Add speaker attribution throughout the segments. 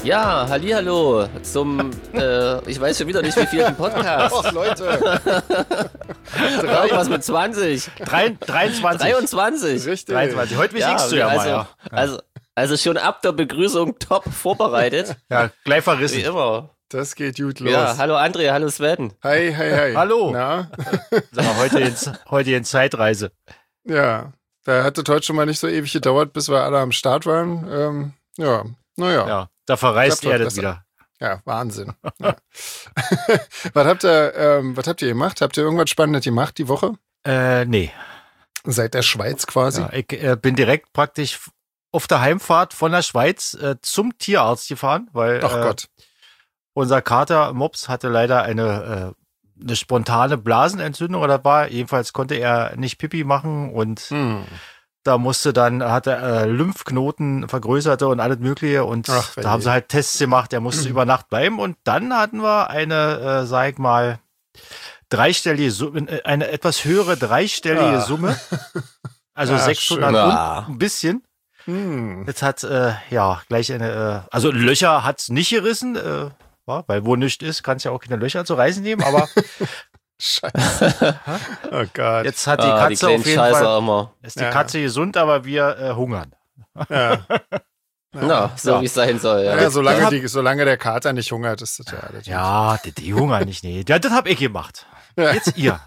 Speaker 1: Ja, hallihallo zum, ich weiß schon wieder nicht, wie viel im Podcast.
Speaker 2: Och, Leute.
Speaker 1: Irgendwas mit 20.
Speaker 3: 23.
Speaker 1: 23.
Speaker 2: Richtig.
Speaker 3: 23. Heute singst du ja mal.
Speaker 1: Also schon ab der Begrüßung top vorbereitet.
Speaker 3: Ja, gleich
Speaker 1: Wie
Speaker 3: verrissen.
Speaker 1: immer.
Speaker 2: Das geht gut los.
Speaker 1: Ja, hallo André, hallo Sven.
Speaker 2: Hi.
Speaker 3: Hallo.
Speaker 2: Na?
Speaker 3: Sag mal, heute in Zeitreise.
Speaker 2: Ja, da hat es heute schon mal nicht so ewig gedauert, bis wir alle am Start waren. Ja, naja.
Speaker 3: Ja, da verreist
Speaker 2: Klappt
Speaker 3: er
Speaker 2: doch
Speaker 3: das
Speaker 2: besser.
Speaker 3: wieder.
Speaker 2: Ja, Wahnsinn. Ja. Was habt ihr gemacht? Habt ihr irgendwas Spannendes gemacht die Woche?
Speaker 3: Nee.
Speaker 2: Seit der Schweiz quasi?
Speaker 3: Ja, ich bin direkt praktisch auf der Heimfahrt von der Schweiz zum Tierarzt gefahren, weil
Speaker 2: Ach Gott.
Speaker 3: unser Kater Mops hatte leider eine spontane Blasenentzündung oder jedenfalls konnte er nicht Pipi machen und da hatte er Lymphknoten vergrößerte und alles Mögliche und
Speaker 2: Ach,
Speaker 3: da haben sie halt Tests gemacht, er musste über Nacht bleiben und dann hatten wir eine, sag ich mal, dreistellige Summe, eine etwas höhere dreistellige Summe, also 600 und ein bisschen. Jetzt hat, gleich also Löcher hat's nicht gerissen, weil wo nichts ist, kann es ja auch keine Löcher zu reißen nehmen, aber
Speaker 2: Scheiße. Oh Gott.
Speaker 3: jetzt hat die
Speaker 1: Die
Speaker 3: Katze
Speaker 1: kleinen
Speaker 3: auf jeden
Speaker 1: Scheiße
Speaker 3: Fall,
Speaker 1: immer.
Speaker 3: ist die Katze gesund, aber wir hungern.
Speaker 2: Ja.
Speaker 1: Na, so wie es sein soll. Ja.
Speaker 2: Ja, solange der Kater nicht hungert, ist das ja alles.
Speaker 3: Ja, die hungern nicht, nee. Ja, das hab ich gemacht.
Speaker 2: Ja.
Speaker 3: Jetzt ihr.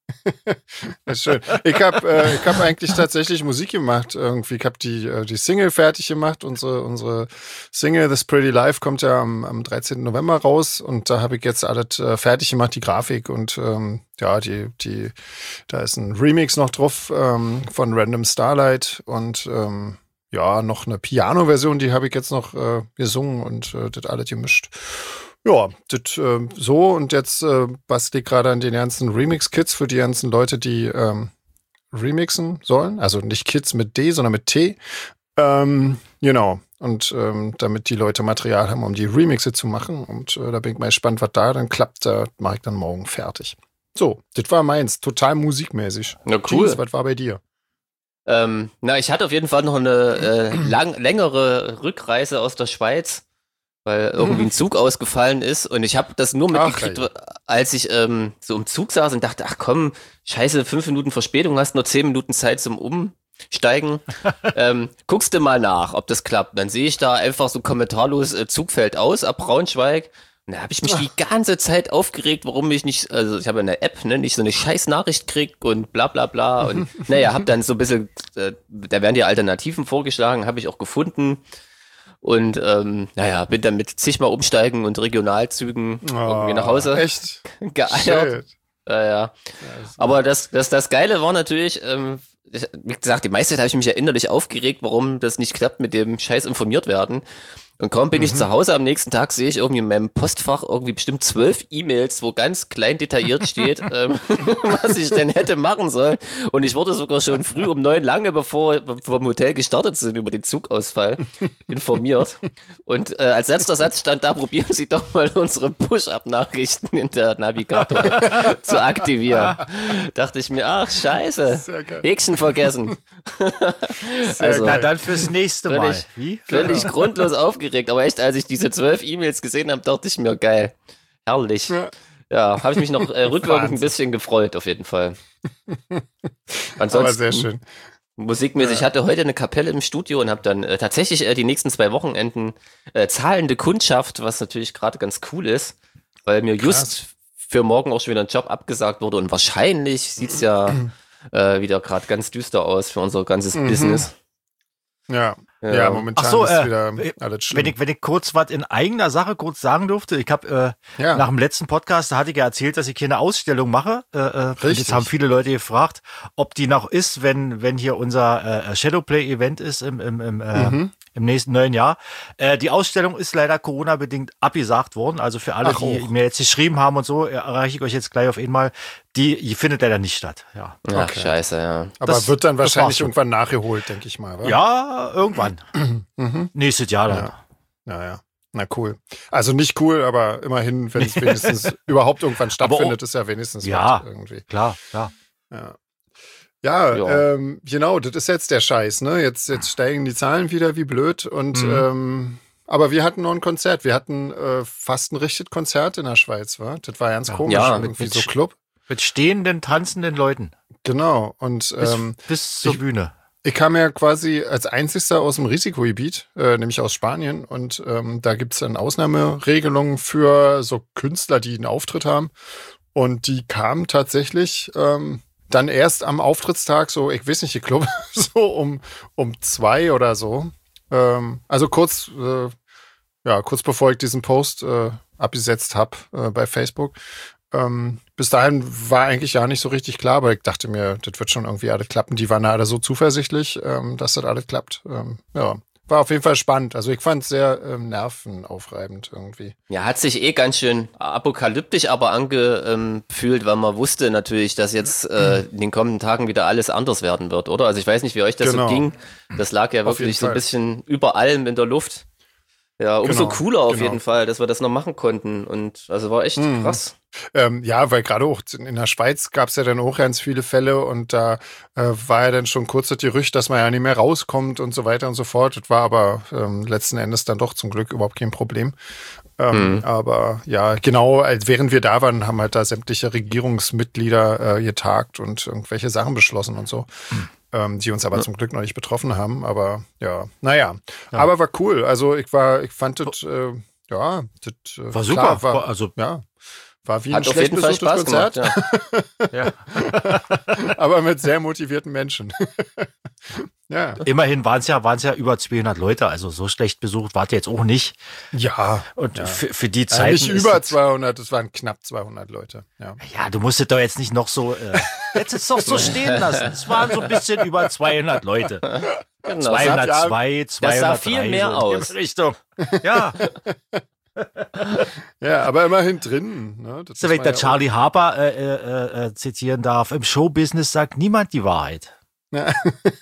Speaker 2: Das ist schön. Ich hab eigentlich tatsächlich Musik gemacht irgendwie. Ich habe die Single fertig gemacht. Unsere Single This Pretty Life kommt ja am 13. November raus und da habe ich jetzt alles fertig gemacht, die Grafik und da ist ein Remix noch drauf von Random Starlight und noch eine Piano-Version, die habe ich jetzt noch gesungen und das alles gemischt. Ja, das so und jetzt bastel ich gerade an den ganzen Remix-Kits für die ganzen Leute, die remixen sollen. Also nicht Kids mit D, sondern mit T. Genau. Und damit die Leute Material haben, um die Remixe zu machen. Und da bin ich mal gespannt, was da dann klappt. Da mache ich dann morgen fertig. So, das war meins. Total musikmäßig.
Speaker 1: Na cool.
Speaker 2: Jeez, was war bei dir?
Speaker 1: Ich hatte auf jeden Fall noch eine längere Rückreise aus der Schweiz, weil irgendwie ein Zug ausgefallen ist und ich habe das nur mitgekriegt, als ich so im Zug saß und dachte, ach komm, scheiße, 5 Minuten Verspätung, hast nur 10 Minuten Zeit zum Umsteigen. Guckst du mal nach, ob das klappt. Dann sehe ich da einfach so kommentarlos, Zug fällt aus ab Braunschweig. Und da habe ich mich die ganze Zeit aufgeregt, warum ich nicht, also ich habe eine App, ne, nicht so eine scheiß Nachricht krieg und bla bla bla. Und naja, habe dann so ein bisschen, da werden die Alternativen vorgeschlagen, habe ich auch gefunden. Und bin dann mit zigmal Umsteigen und Regionalzügen irgendwie nach Hause
Speaker 2: Echt?
Speaker 1: geeiert. Ja. Aber das Geile war natürlich, wie gesagt, die meiste Zeit habe ich mich ja innerlich aufgeregt, warum das nicht klappt mit dem Scheiß informiert werden. Und kaum bin ich zu Hause, am nächsten Tag sehe ich irgendwie in meinem Postfach irgendwie bestimmt 12 E-Mails, wo ganz klein detailliert steht, was ich denn hätte machen sollen. Und ich wurde sogar schon früh um 9, lange bevor wir vom Hotel gestartet sind, über den Zugausfall informiert. Und als letzter Satz stand da, probieren Sie doch mal unsere Push-Up-Nachrichten in der Navigator zu aktivieren. Dachte ich mir, ach scheiße, Häkchen vergessen.
Speaker 3: Also, na dann fürs nächste Mal.
Speaker 1: Völlig grundlos aufgeregt. Aber echt, als ich diese 12 E-Mails gesehen habe, dachte ich mir, geil, herrlich. Ja, habe ich mich noch rückwirkend ein bisschen gefreut, auf jeden Fall. Ansonsten,
Speaker 2: aber sehr schön.
Speaker 1: Musikmäßig, ich hatte heute eine Kapelle im Studio und habe dann tatsächlich die nächsten 2 Wochenenden zahlende Kundschaft, was natürlich gerade ganz cool ist, weil mir just für morgen auch schon wieder ein Job abgesagt wurde und wahrscheinlich sieht's ja wieder gerade ganz düster aus für unser ganzes Business.
Speaker 2: Ja, momentan ist wieder alles schlimm.
Speaker 3: Wenn ich kurz was in eigener Sache kurz sagen durfte, ich habe nach dem letzten Podcast, da hatte ich ja erzählt, dass ich hier eine Ausstellung mache. Und jetzt haben viele Leute gefragt, ob die noch ist, wenn hier unser Shadowplay-Event ist im nächsten neuen Jahr. Die Ausstellung ist leider Corona-bedingt abgesagt worden. Also für alle, die mir jetzt geschrieben haben und so, erreiche ich euch jetzt gleich auf einmal. Die findet leider nicht statt. Ja.
Speaker 1: Ach, scheiße, ja.
Speaker 2: Aber das wird dann wahrscheinlich irgendwann nachgeholt, denke ich mal. Oder?
Speaker 3: Ja, irgendwann. Nächstes Jahr dann.
Speaker 2: Ja. Na cool. Also nicht cool, aber immerhin, wenn es wenigstens überhaupt irgendwann stattfindet, ist ja wenigstens was irgendwie.
Speaker 3: Klar.
Speaker 2: Ja, genau, das ist jetzt der Scheiß, ne? Jetzt steigen die Zahlen wieder wie blöd und aber wir hatten noch ein Konzert. Wir hatten fast ein richtiges Konzert in der Schweiz, wa? Das war ganz komisch.
Speaker 3: Ja, irgendwie so Club. Mit stehenden, tanzenden Leuten.
Speaker 2: Genau. Und
Speaker 3: bis zur Bühne.
Speaker 2: Ich kam ja quasi als Einzigster aus dem Risikogebiet, nämlich aus Spanien. Und da gibt es dann Ausnahmeregelungen für so Künstler, die einen Auftritt haben. Und die kamen tatsächlich dann erst am Auftrittstag, so, ich weiß nicht, ich glaube, so um 2 oder so. Also kurz bevor ich diesen Post abgesetzt habe bei Facebook. Bis dahin war eigentlich ja nicht so richtig klar, aber ich dachte mir, das wird schon irgendwie alles klappen. Die waren alle so zuversichtlich, dass das alles klappt. War auf jeden Fall spannend. Also ich fand es sehr nervenaufreibend irgendwie.
Speaker 1: Ja, hat sich ganz schön apokalyptisch aber angefühlt, weil man wusste natürlich, dass jetzt in den kommenden Tagen wieder alles anders werden wird, oder? Also ich weiß nicht, wie euch das so ging. Das lag ja wirklich so ein bisschen über allem in der Luft. Ja, umso cooler auf jeden Fall, dass wir das noch machen konnten. Und also war echt krass.
Speaker 2: Ja, weil gerade auch in der Schweiz gab es ja dann auch ganz viele Fälle und da war ja dann schon kurz das Gerücht, dass man ja nicht mehr rauskommt und so weiter und so fort. Das war aber letzten Endes dann doch zum Glück überhaupt kein Problem. Aber ja, genau, während wir da waren, haben halt da sämtliche Regierungsmitglieder getagt und irgendwelche Sachen beschlossen und so. Die uns aber zum Glück noch nicht betroffen haben. Aber ja, naja. Ja. Aber war cool. Also ich fand das,
Speaker 3: war super.
Speaker 2: War wie ein schlecht besuchtes Konzert. Ja. Aber mit sehr motivierten Menschen. Ja.
Speaker 3: Immerhin waren es ja über 200 Leute, also so schlecht besucht wart ihr jetzt auch nicht.
Speaker 2: Ja.
Speaker 3: Und für die Zeit.
Speaker 2: Nicht über 200, es waren knapp 200 Leute.
Speaker 3: Ja, du musstest doch jetzt nicht noch so, jetzt ist doch so stehen lassen. Es waren so ein bisschen über 200 Leute. Genau. 202, 203.
Speaker 1: Das sah viel mehr aus.
Speaker 3: Richtung. Ja.
Speaker 2: Ja, aber immerhin drin. Ne?
Speaker 3: Das wenn ich der Charlie Harper zitieren darf, im Showbusiness sagt niemand die Wahrheit.
Speaker 2: Ja,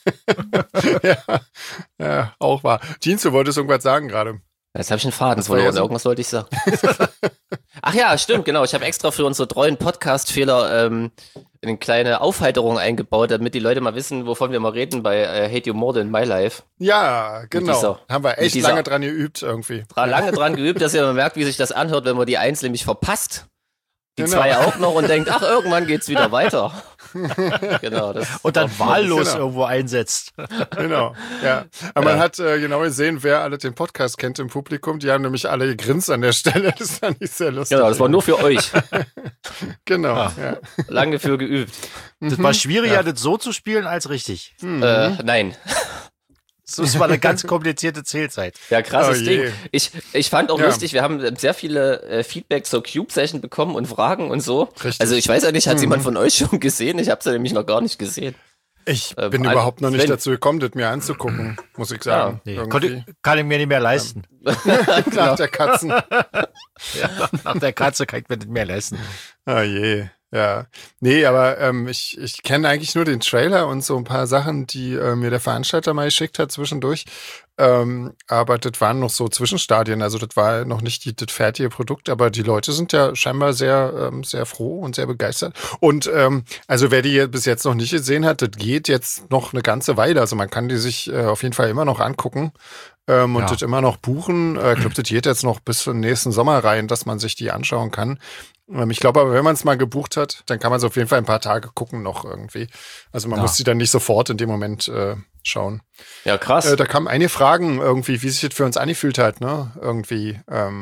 Speaker 2: ja, auch wahr. Jeans, du wolltest irgendwas sagen gerade.
Speaker 1: Jetzt habe ich einen Faden verloren. Irgendwas wollte ich sagen. Ach ja, stimmt, genau. Ich habe extra für unsere treuen Podcast-Fehler eine kleine Aufheiterung eingebaut, damit die Leute mal wissen, wovon wir mal reden bei Hate You More Than My Life.
Speaker 2: Ja, genau. Haben wir echt lange dran geübt irgendwie.
Speaker 1: Lange dran geübt, dass ihr mal merkt, wie sich das anhört, wenn man die 1 nämlich verpasst. Die 2 auch noch und denkt, ach, irgendwann geht's wieder weiter. Genau,
Speaker 3: und dann wahllos irgendwo einsetzt.
Speaker 2: Genau, ja. Aber man hat genau gesehen, wer alle den Podcast kennt im Publikum. Die haben nämlich alle gegrinst an der Stelle. Das fand ich sehr lustig.
Speaker 1: Genau, das war nur für euch.
Speaker 2: Genau, ja.
Speaker 1: Lange für geübt.
Speaker 3: Das war schwieriger, das so zu spielen, als richtig.
Speaker 1: Nein.
Speaker 3: Das war eine ganz komplizierte Zählzeit.
Speaker 1: Ja, krasses Ding. Ich fand auch lustig, wir haben sehr viele Feedback zur Cube-Session bekommen und Fragen und so. Richtig. Also ich weiß ja nicht, hat jemand von euch schon gesehen? Ich habe es ja nämlich noch gar nicht gesehen.
Speaker 2: Ich bin überhaupt noch nicht dazu gekommen, das mir anzugucken, muss ich sagen.
Speaker 3: Ja, kann ich mir nicht mehr leisten.
Speaker 2: Nach der Katzen.
Speaker 3: Ja, nach der Katze kann ich mir nicht mehr leisten.
Speaker 2: Oh je. Ja, nee, aber ich kenne eigentlich nur den Trailer und so ein paar Sachen, die mir der Veranstalter mal geschickt hat zwischendurch. Aber das waren noch so Zwischenstadien, also das war noch nicht das fertige Produkt, aber die Leute sind ja scheinbar sehr, sehr froh und sehr begeistert. Und also wer die bis jetzt noch nicht gesehen hat, das geht jetzt noch eine ganze Weile. Also man kann die sich auf jeden Fall immer noch angucken. Und das immer noch buchen. Ich glaube, das geht jetzt noch bis zum nächsten Sommer rein, dass man sich die anschauen kann. Ich glaube aber, wenn man es mal gebucht hat, dann kann man es auf jeden Fall ein paar Tage gucken noch irgendwie. Also man muss sie dann nicht sofort in dem Moment schauen.
Speaker 1: Ja, krass.
Speaker 2: Da kamen einige Fragen irgendwie, wie sich das für uns angefühlt hat, ne? Irgendwie.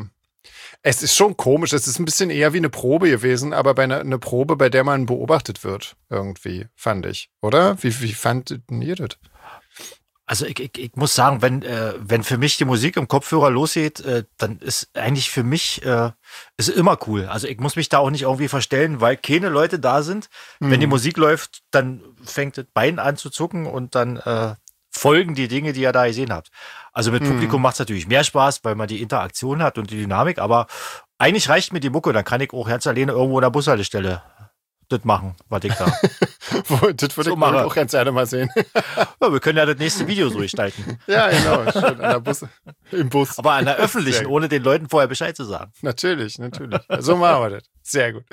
Speaker 2: Es ist schon komisch. Es ist ein bisschen eher wie eine Probe gewesen, aber eine Probe, bei der man beobachtet wird, irgendwie, fand ich. Oder? Wie fandet ihr das?
Speaker 3: Also ich muss sagen, wenn für mich die Musik im Kopfhörer losgeht, dann ist eigentlich für mich ist immer cool. Also ich muss mich da auch nicht irgendwie verstellen, weil keine Leute da sind. Wenn die Musik läuft, dann fängt das Bein an zu zucken und dann folgen die Dinge, die ihr da gesehen habt. Also mit Publikum macht es natürlich mehr Spaß, weil man die Interaktion hat und die Dynamik, aber eigentlich reicht mir die Mucke, dann kann ich auch ganz alleine irgendwo in der Bushaltestelle das machen, was ich da
Speaker 2: das würde ich auch ganz gerne mal sehen.
Speaker 3: Ja, wir können ja das nächste Video so gestalten.
Speaker 2: Ja, genau. Schön im Bus.
Speaker 3: Aber an der öffentlichen, ohne den Leuten vorher Bescheid zu sagen.
Speaker 2: Natürlich. So machen wir das. Sehr gut.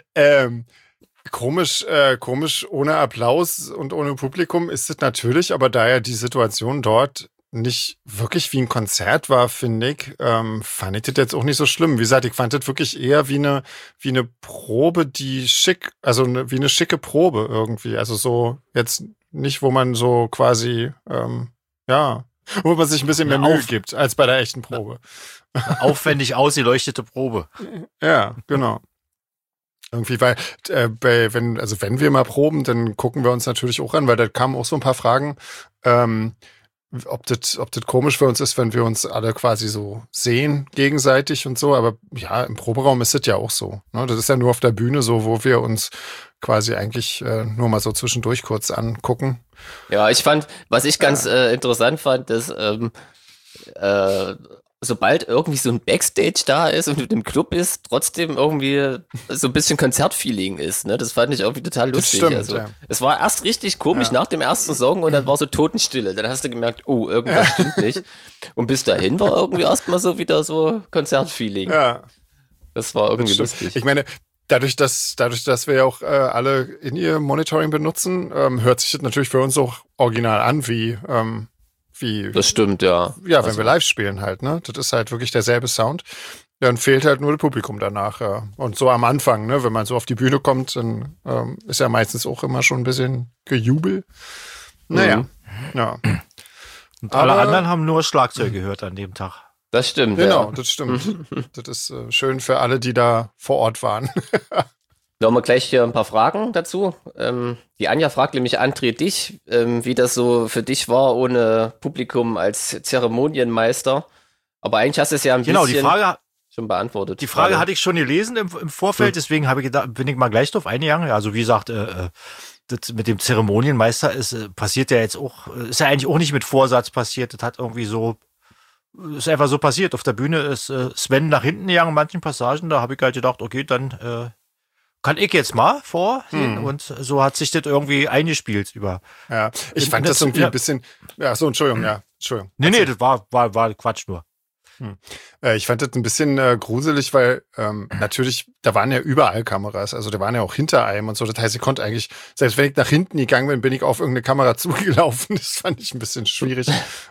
Speaker 2: Komisch, ohne Applaus und ohne Publikum ist es natürlich, aber da ja die Situation dort nicht wirklich wie ein Konzert war, finde ich, fand ich das jetzt auch nicht so schlimm. Wie gesagt, ich fand das wirklich eher wie eine Probe, die schick, also wie eine schicke Probe irgendwie. Also so jetzt nicht, wo man so quasi, wo man sich ein bisschen mehr Mühe gibt als bei der echten Probe.
Speaker 3: Eine aufwendig ausgeleuchtete Probe.
Speaker 2: Ja, genau. Irgendwie, weil wenn wir mal proben, dann gucken wir uns natürlich auch an, weil da kamen auch so ein paar Fragen, ob das komisch für uns ist, wenn wir uns alle quasi so sehen gegenseitig und so. Aber ja, im Proberaum ist das ja auch so. Ne? Das ist ja nur auf der Bühne so, wo wir uns quasi eigentlich nur mal so zwischendurch kurz angucken.
Speaker 1: Ja, was ich ganz interessant fand, dass sobald irgendwie so ein Backstage da ist und du im Club bist, trotzdem irgendwie so ein bisschen Konzertfeeling ist. Ne? Das fand ich irgendwie total lustig.
Speaker 2: Das stimmt,
Speaker 1: also, es war erst richtig komisch nach dem ersten Song und dann war so Totenstille. Dann hast du gemerkt, oh, irgendwas stimmt nicht. Und bis dahin war irgendwie erstmal so wieder so Konzertfeeling. Ja. Das war irgendwie lustig.
Speaker 2: Ich meine, dadurch, dass wir ja auch alle In-Ear-Monitoring benutzen, hört sich das natürlich für uns auch original an wie
Speaker 1: das stimmt, ja.
Speaker 2: Ja, wenn wir live spielen halt, ne? Das ist halt wirklich derselbe Sound. Dann fehlt halt nur das Publikum danach, ja. Und so am Anfang, ne? Wenn man so auf die Bühne kommt, dann ist ja meistens auch immer schon ein bisschen Gejubel. Naja, ja.
Speaker 3: Und alle anderen haben nur Schlagzeug gehört an dem Tag.
Speaker 1: Das stimmt,
Speaker 2: genau, das stimmt. Das ist schön für alle, die da vor Ort waren.
Speaker 1: Da haben wir gleich hier ein paar Fragen dazu. Die Anja fragt nämlich, André, dich, wie das so für dich war ohne Publikum als Zeremonienmeister. Aber eigentlich hast du es ja ein bisschen schon beantwortet.
Speaker 3: Die Frage hatte ich schon gelesen im Vorfeld, deswegen habe ich gedacht, bin ich mal gleich drauf eingegangen. Also wie gesagt, das mit dem Zeremonienmeister passiert ja jetzt auch, ist ja eigentlich auch nicht mit Vorsatz passiert. Das hat irgendwie so, ist einfach so passiert. Auf der Bühne ist Sven nach hinten gegangen in manchen Passagen. Da habe ich halt gedacht, okay, dann kann ich jetzt mal vorgehen und so hat sich das irgendwie eingespielt über.
Speaker 2: Ja, ich fand das irgendwie ein bisschen, Entschuldigung.
Speaker 3: Nee, das war Quatsch nur.
Speaker 2: Ich fand das ein bisschen gruselig, weil natürlich, da waren ja überall Kameras, also da waren ja auch hinter einem und so. Das heißt, ich konnte eigentlich, selbst wenn ich nach hinten gegangen bin ich auf irgendeine Kamera zugelaufen. Das fand ich ein bisschen schwierig.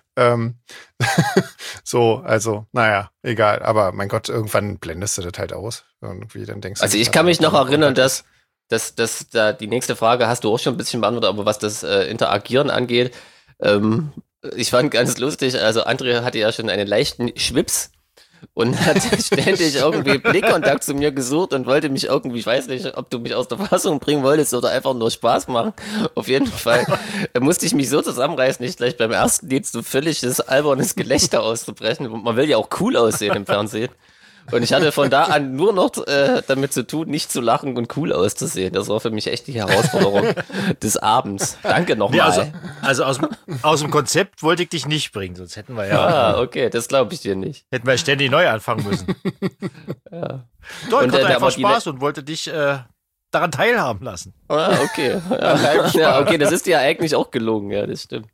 Speaker 2: So, also, naja, egal. Aber mein Gott, irgendwann blendest du das halt aus. Irgendwie, dann denkst du,
Speaker 1: also ich kann mich noch erinnern, dass da die nächste Frage hast du auch schon ein bisschen beantwortet, aber was das Interagieren angeht, ich fand ganz lustig, also André hatte ja schon einen leichten Schwips und hat ständig irgendwie Blickkontakt zu mir gesucht und wollte mich irgendwie, ich weiß nicht, ob du mich aus der Fassung bringen wolltest oder einfach nur Spaß machen. Auf jeden Fall musste ich mich so zusammenreißen, nicht gleich beim ersten Lied so völliges albernes Gelächter auszubrechen. Man will ja auch cool aussehen im Fernsehen. Und ich hatte von da an nur noch damit zu tun, nicht zu lachen und cool auszusehen. Das war für mich echt die Herausforderung des Abends. Danke nochmal.
Speaker 3: Nee, also aus dem Konzept wollte ich dich nicht bringen, sonst hätten wir ja...
Speaker 1: Ah, okay, das glaube ich dir nicht.
Speaker 3: Hätten wir ständig neu anfangen müssen. Ja. Doch, ich hatte einfach Spaß und wollte dich daran teilhaben lassen.
Speaker 1: Ah, okay. Ja, okay, das ist dir ja eigentlich auch gelungen, ja, das stimmt.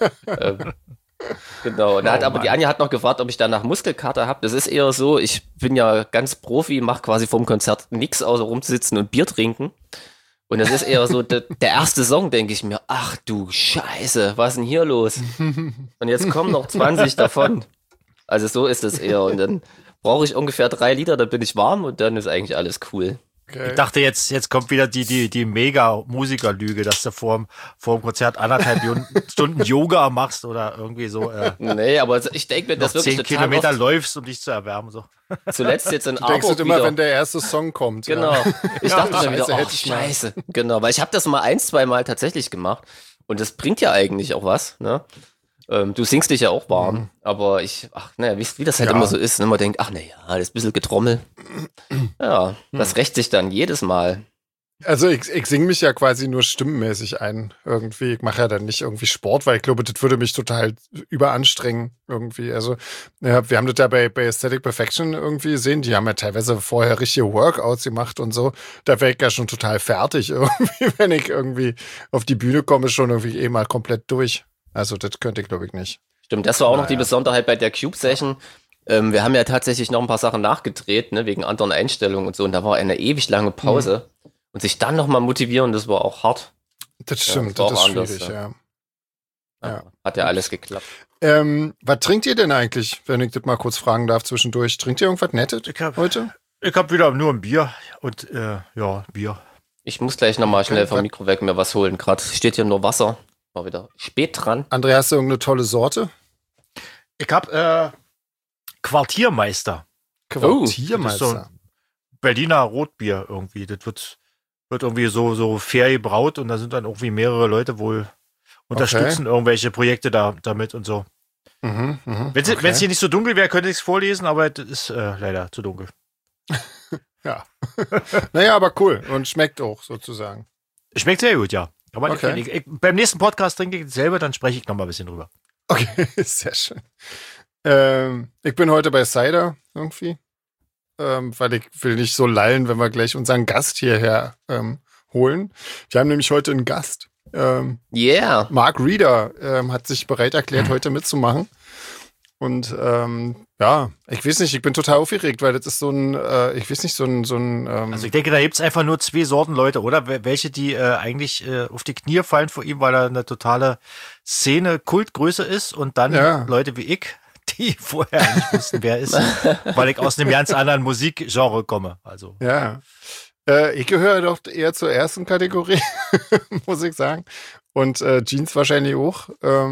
Speaker 1: Genau, und die Anja hat noch gefragt, ob ich danach Muskelkater habe. Das ist eher so, ich bin ja ganz Profi, mache quasi vom Konzert nichts außer rumsitzen und Bier trinken. Und das ist eher so der erste Song, denke ich mir, ach du Scheiße, was ist denn hier los? Und jetzt kommen noch 20 davon. Also so ist es eher. Und dann brauche ich ungefähr 3 Liter, dann bin ich warm und dann ist eigentlich alles cool.
Speaker 3: Okay. Ich dachte, jetzt kommt wieder die Mega-Musiker-Lüge, dass du vor dem Konzert 1,5 Stunden Yoga machst oder irgendwie so.
Speaker 1: Nee, aber ich denke mir, das wirklich
Speaker 3: 10 Kilometer läufst, um dich zu erwärmen. So.
Speaker 1: Zuletzt jetzt in
Speaker 2: Arburg denkst du immer, wieder, wenn der erste Song kommt.
Speaker 1: Genau. Ja. Ich dachte mir wieder, Scheiße. Genau, weil ich habe das mal 1-2 Mal tatsächlich gemacht und das bringt ja eigentlich auch was, ne? Du singst dich ja auch warm, aber wie das halt immer so ist, ne? Man denkt, das ist ein bisschen Getrommel. Ja, das rächt sich dann jedes Mal.
Speaker 2: Also ich singe mich ja quasi nur stimmenmäßig ein irgendwie. Ich mache ja dann nicht irgendwie Sport, weil ich glaube, das würde mich total überanstrengen irgendwie. Also ja, wir haben das ja bei Aesthetic Perfection irgendwie gesehen. Die haben ja teilweise vorher richtige Workouts gemacht und so. Da wäre ich ja schon total fertig irgendwie, wenn ich irgendwie auf die Bühne komme, schon irgendwie mal komplett durch. Also das könnte ich, glaube ich, nicht.
Speaker 1: Stimmt, das war auch noch die Besonderheit bei der Cube-Session. Wir haben ja tatsächlich noch ein paar Sachen nachgedreht, ne, wegen anderen Einstellungen und so. Und da war eine ewig lange Pause. Und sich dann nochmal motivieren, das war auch hart.
Speaker 2: Das stimmt, das ist schwierig, ja. Ja.
Speaker 1: Hat ja alles geklappt.
Speaker 2: Was trinkt ihr denn eigentlich, wenn ich das mal kurz fragen darf zwischendurch? Trinkt ihr irgendwas Nettes heute?
Speaker 3: Ich habe wieder nur ein Bier und Bier.
Speaker 1: Ich muss gleich nochmal schnell vom Mikro weg mir was holen. Gerade steht hier nur Wasser. War wieder spät dran.
Speaker 2: André, hast du irgendeine tolle Sorte?
Speaker 3: Ich habe Quartiermeister.
Speaker 2: Quartiermeister.
Speaker 3: So Berliner Rotbier irgendwie. Das wird irgendwie so fair gebraut und da sind dann irgendwie mehrere Leute wohl unterstützen irgendwelche Projekte damit und so. Wenn es hier nicht so dunkel wäre, könnte ich es vorlesen, aber es ist leider zu dunkel.
Speaker 2: Ja. Naja, aber cool. Und schmeckt auch sozusagen.
Speaker 3: Schmeckt sehr gut, ja. Aber beim nächsten Podcast trinke ich selber, dann spreche ich noch mal ein bisschen drüber.
Speaker 2: Okay, sehr schön. Ich bin heute bei Cider irgendwie, weil ich will nicht so lallen, wenn wir gleich unseren Gast hierher holen. Wir haben nämlich heute einen Gast. Mark Reeder hat sich bereit erklärt, heute mitzumachen. Und ich weiß nicht, ich bin total aufgeregt, weil das ist so ein
Speaker 3: also ich denke, da gibt es einfach nur 2 Sorten Leute, oder? Welche, die eigentlich auf die Knie fallen vor ihm, weil er eine totale Szene-Kultgröße ist und dann Leute wie ich, die vorher nicht wussten, wer er ist, weil ich aus einem ganz anderen Musikgenre komme. Also.
Speaker 2: Ja. Ich gehöre doch eher zur ersten Kategorie, muss ich sagen. Und Jeans wahrscheinlich auch.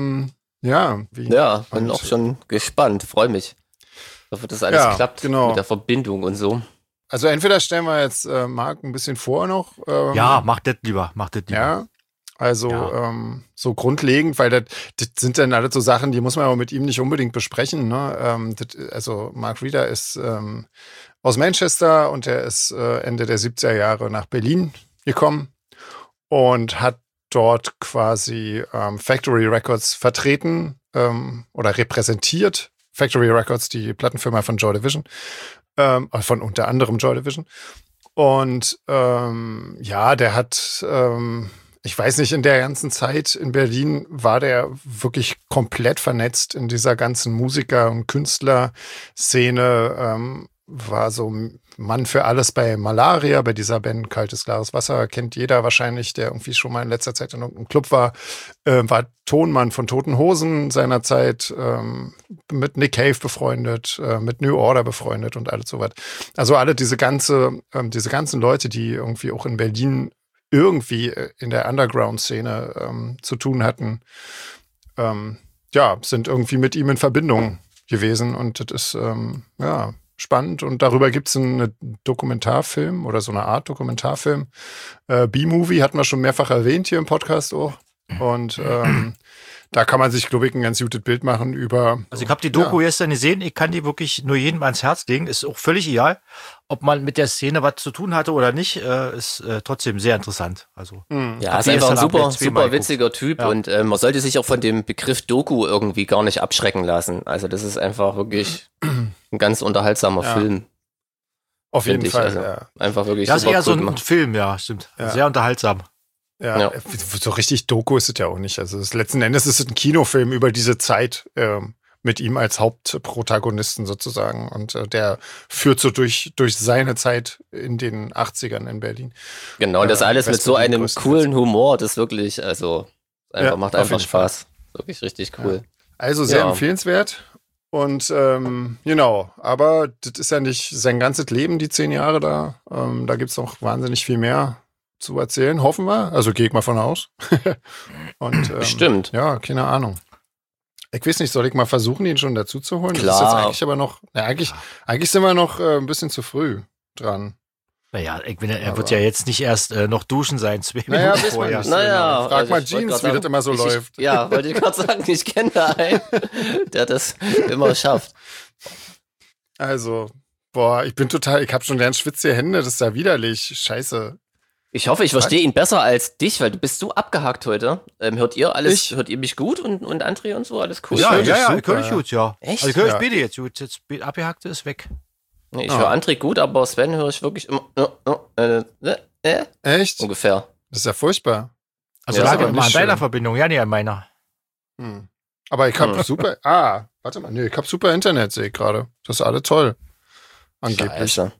Speaker 1: Bin auch schon gespannt, freue mich. Ich hoffe, dass alles klappt mit der Verbindung und so.
Speaker 2: Also entweder stellen wir jetzt Marc ein bisschen vor noch.
Speaker 3: Macht das lieber.
Speaker 2: Ja, also so grundlegend, weil das sind dann alles so Sachen, die muss man aber mit ihm nicht unbedingt besprechen. Ne? Also Mark Reeder ist aus Manchester und er ist Ende der 70er Jahre nach Berlin gekommen und hat dort quasi Factory Records vertreten oder repräsentiert. Factory Records, die Plattenfirma von Joy Division, von unter anderem Joy Division. Und der hat, ich weiß nicht, in der ganzen Zeit in Berlin war der wirklich komplett vernetzt in dieser ganzen Musiker- und Künstlerszene, war so Mann für alles bei Malaria, bei dieser Band Kaltes, klares Wasser, kennt jeder wahrscheinlich, der irgendwie schon mal in letzter Zeit in irgendeinem Club war, war Tonmann von Toten Hosen seinerzeit, mit Nick Cave befreundet, mit New Order befreundet und alles sowas. Also alle diese ganzen Leute, die irgendwie auch in Berlin irgendwie in der Underground-Szene zu tun hatten, sind irgendwie mit ihm in Verbindung gewesen und das ist, spannend. Und darüber gibt es einen Dokumentarfilm oder so eine Art Dokumentarfilm. B-Movie hatten wir schon mehrfach erwähnt hier im Podcast auch. Und da kann man sich, glaube ich, ein ganz gutes Bild machen über.
Speaker 3: Also ich habe die Doku gestern gesehen, ich kann die wirklich nur jedem ans Herz legen. Ist auch völlig egal, ob man mit der Szene was zu tun hatte oder nicht. Ist trotzdem sehr interessant. Also
Speaker 1: ist einfach ein super witziger Typ und man sollte sich auch von dem Begriff Doku irgendwie gar nicht abschrecken lassen. Also das ist einfach wirklich ein ganz unterhaltsamer Film.
Speaker 2: Auf jeden Fall,
Speaker 1: also einfach wirklich
Speaker 3: super. Das ist eher so ein Film, ja, stimmt. Ja. Sehr unterhaltsam.
Speaker 2: Ja, so richtig Doku ist es ja auch nicht. Also letzten Endes ist es ein Kinofilm über diese Zeit mit ihm als Hauptprotagonisten sozusagen. Und der führt so durch seine Zeit in den 80ern in Berlin.
Speaker 1: Genau, und das alles mit so einem coolen Humor, das wirklich, macht einfach Spaß. Wirklich richtig cool.
Speaker 2: Ja. Also sehr empfehlenswert. Und aber das ist ja nicht sein ganzes Leben, die 10 Jahre da. Da gibt es noch wahnsinnig viel mehr zu erzählen, hoffen wir. Also gehe ich mal von aus. Und,
Speaker 1: Stimmt.
Speaker 2: Ja, keine Ahnung. Ich weiß nicht, soll ich mal versuchen, ihn schon dazu zu holen?
Speaker 1: Klar.
Speaker 2: Das ist jetzt eigentlich aber noch, eigentlich sind wir noch ein bisschen zu früh dran.
Speaker 3: Naja, er wird ja jetzt nicht erst noch duschen sein, 2 Minuten vorher.
Speaker 2: Frag mal Jeans, wie das immer so läuft.
Speaker 1: Wollte ich gerade sagen, ich kenne da einen, der das immer schafft.
Speaker 2: Also, ich habe schon ganz schwitzige Hände, das ist ja widerlich. Scheiße.
Speaker 1: Ich hoffe, ich verstehe ihn besser als dich, weil du bist so abgehakt heute. Hört ihr mich gut und André und so, alles cool?
Speaker 3: Ja, ich höre dich gut, ja.
Speaker 1: Echt?
Speaker 3: Also ich höre ich beide jetzt gut, jetzt abgehackte ist weg.
Speaker 1: Nee, ich höre André gut, aber Sven höre ich wirklich immer
Speaker 2: Echt?
Speaker 1: Ungefähr.
Speaker 2: Das ist ja furchtbar.
Speaker 3: Also lag immer an deiner Verbindung, ja, nicht an meiner.
Speaker 2: Aber ich habe super, warte mal, ich habe super Internet, sehe ich gerade. Das ist alles toll. Angeblich.
Speaker 1: Scheiße.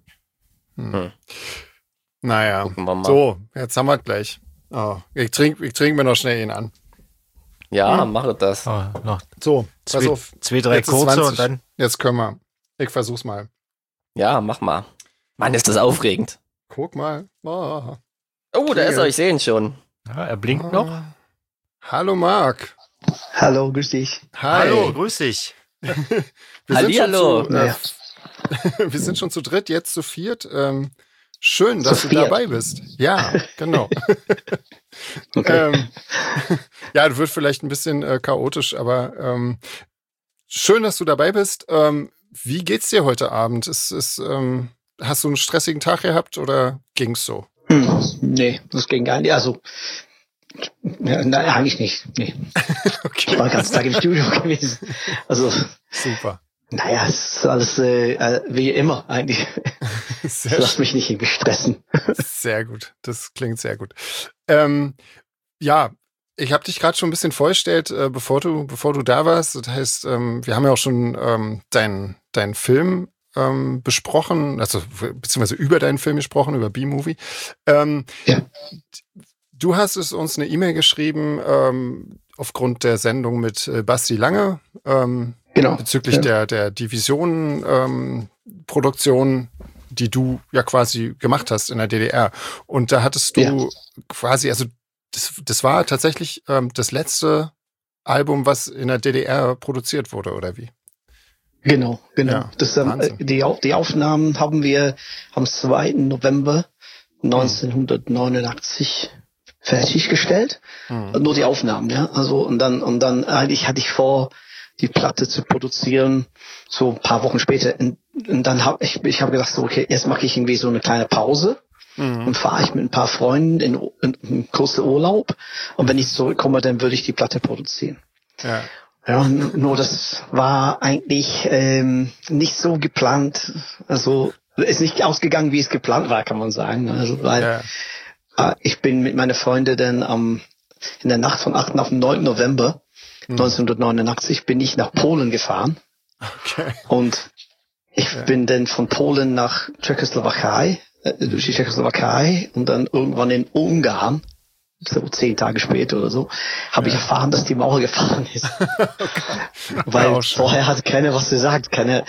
Speaker 2: Naja, so, jetzt haben wir gleich. Ich trinke mir noch schnell ihn an.
Speaker 1: Ja, mache das.
Speaker 3: Noch
Speaker 2: so, pass auf.
Speaker 3: 2, 3 kurze und dann.
Speaker 2: Jetzt können wir. Ich versuch's mal.
Speaker 1: Ja, mach mal. Mann, ist das aufregend.
Speaker 2: Guck mal.
Speaker 1: Oh, da ist er, ich sehe ihn schon.
Speaker 3: Ja, er blinkt noch.
Speaker 2: Hallo Marc.
Speaker 4: Hallo, grüß dich.
Speaker 2: Hi.
Speaker 3: Hallo, grüß dich.
Speaker 1: Hallihallo.
Speaker 2: Wir sind schon zu dritt, jetzt zu viert. Schön, dass du dabei bist. Ja, genau.
Speaker 4: Okay.
Speaker 2: Ja, das wird vielleicht ein bisschen chaotisch, aber schön, dass du dabei bist. Wie geht's dir heute Abend? Hast du einen stressigen Tag gehabt oder ging's so?
Speaker 4: Nee, das ging gar nicht. Also, nein, eigentlich nicht. Nee.
Speaker 2: Okay.
Speaker 4: Ich war den ganzen Tag im Studio gewesen. Also,
Speaker 2: super.
Speaker 4: Naja, es ist alles wie immer eigentlich. Lass mich nicht irgendwie stressen.
Speaker 2: Sehr gut, das klingt sehr gut. Ja, ich habe dich gerade schon ein bisschen vorgestellt, bevor du da warst. Das heißt, wir haben ja auch schon deinen Film besprochen, also beziehungsweise über deinen Film gesprochen, über B-Movie.
Speaker 4: Ja.
Speaker 2: Du hast uns eine E-Mail geschrieben aufgrund der Sendung mit Basti Lange.
Speaker 4: Genau.
Speaker 2: Bezüglich der Division-Produktion, die du ja quasi gemacht hast in der DDR. Und da hattest du quasi, also das war tatsächlich das letzte Album, was in der DDR produziert wurde, oder wie?
Speaker 4: Genau.
Speaker 2: Ja,
Speaker 4: Das, die Aufnahmen haben wir am 2. November 1989 fertiggestellt. Nur die Aufnahmen, ja. Also und dann eigentlich hatte ich vor, die Platte zu produzieren, so ein paar Wochen später. Und dann habe ich gedacht, so, okay, jetzt mache ich irgendwie so eine kleine Pause und fahre ich mit ein paar Freunden in kurzen Urlaub. Und wenn ich zurückkomme, dann würde ich die Platte produzieren. Ja, nur das war eigentlich nicht so geplant. Also ist nicht ausgegangen, wie es geplant war, kann man sagen. Also, weil ich bin mit meiner Freundin dann in der Nacht von 8. auf den 9. November 1989 bin ich nach Polen gefahren.
Speaker 2: Okay.
Speaker 4: Und ich bin dann von Polen nach Tschechoslowakei, durch die Tschechoslowakei und dann irgendwann in Ungarn, so 10 Tage später oder so, habe ich erfahren, dass die Mauer gefallen ist.
Speaker 2: Okay.
Speaker 4: Weil vorher hat keiner was gesagt.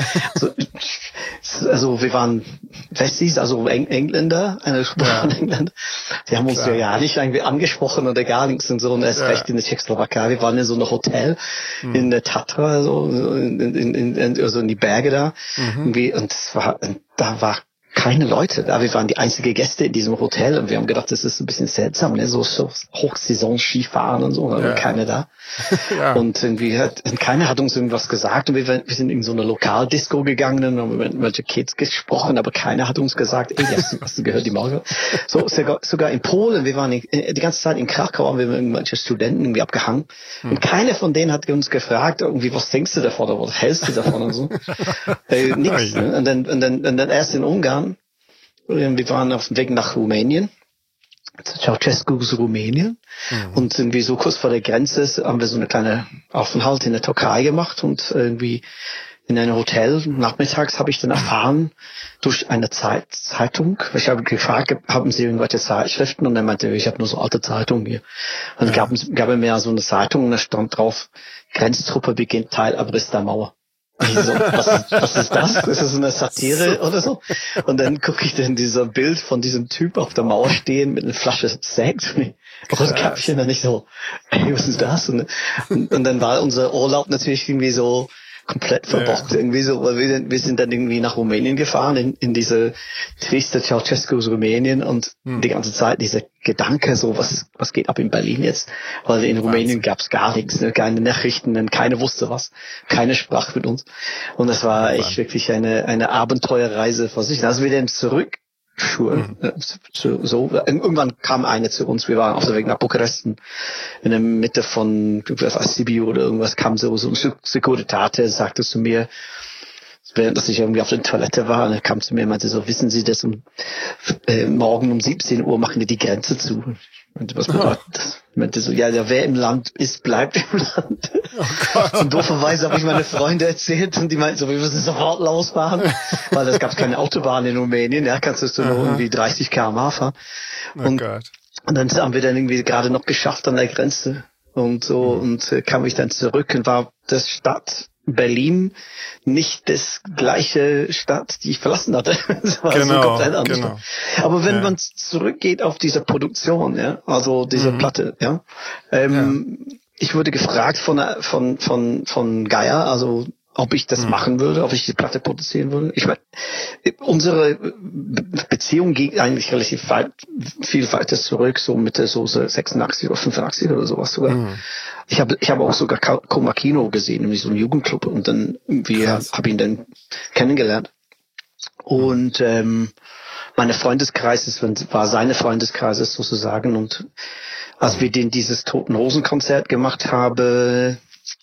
Speaker 4: Also wir waren Westies, also Engländer, eine Sprache von England. Die haben uns ja nicht irgendwie angesprochen oder gar nichts und so. Und erst recht in der Tschechoslowakei. Wir waren in so einem Hotel in der Tatra, also in die Berge da. Irgendwie, und da war keine Leute da. Wir waren die einzigen Gäste in diesem Hotel und wir haben gedacht, das ist ein bisschen seltsam, ne? So Hochsaison Skifahren und so, aber keiner da. Und irgendwie keiner hat uns irgendwas gesagt und wir sind in so eine Lokaldisco gegangen und haben mit welchen Kids gesprochen, aber keiner hat uns gesagt, ey, hast du gehört, die Mauer? So, sogar in Polen, wir waren die ganze Zeit in Krakau, haben wir mit irgendwelchen Studenten irgendwie abgehangen und keiner von denen hat uns gefragt, irgendwie, was denkst du davon oder was hältst du davon und so. Nix. Ne? Und dann erst in Ungarn. Wir waren auf dem Weg nach Rumänien, Ceausescu's Rumänien. Und irgendwie so kurz vor der Grenze haben wir so eine kleine Aufenthalt in der Türkei gemacht und irgendwie in einem Hotel. Nachmittags habe ich dann erfahren durch eine Zeitung. Ich habe gefragt, haben Sie irgendwelche Zeitschriften? Und er meinte, ich habe nur so alte Zeitungen hier. Und gab er mir so eine Zeitung und da stand drauf, Grenztruppe beginnt Teilabriss der Mauer. So, was ist das? Ist das eine Satire oder so? Und dann gucke ich dann dieser Bild von diesem Typ auf der Mauer stehen mit einer Flasche Sekt und Käppchen und ich so, ey, was ist das? Und dann war unser Urlaub natürlich irgendwie so komplett verbockt irgendwie so, weil wir sind dann irgendwie nach Rumänien gefahren, in diese triste Ceausescu's Rumänien und die ganze Zeit dieser Gedanke so, was geht ab in Berlin jetzt? Weil in Rumänien gab's gar nichts, ne? Keine Nachrichten, keiner wusste was, keine sprach mit uns. Und es war echt wirklich eine Abenteuerreise vor sich. Also wir dann zurück irgendwann kam eine zu uns, wir waren auf der Weg nach Bukarest, in der Mitte von Sibiu oder irgendwas, kam so ein Securitate, sagte zu mir, während dass ich irgendwie auf der Toilette war, und er kam zu mir und meinte so, wissen Sie, dass morgen um 17 Uhr machen wir die Grenze zu. Und was bedeutet das? Ich meinte so, ja, wer im Land ist, bleibt im Land. Oh Gott. Und dooferweise habe ich meine Freunde erzählt und die meinten so, wir müssen sofort losfahren, weil es gab keine Autobahn in Rumänien, kannst du nur irgendwie 30 km/h fahren. Und dann haben wir dann irgendwie gerade noch geschafft, an der Grenze und so und kam ich dann zurück und war das Stadt Berlin nicht das gleiche Stadt, die ich verlassen hatte. Das war so komplett anders. Genau. Aber wenn man zurückgeht auf diese Produktion, ja, also diese Platte, ja, ich wurde gefragt von Geier, also ob ich das machen würde, ob ich die Platte produzieren würde. Ich meine, unsere Beziehung ging eigentlich relativ viel weiter zurück, so Mitte so 86 oder 85 oder sowas sogar. Ich habe auch sogar Coma Kino gesehen, nämlich so einen Jugendclub, und dann habe ihn dann kennengelernt. Und meine Freundeskreis war seine Freundeskreis sozusagen, und als wir dieses Toten Hosen Konzert gemacht haben,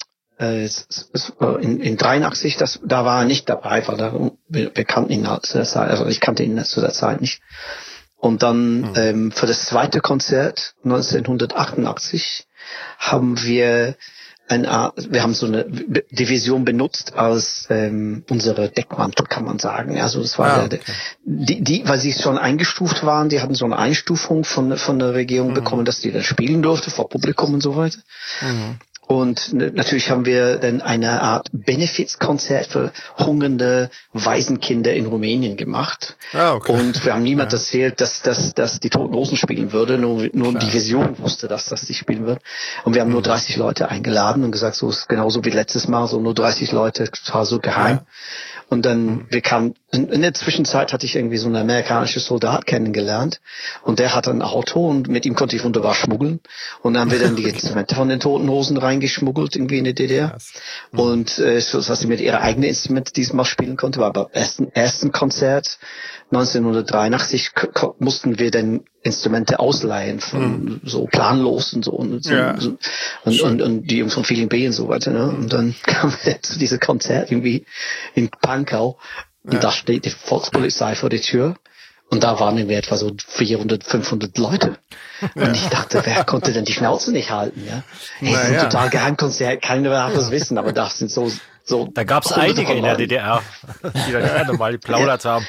Speaker 4: in 83, da war er nicht dabei, weil wir kannten ihn zu der Zeit, also ich kannte ihn zu der Zeit nicht. Und dann für das zweite Konzert 1988 haben wir so eine Division benutzt als unsere Deckmantel, kann man sagen. Also das war weil sie schon eingestuft waren, die hatten so eine Einstufung von der Regierung bekommen, dass die dann spielen durfte vor Publikum und so weiter. Und natürlich haben wir dann eine Art Benefizkonzert für hungernde Waisenkinder in Rumänien gemacht. Und wir haben niemand erzählt, dass die Toten Hosen spielen würde. Nur die Vision wusste, dass die spielen wird. Und wir haben nur 30 Leute eingeladen und gesagt, so ist genauso wie letztes Mal, so nur 30 Leute, total so geheim. Und dann in der Zwischenzeit hatte ich irgendwie so einen amerikanischen Soldat kennengelernt, und der hatte ein Auto, und mit ihm konnte ich wunderbar schmuggeln, und dann haben wir dann die Instrumente von den Toten Hosen reingeschmuggelt irgendwie in die DDR, und so dass sie mit ihre eigenen Instrumente diesmal spielen konnte. Aber beim ersten Konzert 1983 mussten wir dann Instrumente ausleihen von so planlos und so und die Jungs von Feeling B und so weiter, ne? Und dann kamen wir zu diesem Konzert irgendwie in Pankow, und da steht die Volkspolizei vor der Tür, und da waren irgendwie etwa so 400, 500 Leute. Und ich dachte, wer konnte denn die Schnauze nicht halten, ja? Hey, das ist ein total Geheimkonzert, keiner darf das wissen, aber das sind so
Speaker 3: da gab es einige in der DDR, die da gerne mal geplaudert haben.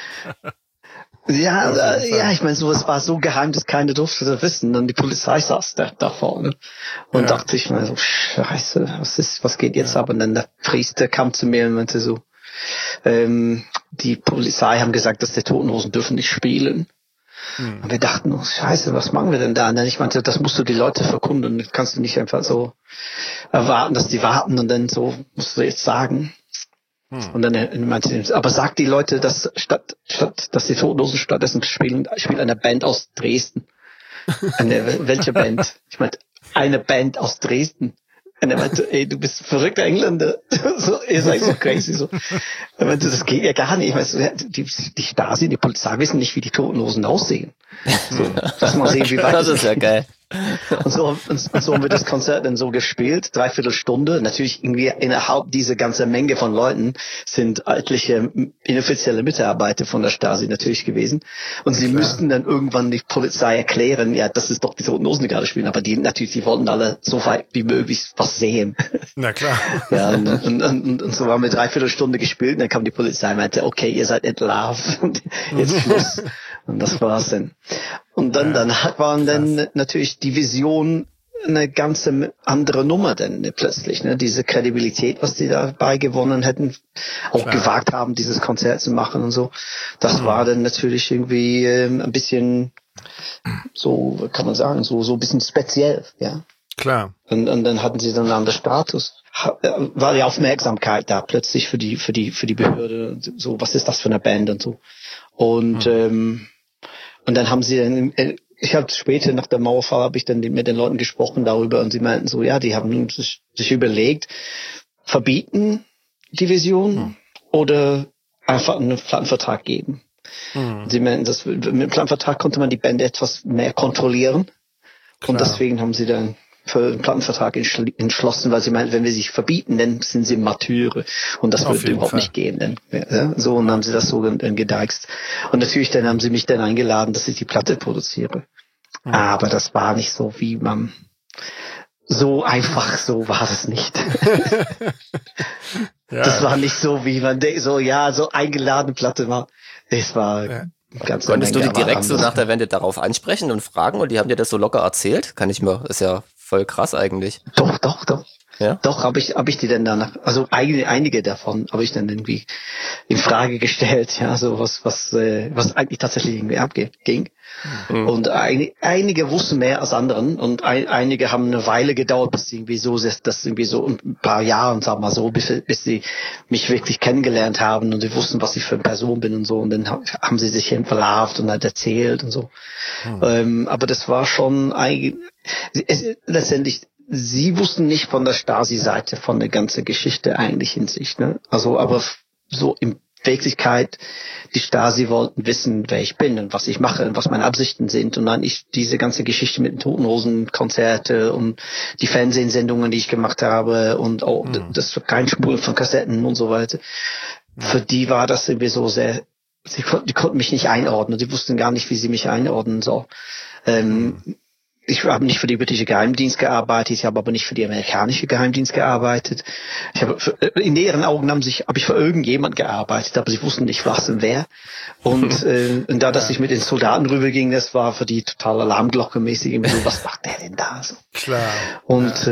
Speaker 4: Ja, ich meine, es war so geheim, dass keiner durfte das wissen. Und die Polizei saß da vorne und dachte ich mir so, Scheiße, was geht jetzt ab? Und dann der Priester kam zu mir und meinte so, die Polizei haben gesagt, dass die Toten Hosen dürfen nicht spielen. Und wir dachten, oh, Scheiße, was machen wir denn da? Und dann ich meinte, das musst du die Leute verkunden. Das kannst du nicht einfach so erwarten, dass die warten, und dann so musst du jetzt sagen. Und dann meinte er, aber sagt die Leute, dass statt dass die Toten Hosen stattdessen spielt eine Band aus Dresden. Welche Band? Ich meinte, eine Band aus Dresden. Und er meinte, ey, du bist verrückter Engländer. So, ihr seid so crazy. So. Er meinte, das geht ja gar nicht. Ich meine, die Stasi, die Polizei wissen nicht, wie die Toten Hosen aussehen. So, lass mal sehen, wie weit
Speaker 1: das ist ja geil.
Speaker 4: Und so haben wir das Konzert dann so gespielt, 3/4 Stunde. Natürlich irgendwie innerhalb dieser ganzen Menge von Leuten sind etliche inoffizielle Mitarbeiter von der Stasi natürlich gewesen. Und sie müssten dann irgendwann die Polizei erklären, ja, das ist doch die Toten Hosen, die gerade spielen. Aber die wollten alle so weit wie möglich was sehen.
Speaker 2: Na klar.
Speaker 4: Ja, und so haben wir 3/4 Stunde gespielt, und dann kam die Polizei und meinte, okay, ihr seid entlarvt und jetzt Schluss. Und das war's dann. Und dann waren dann natürlich die Vision eine ganze andere Nummer dann plötzlich, ne? Diese Kredibilität, was die dabei gewonnen hätten, auch gewagt haben, dieses Konzert zu machen und so. Das war dann natürlich irgendwie ein bisschen, so kann man sagen, so ein bisschen speziell, ja.
Speaker 2: Klar.
Speaker 4: Und dann hatten sie dann einen anderen Status. War die Aufmerksamkeit da plötzlich für die Behörde, so, was ist das für eine Band und so. Und dann haben sie dann, ich habe später nach der Mauerfall habe ich dann mit den Leuten gesprochen darüber, und sie meinten so, ja, die haben sich überlegt, verbieten die Vision oder einfach einen Plattenvertrag geben. Sie meinten, mit dem Plattenvertrag konnte man die Band etwas mehr kontrollieren. Klar. Und deswegen haben sie dann für den Plattenvertrag entschlossen, weil sie meinten, wenn wir sich verbieten, dann sind sie Martyre, und das würde überhaupt nicht gehen. Dann, ja, so, und dann haben sie das so dann gedeichst. Und natürlich dann haben sie mich dann eingeladen, dass ich die Platte produziere. Aber das war nicht so, wie man, so einfach, so war das nicht. Das war nicht so, wie man denkt, so eingeladen Platte war. Es war ganz
Speaker 1: Konntest du die direkt so nach der Wende darauf ansprechen und fragen, und die haben dir das so locker erzählt? Ist ja voll krass eigentlich.
Speaker 4: Doch.
Speaker 1: Ja?
Speaker 4: Doch, habe ich die dann danach, also einige davon habe ich dann irgendwie in Frage gestellt, ja, so was eigentlich tatsächlich irgendwie abging. Mhm. Und einige wussten mehr als anderen und einige haben eine Weile gedauert, bis irgendwie so, das irgendwie so ein paar Jahre, sagen wir mal so, bis sie mich wirklich kennengelernt haben und sie wussten, was ich für eine Person bin und so, und dann haben sie sich verlauft und halt erzählt und so. Mhm. Aber das war schon letztendlich, sie wussten nicht von der Stasi-Seite von der ganzen Geschichte eigentlich in sich, ne? Also, aber so in Wirklichkeit, die Stasi wollten wissen, wer ich bin und was ich mache und was meine Absichten sind. Und dann diese ganze Geschichte mit den Toten Hosen Konzerte und die Fernsehsendungen, die ich gemacht habe und auch das Reinspulen von Kassetten und so weiter. Für die war das irgendwie so sehr, die konnten mich nicht einordnen. Die wussten gar nicht, wie sie mich einordnen soll. Ich habe nicht für die britische Geheimdienst gearbeitet, ich habe aber nicht für die amerikanische Geheimdienst gearbeitet. In deren Augen habe ich für irgendjemand gearbeitet, aber sie wussten nicht was und wer. Und da, dass ich mit den Soldaten rüberging, das war für die total Alarmglocke-mäßig. So, was macht der denn da? So.
Speaker 2: Klar.
Speaker 4: Und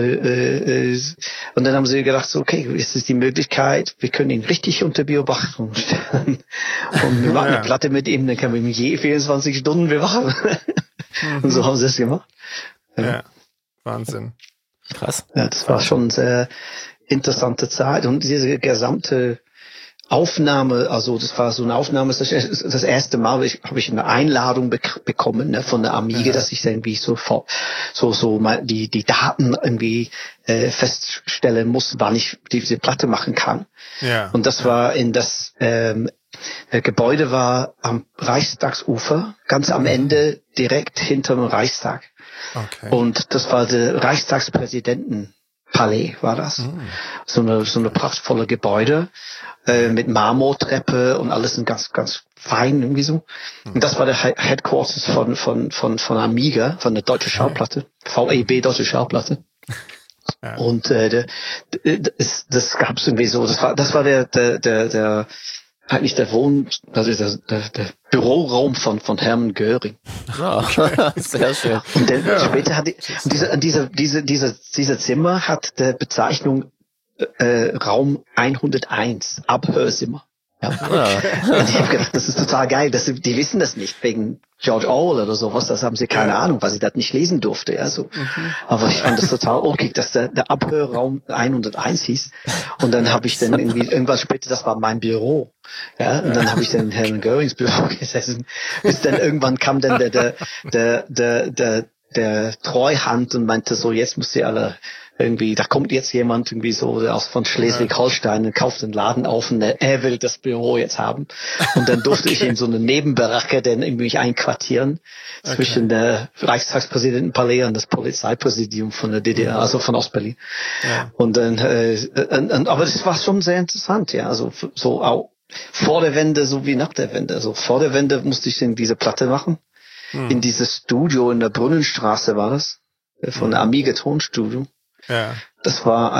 Speaker 4: dann haben sie gedacht, so, okay, jetzt ist die Möglichkeit, wir können ihn richtig unter Beobachtung stellen. Und wir machen eine Platte mit ihm, dann können wir ihn je 24 Stunden bewachen. Und so haben sie es gemacht.
Speaker 2: Ja, Wahnsinn.
Speaker 1: Krass.
Speaker 4: Ja, das war schon eine sehr interessante Zeit. Und diese gesamte Aufnahme, also das war so eine Aufnahme, das erste Mal habe ich eine Einladung bekommen, ne, von der Amiga, dass ich irgendwie so mal die Daten irgendwie feststellen muss, wann ich diese Platte machen kann. Ja. Und das war das Gebäude war am Reichstagsufer, ganz am Ende, direkt hinterm Reichstag. Okay. Und das war der Reichstagspräsidentenpalais, war das. So eine prachtvolle Gebäude, mit Marmortreppe und alles in ganz, ganz fein irgendwie so. Und das war der Headquarters von Amiga, von der Deutsche Schallplatte, VEB Deutsche Schallplatte. Ja. Und das gab's irgendwie so, das war der eigentlich der Büroraum von Hermann Göring.
Speaker 1: Ja, okay. Sehr schön.
Speaker 4: Und dann später hat dieser Zimmer hat der Bezeichnung Raum 101, Abhörzimmer. Ja. Und ich habe gedacht, das ist total geil. Die wissen das nicht wegen George Orwell oder sowas. Das haben sie keine Ahnung, weil sie das nicht lesen durfte. Ja, so. Aber ich fand das total okay, dass der Abhörraum 101 hieß. Und dann habe ich dann irgendwann später, das war mein Büro. Ja, und dann habe ich dann in Hermann Görings Büro gesessen. Bis dann irgendwann kam dann der Treuhand und meinte so, jetzt müsst ihr alle irgendwie, da kommt jetzt jemand irgendwie so von Schleswig-Holstein und kauft den Laden auf und er will das Büro jetzt haben. Und dann durfte ich in so eine Nebenbaracke dann irgendwie mich einquartieren zwischen der Reichstagspräsidentenpalais und das Polizeipräsidium von der DDR, also von Ostberlin. Ja. Und dann, aber das war schon sehr interessant, ja, also so auch vor der Wende so wie nach der Wende. Also vor der Wende musste ich dann diese Platte machen. In dieses Studio in der Brunnenstraße war das, von der Amiga Tonstudio. Ja. Das war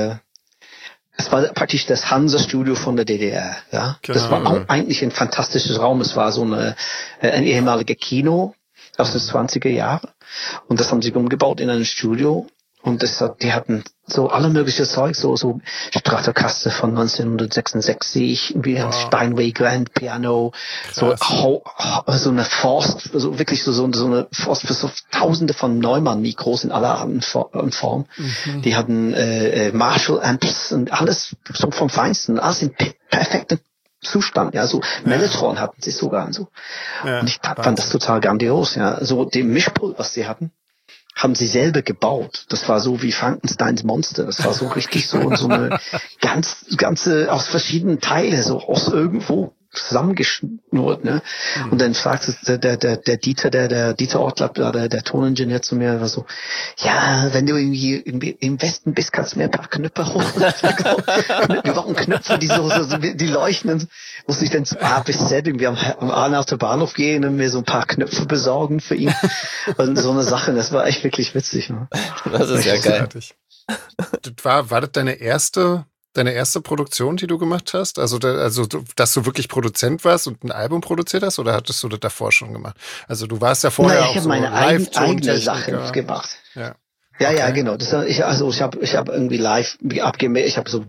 Speaker 4: praktisch das Hansa-Studio von der DDR, ja. Genau. Das war auch eigentlich ein fantastisches Raum. Es war so ein ehemaliger Kino aus den 20er Jahren. Und das haben sie umgebaut in ein Studio. Und die hatten so alle mögliche Zeug, so Stratocaster von 1966, wie ein Steinway Grand Piano, so eine Forst, so wirklich so eine Forst für so Tausende von Neumann-Mikros in aller Art und Form. Die hatten Marshall-Amps und alles so vom Feinsten, alles in perfektem Zustand, ja, so Mellotron hatten sie sogar und so. Ja, und ich fand das total grandios, ja, so den Mischpult, was sie hatten, haben sie selber gebaut. Das war so wie Frankensteins Monster. Das war so richtig so eine ganze aus verschiedenen Teilen, so aus irgendwo zusammengeschnurrt, ne? Und dann fragte der Dieter Ortler, der Toningenieur zu mir, war so, ja, wenn du irgendwie im Westen bist, kannst du mir ein paar Knöpfe holen. Wir brauchen Knöpfe, die leuchten. Und musste ich dann zu A bis Z irgendwie am Arnauter Bahnhof gehen und mir so ein paar Knöpfe besorgen für ihn. Und so eine Sache, das war echt wirklich witzig. Ne?
Speaker 1: Das ist ja geil.
Speaker 2: War das deine erste Produktion, die du gemacht hast? Also, dass du wirklich Produzent warst und ein Album produziert hast, oder hattest du das davor schon gemacht? Also, du warst ja vorher auch so
Speaker 4: Live-Tontechniker. Ich habe meine eigene Sachen gemacht.
Speaker 2: Ja.
Speaker 4: Ja, genau. Ich habe irgendwie live abgemeldet. Ich habe so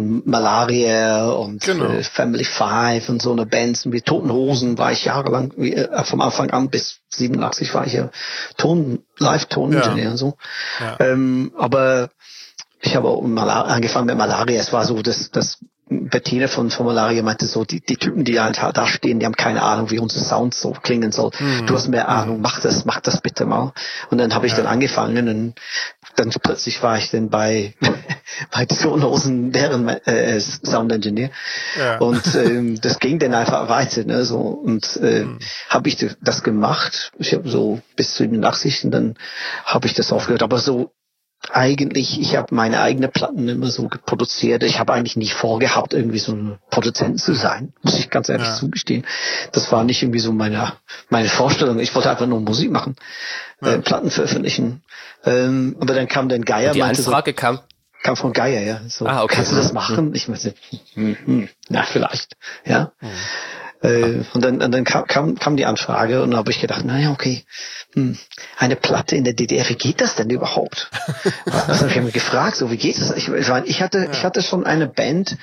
Speaker 4: Malaria und Family 5 und so eine Bands. Und wie Toten Hosen war ich jahrelang, vom Anfang an bis 87 war ich ja Live-Toningenieur und so. Ja. Aber ich habe auch angefangen mit Malaria. Es war so, dass Bettina von Malaria meinte so, die Typen, die halt da stehen, die haben keine Ahnung, wie unser Sound so klingen soll. Du hast mehr Ahnung, mach das bitte mal. Und dann habe ich dann angefangen und dann plötzlich war ich dann bei Toten Hosen, deren Sound Engineer. Ja. Und das ging dann einfach weiter, ne, so. Und habe ich das gemacht. Ich habe so bis 87 und dann habe ich das aufgehört. Aber so eigentlich, ich habe meine eigenen Platten immer so produziert. Ich habe eigentlich nicht vorgehabt, irgendwie so ein Produzent zu sein, muss ich ganz ehrlich zugestehen. Das war nicht irgendwie so meine Vorstellung. Ich wollte einfach nur Musik machen, Platten veröffentlichen. Aber dann kam dann Geier.
Speaker 1: Die Anfrage kam
Speaker 4: von Geier, ja. So, okay. Kannst du das machen? Ich meinte, na, vielleicht, ja. Und dann kam die Anfrage und dann habe ich gedacht, naja, okay, eine Platte in der DDR, wie geht das denn überhaupt? Also habe ich mich gefragt, so wie geht das? Ich hatte schon eine Band,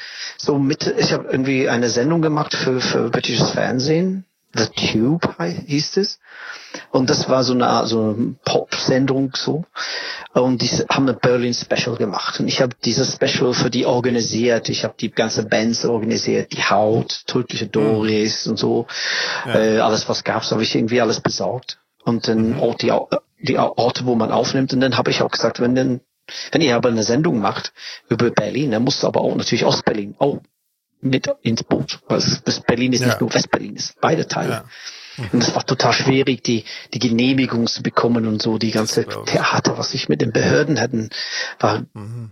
Speaker 4: ich habe irgendwie eine Sendung gemacht für britisches Fernsehen. The Tube hieß es. Und das war so eine Pop-Sendung so. Und die haben ein Berlin Special gemacht. Und ich habe dieses Special für die organisiert. Ich habe die ganze Bands organisiert. Die Haut, Tödliche Doris und so. Ja. Alles, was gab's, habe ich irgendwie alles besorgt. Und dann auch die Orte, wo man aufnimmt. Und dann habe ich auch gesagt, wenn ihr aber eine Sendung macht über Berlin, dann musst du aber auch natürlich Ostberlin auch mit ins Boot. Weil Berlin ist nicht nur Westberlin, es ist beide Teile. Ja. Und es war total schwierig, die Genehmigung zu bekommen und so. Die ganze Theater, was ich mit den Behörden hatten, war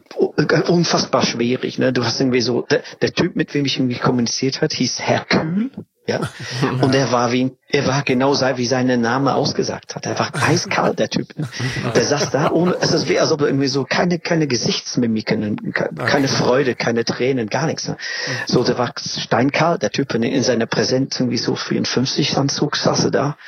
Speaker 4: unfassbar schwierig. Ne? Du hast irgendwie so, der Typ, mit dem ich irgendwie kommuniziert hat, hieß Hercule. Ja. Und er war genau so, wie sein Name ausgesagt hat. Er war eiskalt, der Typ. Der saß da ohne, es wäre, als ob er irgendwie so keine Gesichtsmimiken, keine Freude, keine Tränen, gar nichts. Ne? So, der war steinkalt, der Typ in seiner Präsenz irgendwie so 54-Anzug saß er da.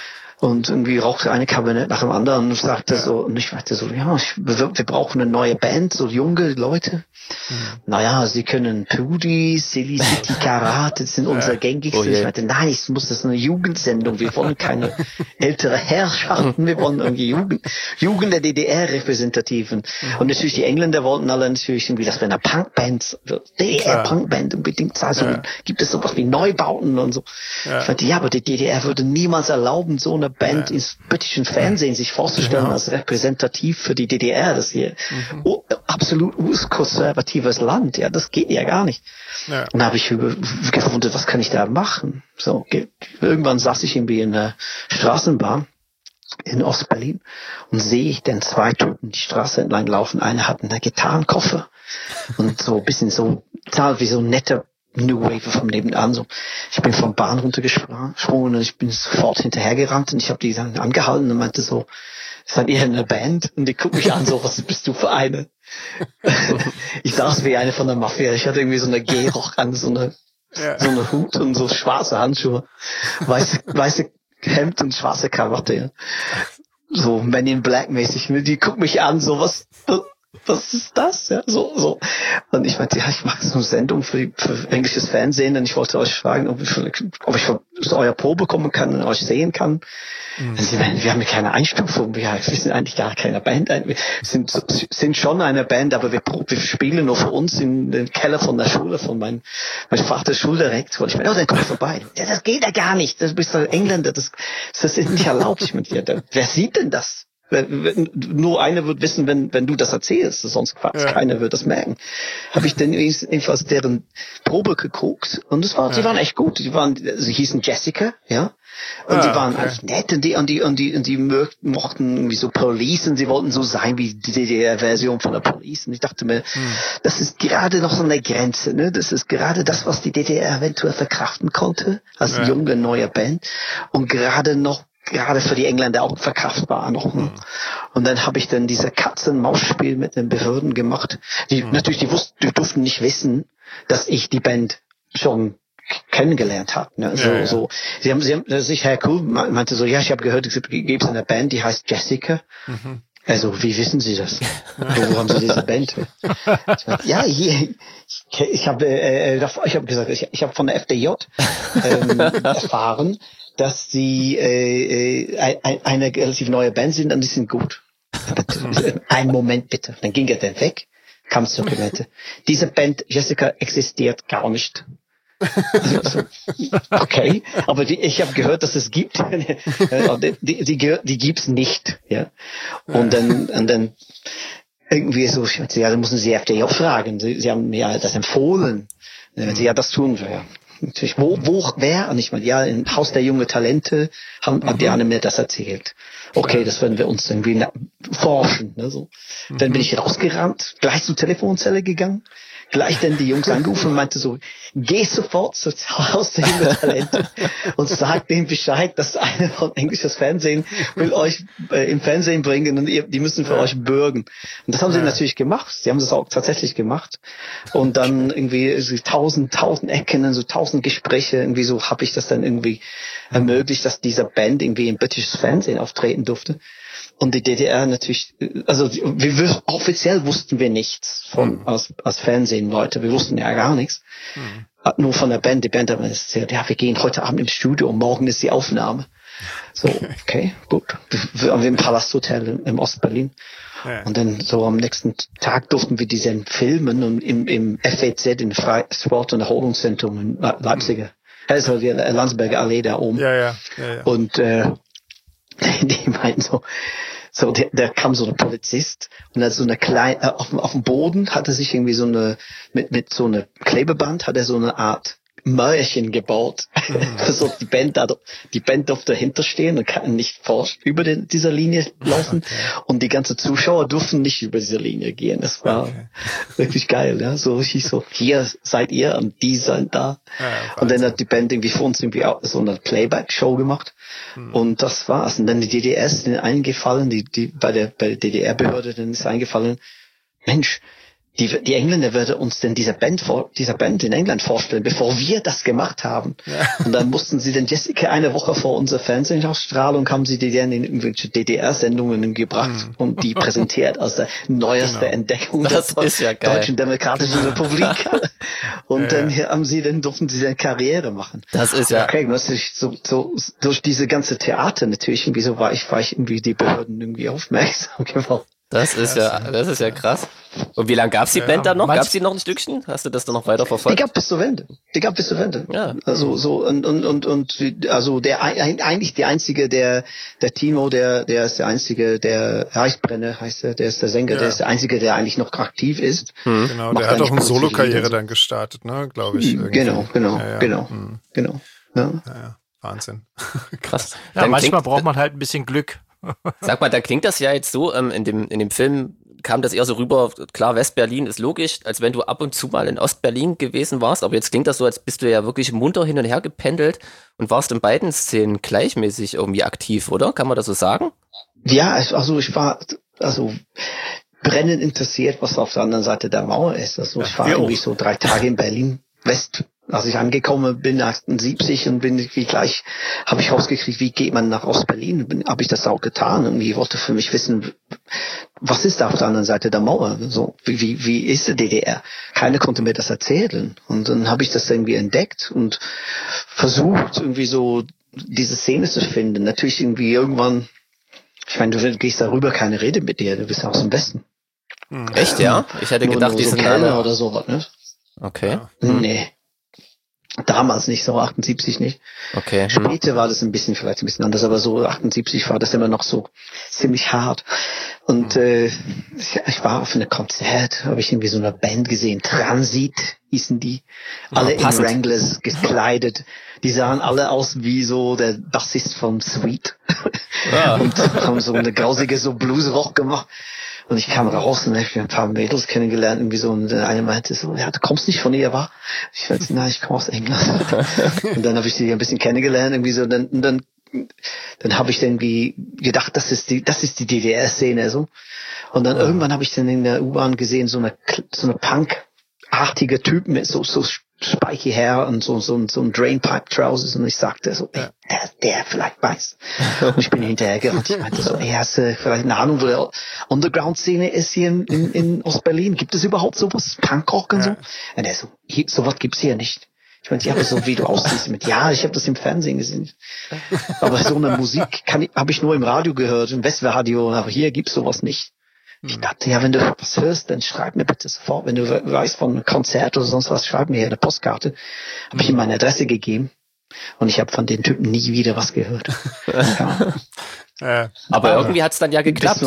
Speaker 4: Und irgendwie rauchte eine Kabinett nach dem anderen und sagte so, und ich meinte so, ja, wir brauchen eine neue Band, so junge Leute. Naja, sie können Pudi, Silly City Karate, das sind unsere gängigsten. Ich meinte, nein, das ist eine Jugendsendung. Wir wollen keine ältere Herrschaften, wir wollen irgendwie Jugend der DDR-Repräsentativen. Und natürlich die Engländer wollten alle natürlich irgendwie, dass wir eine Punkband, DDR-Punkband unbedingt, also gibt es sowas wie Neubauten und so. Ich meinte, ja, aber die DDR würde niemals erlauben, so eine Band ins britischen Fernsehen sich vorzustellen als repräsentativ für die DDR. Das hier absolut konservatives Land, ja, das geht ja gar nicht. Ja. Und da habe ich gewundert, was kann ich da machen? So, irgendwann saß ich irgendwie in der Straßenbahn in Ostberlin und sehe ich dann zwei Typen die Straße entlang laufen. Einer hat einen Gitarrenkoffer und so ein bisschen so, wie so ein netter New Wave von nebenan, so. Ich bin vom Bahn runtergesprungen und ich bin sofort hinterhergerannt und ich habe die dann angehalten und meinte so, seid ihr eine Band? Und die gucken mich an, so, was bist du für eine? Ich saß wie eine von der Mafia. Ich hatte irgendwie so eine Gehrock an, so eine Hut und so schwarze Handschuhe, weiße Hemd und schwarze Krawatte, ja. So Men in Black mäßig. Die gucken mich an, so, was ist das? Ja, so. Und ich meinte, ja, ich mache so eine Sendung für englisches Fernsehen und ich wollte euch fragen, ob ich euer Probe kommen kann und euch sehen kann. Und sie meinen, wir haben keine Einstufung, wir sind eigentlich gar keine Band. Wir sind schon eine Band, aber wir spielen nur für uns in den Keller von der Schule, von mein Vater Schuldirektor. Und ich meine, dann komm vorbei. Ja, das geht ja gar nicht, du bist ein Engländer, das ist nicht erlaubt. Ich meine, ja, wer sieht denn das? Nur einer wird wissen, wenn du das erzählst, sonst keiner wird das merken. Habe ich dann jedenfalls deren Probe geguckt und sie waren echt gut. Sie hießen Jessica, ja. Und die waren eigentlich nett und die mochten irgendwie so Police und sie wollten so sein wie die DDR-Version von der Police. Und ich dachte mir, das ist gerade noch so eine Grenze, ne? Das ist gerade das, was die DDR eventuell verkraften konnte, als junge, neue Band. Und gerade für die Engländer auch verkraftbar noch. Und dann habe ich dann diese Katz-und-Maus-Spiel mit den Behörden gemacht. Die durften nicht wissen, dass ich die Band kennengelernt habe. Ne? So. Sie haben sich, Herr Kuhl meinte so, ja, ich habe gehört, es gibt eine Band, die heißt Jessica. Also, wie wissen Sie das? Wo haben Sie diese Band? Ja, hier, ich habe gesagt, ich habe von der FDJ erfahren, dass sie eine relativ neue Band sind und die sind gut. Einen Moment bitte. Dann ging er dann weg, kam zur Dokumente. Diese Band, Jessica, existiert gar nicht. Okay, aber ich habe gehört, dass es gibt. Die gibt's nicht, ja. Und dann irgendwie so, ja, dann müssen Sie FDJ fragen. Sie haben mir das empfohlen. Ja, das tun wir, ja. Natürlich, wer? Und ich meine, ja, im Haus der jungen Talente hat Diane mir das erzählt. Okay, das werden wir uns irgendwie forschen, ne, so. Dann bin ich rausgerannt, gleich zur Telefonzelle gegangen, gleich dann die Jungs angerufen und meinte so, geh sofort zum Haus der jungen Talente und sag denen Bescheid, dass einer von englisches Fernsehen will euch im Fernsehen bringen und die müssen für euch bürgen. Und das haben sie natürlich gemacht. Sie haben das auch tatsächlich gemacht. Und dann irgendwie so 1000 Ecken und so 1000 Gespräche, irgendwie so habe ich das dann irgendwie ermöglicht, dass dieser Band irgendwie im britisches Fernsehen auftreten durfte. Und die DDR natürlich, also offiziell wussten wir nichts als Fernsehen-Leute. Wir wussten ja gar nichts. Nur von der Band. Die Band hat mir erzählt, ja, wir gehen heute Abend ins Studio und morgen ist die Aufnahme. So, okay, gut. Wir haben im Palasthotel im Ostberlin. Ja. Und dann so am nächsten Tag durften wir diesen filmen und im FEZ, im Sport- und Erholungszentrum in Leipziger. Also die Landsberger Allee da oben. Ja. Und die meinten so der kam so ein Polizist und hat so eine kleine auf dem Boden hat er sich irgendwie so eine mit so eine Klebeband hat er so eine Art Mörchen gebaut. So die Band durfte dahinter stehen und kann nicht über dieser Linie laufen. Okay. Und die ganzen Zuschauer durften nicht über diese Linie gehen. Das war wirklich geil, ja. So richtig so, hier seid ihr und die sind da. Ja, und dann hat die Band irgendwie für uns irgendwie auch so eine Playback-Show gemacht. Und das war's. Und dann die DDR ist denen eingefallen, bei der DDR-Behörde, dann ist eingefallen, Mensch, die Engländer würden uns denn dieser Band in England vorstellen, bevor wir das gemacht haben. Ja. Und dann mussten sie dann Jessica eine Woche vor unserer Fernsehausstrahlung haben sie die dann in irgendwelche DDR-Sendungen gebracht und die präsentiert als der neueste Entdeckung der Deutschen Demokratischen Republik. Und dann durften sie dann Karriere machen.
Speaker 1: Das ist ja.
Speaker 4: Okay, natürlich so durch diese ganze Theater natürlich irgendwie so war ich irgendwie die Behörden irgendwie aufmerksam geworden.
Speaker 1: Das ist ja krass. Und wie lange gab's die Band dann noch? Gab's die noch ein Stückchen? Hast du das dann noch weiter verfolgt?
Speaker 4: Die gab bis zur Wende. Ja. Also so und also eigentlich der einzige, der Timo, der ist der einzige, der Reichbrenner heißt er, der ist der Sänger, der ist der einzige, der eigentlich noch aktiv ist.
Speaker 2: Genau, der hat auch eine Solo-Karriere dann gestartet, ne, glaube ich.
Speaker 4: Genau. Ja.
Speaker 2: Wahnsinn.
Speaker 1: Krass.
Speaker 3: Ja, manchmal braucht man halt ein bisschen Glück.
Speaker 1: Sag mal, da klingt das ja jetzt so, in dem Film kam das eher so rüber, klar, West-Berlin ist logisch, als wenn du ab und zu mal in Ost-Berlin gewesen warst, aber jetzt klingt das so, als bist du ja wirklich munter hin und her gependelt und warst in beiden Szenen gleichmäßig irgendwie aktiv, oder? Kann man das so sagen?
Speaker 4: Ja, also ich war brennend interessiert, was auf der anderen Seite der Mauer ist. Also ich war irgendwie so 3 Tage in Berlin West. Als ich angekommen bin, 78, und bin irgendwie gleich, habe ich rausgekriegt, wie geht man nach Ostberlin? Habe ich das auch getan. Und ich wollte für mich wissen, was ist da auf der anderen Seite der Mauer? So, wie ist die DDR? Keiner konnte mir das erzählen. Und dann habe ich das irgendwie entdeckt und versucht, irgendwie so diese Szene zu finden. Natürlich irgendwie irgendwann, ich meine, du gehst darüber, keine Rede mit dir, du bist aus dem Westen.
Speaker 1: Echt, ja? Ich hätte gedacht, die
Speaker 4: so
Speaker 1: sind
Speaker 4: alle oder sowas, ne?
Speaker 1: Okay.
Speaker 4: Nee. Damals nicht, so 78 nicht.
Speaker 1: Okay.
Speaker 4: Später war das vielleicht ein bisschen anders, aber so 78 war das immer noch so ziemlich hart. Und ich war auf einem Konzert, habe ich irgendwie so eine Band gesehen, Transit hießen die. Alle in Wranglers gekleidet. Die sahen alle aus wie so der Bassist von Sweet. Und haben so eine grausige so Bluesrock gemacht. Und ich kam raus und habe ein paar Mädels kennengelernt, irgendwie so, und eine meinte so, ja, du kommst nicht von ihr, war? Ich meinte, nein, ich komme aus England. Und dann habe ich sie ein bisschen kennengelernt, irgendwie so, und dann habe ich irgendwie gedacht, das ist die DDR-Szene, so. Und dann irgendwann habe ich dann in der U-Bahn gesehen, so eine Punk-artige Typen mit so spiky Hair und so ein Drainpipe Trousers und ich sagte so, ey, der vielleicht weiß. Und ich bin hinterher gerannt. Ich meinte so, ey, hast du vielleicht eine Ahnung, wo der Underground-Szene ist hier in Ostberlin? Gibt es überhaupt sowas? Punkrock und so? Und er so, sowas gibt's hier nicht. Ich meinte, ja, aber so wie du aussiehst mit, ja, ich habe das im Fernsehen gesehen. Aber so eine Musik habe ich nur im Radio gehört, im Westradio, aber hier gibt's sowas nicht. Ich dachte, ja, wenn du was hörst, dann schreib mir bitte sofort. Wenn du weißt von einem Konzert oder sonst was, schreib mir hier eine Postkarte. Habe ich ihm meine Adresse gegeben und ich habe von den Typen nie wieder was gehört.
Speaker 1: Aber irgendwie hat's dann ja geklappt.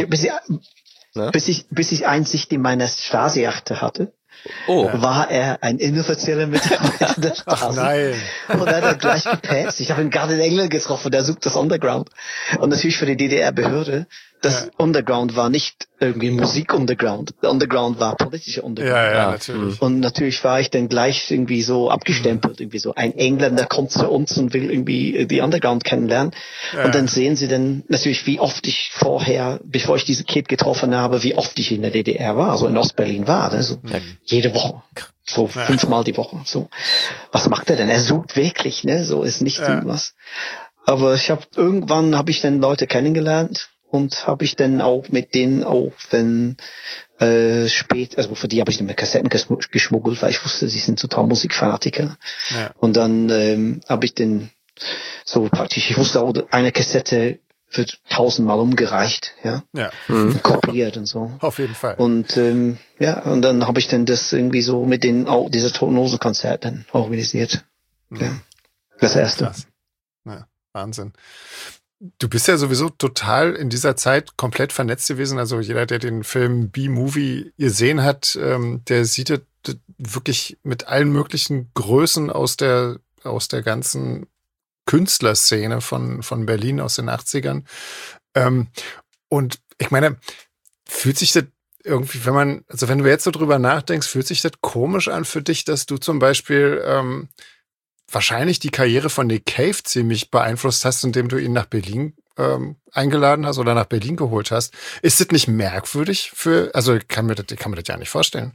Speaker 4: Bis ich Einsicht in meine Stasi-Akte hatte. War er ein inoffizieller Mitarbeiter der Stasi.
Speaker 2: Ach nein.
Speaker 4: Und er hat gleich gepasst. Ich habe ihn gerade in England getroffen, der sucht das Underground. Und natürlich für die DDR-Behörde, das Underground war nicht irgendwie Musik-Underground. Der Underground war politischer Underground.
Speaker 2: Ja, natürlich.
Speaker 4: Und natürlich war ich dann gleich irgendwie so abgestempelt, irgendwie so ein Engländer kommt zu uns und will irgendwie die Underground kennenlernen. Und dann sehen sie dann natürlich, wie oft ich vorher, bevor ich diese Kid getroffen habe, wie oft ich in der DDR war, also in Ostberlin war. Also jede Woche. So 5-mal die Woche. So. Was macht er denn? Er sucht wirklich, ne? So ist nicht irgendwas. Aber irgendwann habe ich dann Leute kennengelernt. Und habe ich dann auch mit denen wenn also für die habe ich dann Kassetten geschmuggelt, weil ich wusste, sie sind total Musikfanatiker. Ja. Und dann habe ich dann so praktisch, ich wusste auch, eine Kassette wird 1000-mal umgereicht, kopiert und so.
Speaker 2: Auf jeden Fall.
Speaker 4: Und und dann habe ich dann das irgendwie so mit den auch dieser Toten Hosen Konzert dann organisiert. Ja. Das erste.
Speaker 2: Krass. Ja, Wahnsinn. Du bist ja sowieso total in dieser Zeit komplett vernetzt gewesen. Also jeder, der den Film B-Movie gesehen hat, der sieht das wirklich mit allen möglichen Größen aus der ganzen Künstlerszene von Berlin aus den 80ern. Und ich meine, fühlt sich das irgendwie, wenn du jetzt so drüber nachdenkst, fühlt sich das komisch an für dich, dass du zum Beispiel wahrscheinlich die Karriere von Nick Cave ziemlich beeinflusst hast, indem du ihn nach Berlin eingeladen hast oder nach Berlin geholt hast. Ist das nicht merkwürdig also ich kann mir das ja nicht vorstellen.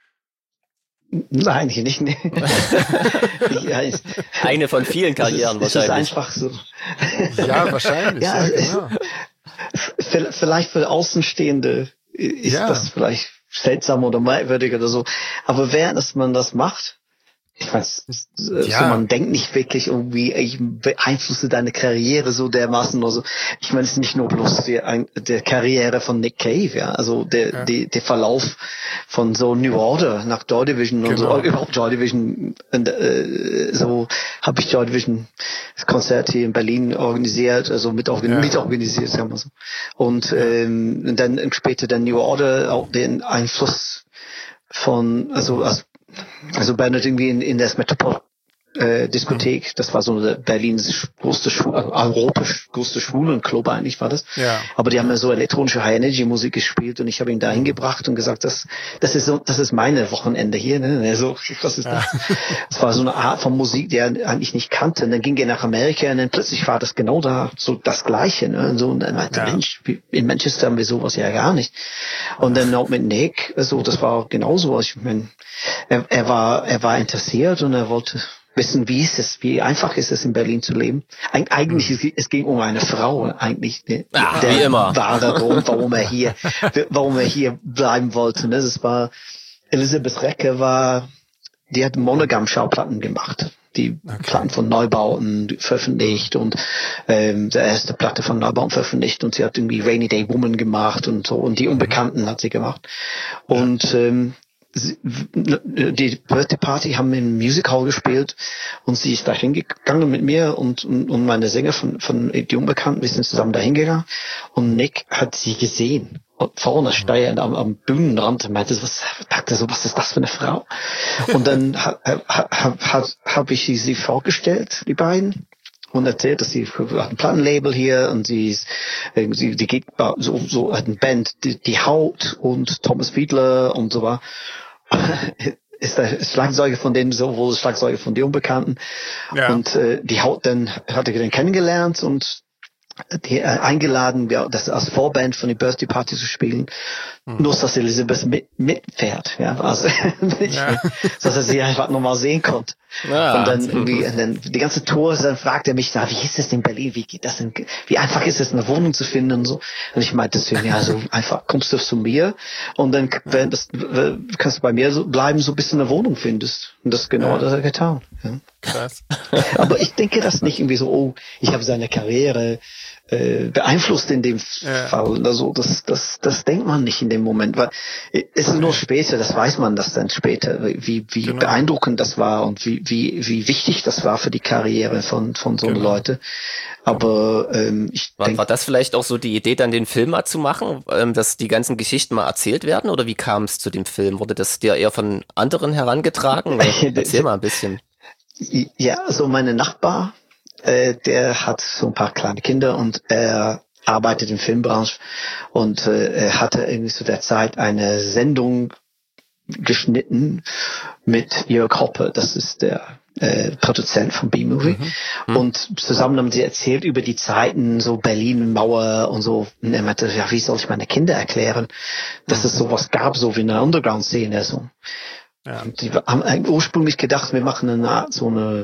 Speaker 4: Nein, nicht. Nee.
Speaker 1: Eine von vielen Karrieren wahrscheinlich.
Speaker 4: Das ist einfach so.
Speaker 2: Ja, wahrscheinlich. Ja, genau.
Speaker 4: Vielleicht für Außenstehende ist das vielleicht seltsam oder merkwürdig oder so. Aber während man das macht, ich weiß, so man denkt nicht wirklich irgendwie, ich beeinflusse deine Karriere so dermaßen oder so. Ich meine, es ist nicht nur bloß der Karriere von Nick Cave, also der Verlauf von so New Order nach Joy Division und so, überhaupt Joy Division, so habe ich Joy Division das Konzert hier in Berlin organisiert, also mitorganisiert, sagen wir so. Und dann später der New Order, auch den Einfluss von, also Bernhard irgendwie in der Metropol Diskothek, das war so Berlins größte Europas größte Schwulenclub eigentlich war das. Ja. Aber die haben ja so elektronische High-Energy-Musik gespielt und ich habe ihn da hingebracht und gesagt, das ist meine Wochenende hier, ne? Also, was ist das? Das war so eine Art von Musik, die er eigentlich nicht kannte. Und dann ging er nach Amerika und dann plötzlich war das genau da, so das Gleiche, ne? Und so, und dann meinte, Mensch, in Manchester haben wir sowas ja gar nicht. Und dann auch mit Nick, also das war genauso. Ich meine, er war interessiert und er wollte wissen, wie einfach ist es in Berlin zu leben. Eigentlich, es ging um eine Frau, eigentlich.
Speaker 1: Wie immer.
Speaker 4: Wahre Grund, warum er hier bleiben wollte. Ne? Das war, Elisabeth Recke die hat Monogam-Schallplatten gemacht. Die Platten von Neubauten veröffentlicht und der erste Platte von Neubauten veröffentlicht und sie hat irgendwie Rainy Day Woman gemacht und so und die Unbekannten hat sie gemacht. Und die Birthday Party haben im Music Hall gespielt und sie ist da hingegangen mit mir und meine Sänger von die Unbekannten, wir sind zusammen da hingegangen und Nick hat sie gesehen und vorne steuernd am Bühnenrand meinte was ist das für eine Frau? Und dann hab ich sie vorgestellt, die beiden, und erzählt, dass sie hat ein Plattenlabel hier und die geht so hat eine Band, die Haut und Thomas Fiedler und so war. Ist der Schlagzeuger von denen sowohl Schlagzeuger von den Unbekannten. Ja. Und die Haut hatte ich dann kennengelernt und eingeladen, das als Vorband von der Birthday Party zu spielen, nur dass Elizabeth mitfährt, ja, also dass er sie einfach nochmal sehen konnte. Ja. Und dann die ganze Tour, dann fragt er mich wie ist es in Berlin, wie geht das denn, wie einfach ist es, eine Wohnung zu finden und so. Und ich meinte zu ihm, ja, so einfach kommst du zu mir und dann kannst du bei mir so bleiben, so bis du eine Wohnung findest. Und das genau hat er getan. Ja.
Speaker 2: Krass.
Speaker 4: Aber ich denke das nicht irgendwie so, ich habe seine Karriere beeinflusst in dem Fall. Also das denkt man nicht in dem Moment, weil es ist nur später, das weiß man das dann später, wie beeindruckend das war und wie wichtig das war für die Karriere von so einer Leute. Aber
Speaker 1: war das vielleicht auch so die Idee, dann den Film mal zu machen, dass die ganzen Geschichten mal erzählt werden? Oder wie kam es zu dem Film? Wurde das dir eher von anderen herangetragen? Erzähl mal ein bisschen.
Speaker 4: Ja, so meine Nachbar, der hat so ein paar kleine Kinder und er arbeitet in der Filmbranche und er hatte irgendwie zu der Zeit eine Sendung geschnitten mit Jörg Hoppe, das ist der Produzent von B-Movie. Und zusammen haben sie erzählt über die Zeiten, so Berlin Mauer und so. Und er meinte, ja, wie soll ich meine Kinder erklären, dass es sowas gab, so wie eine Underground-Szene, so. Ja. Die haben ursprünglich gedacht, wir machen so eine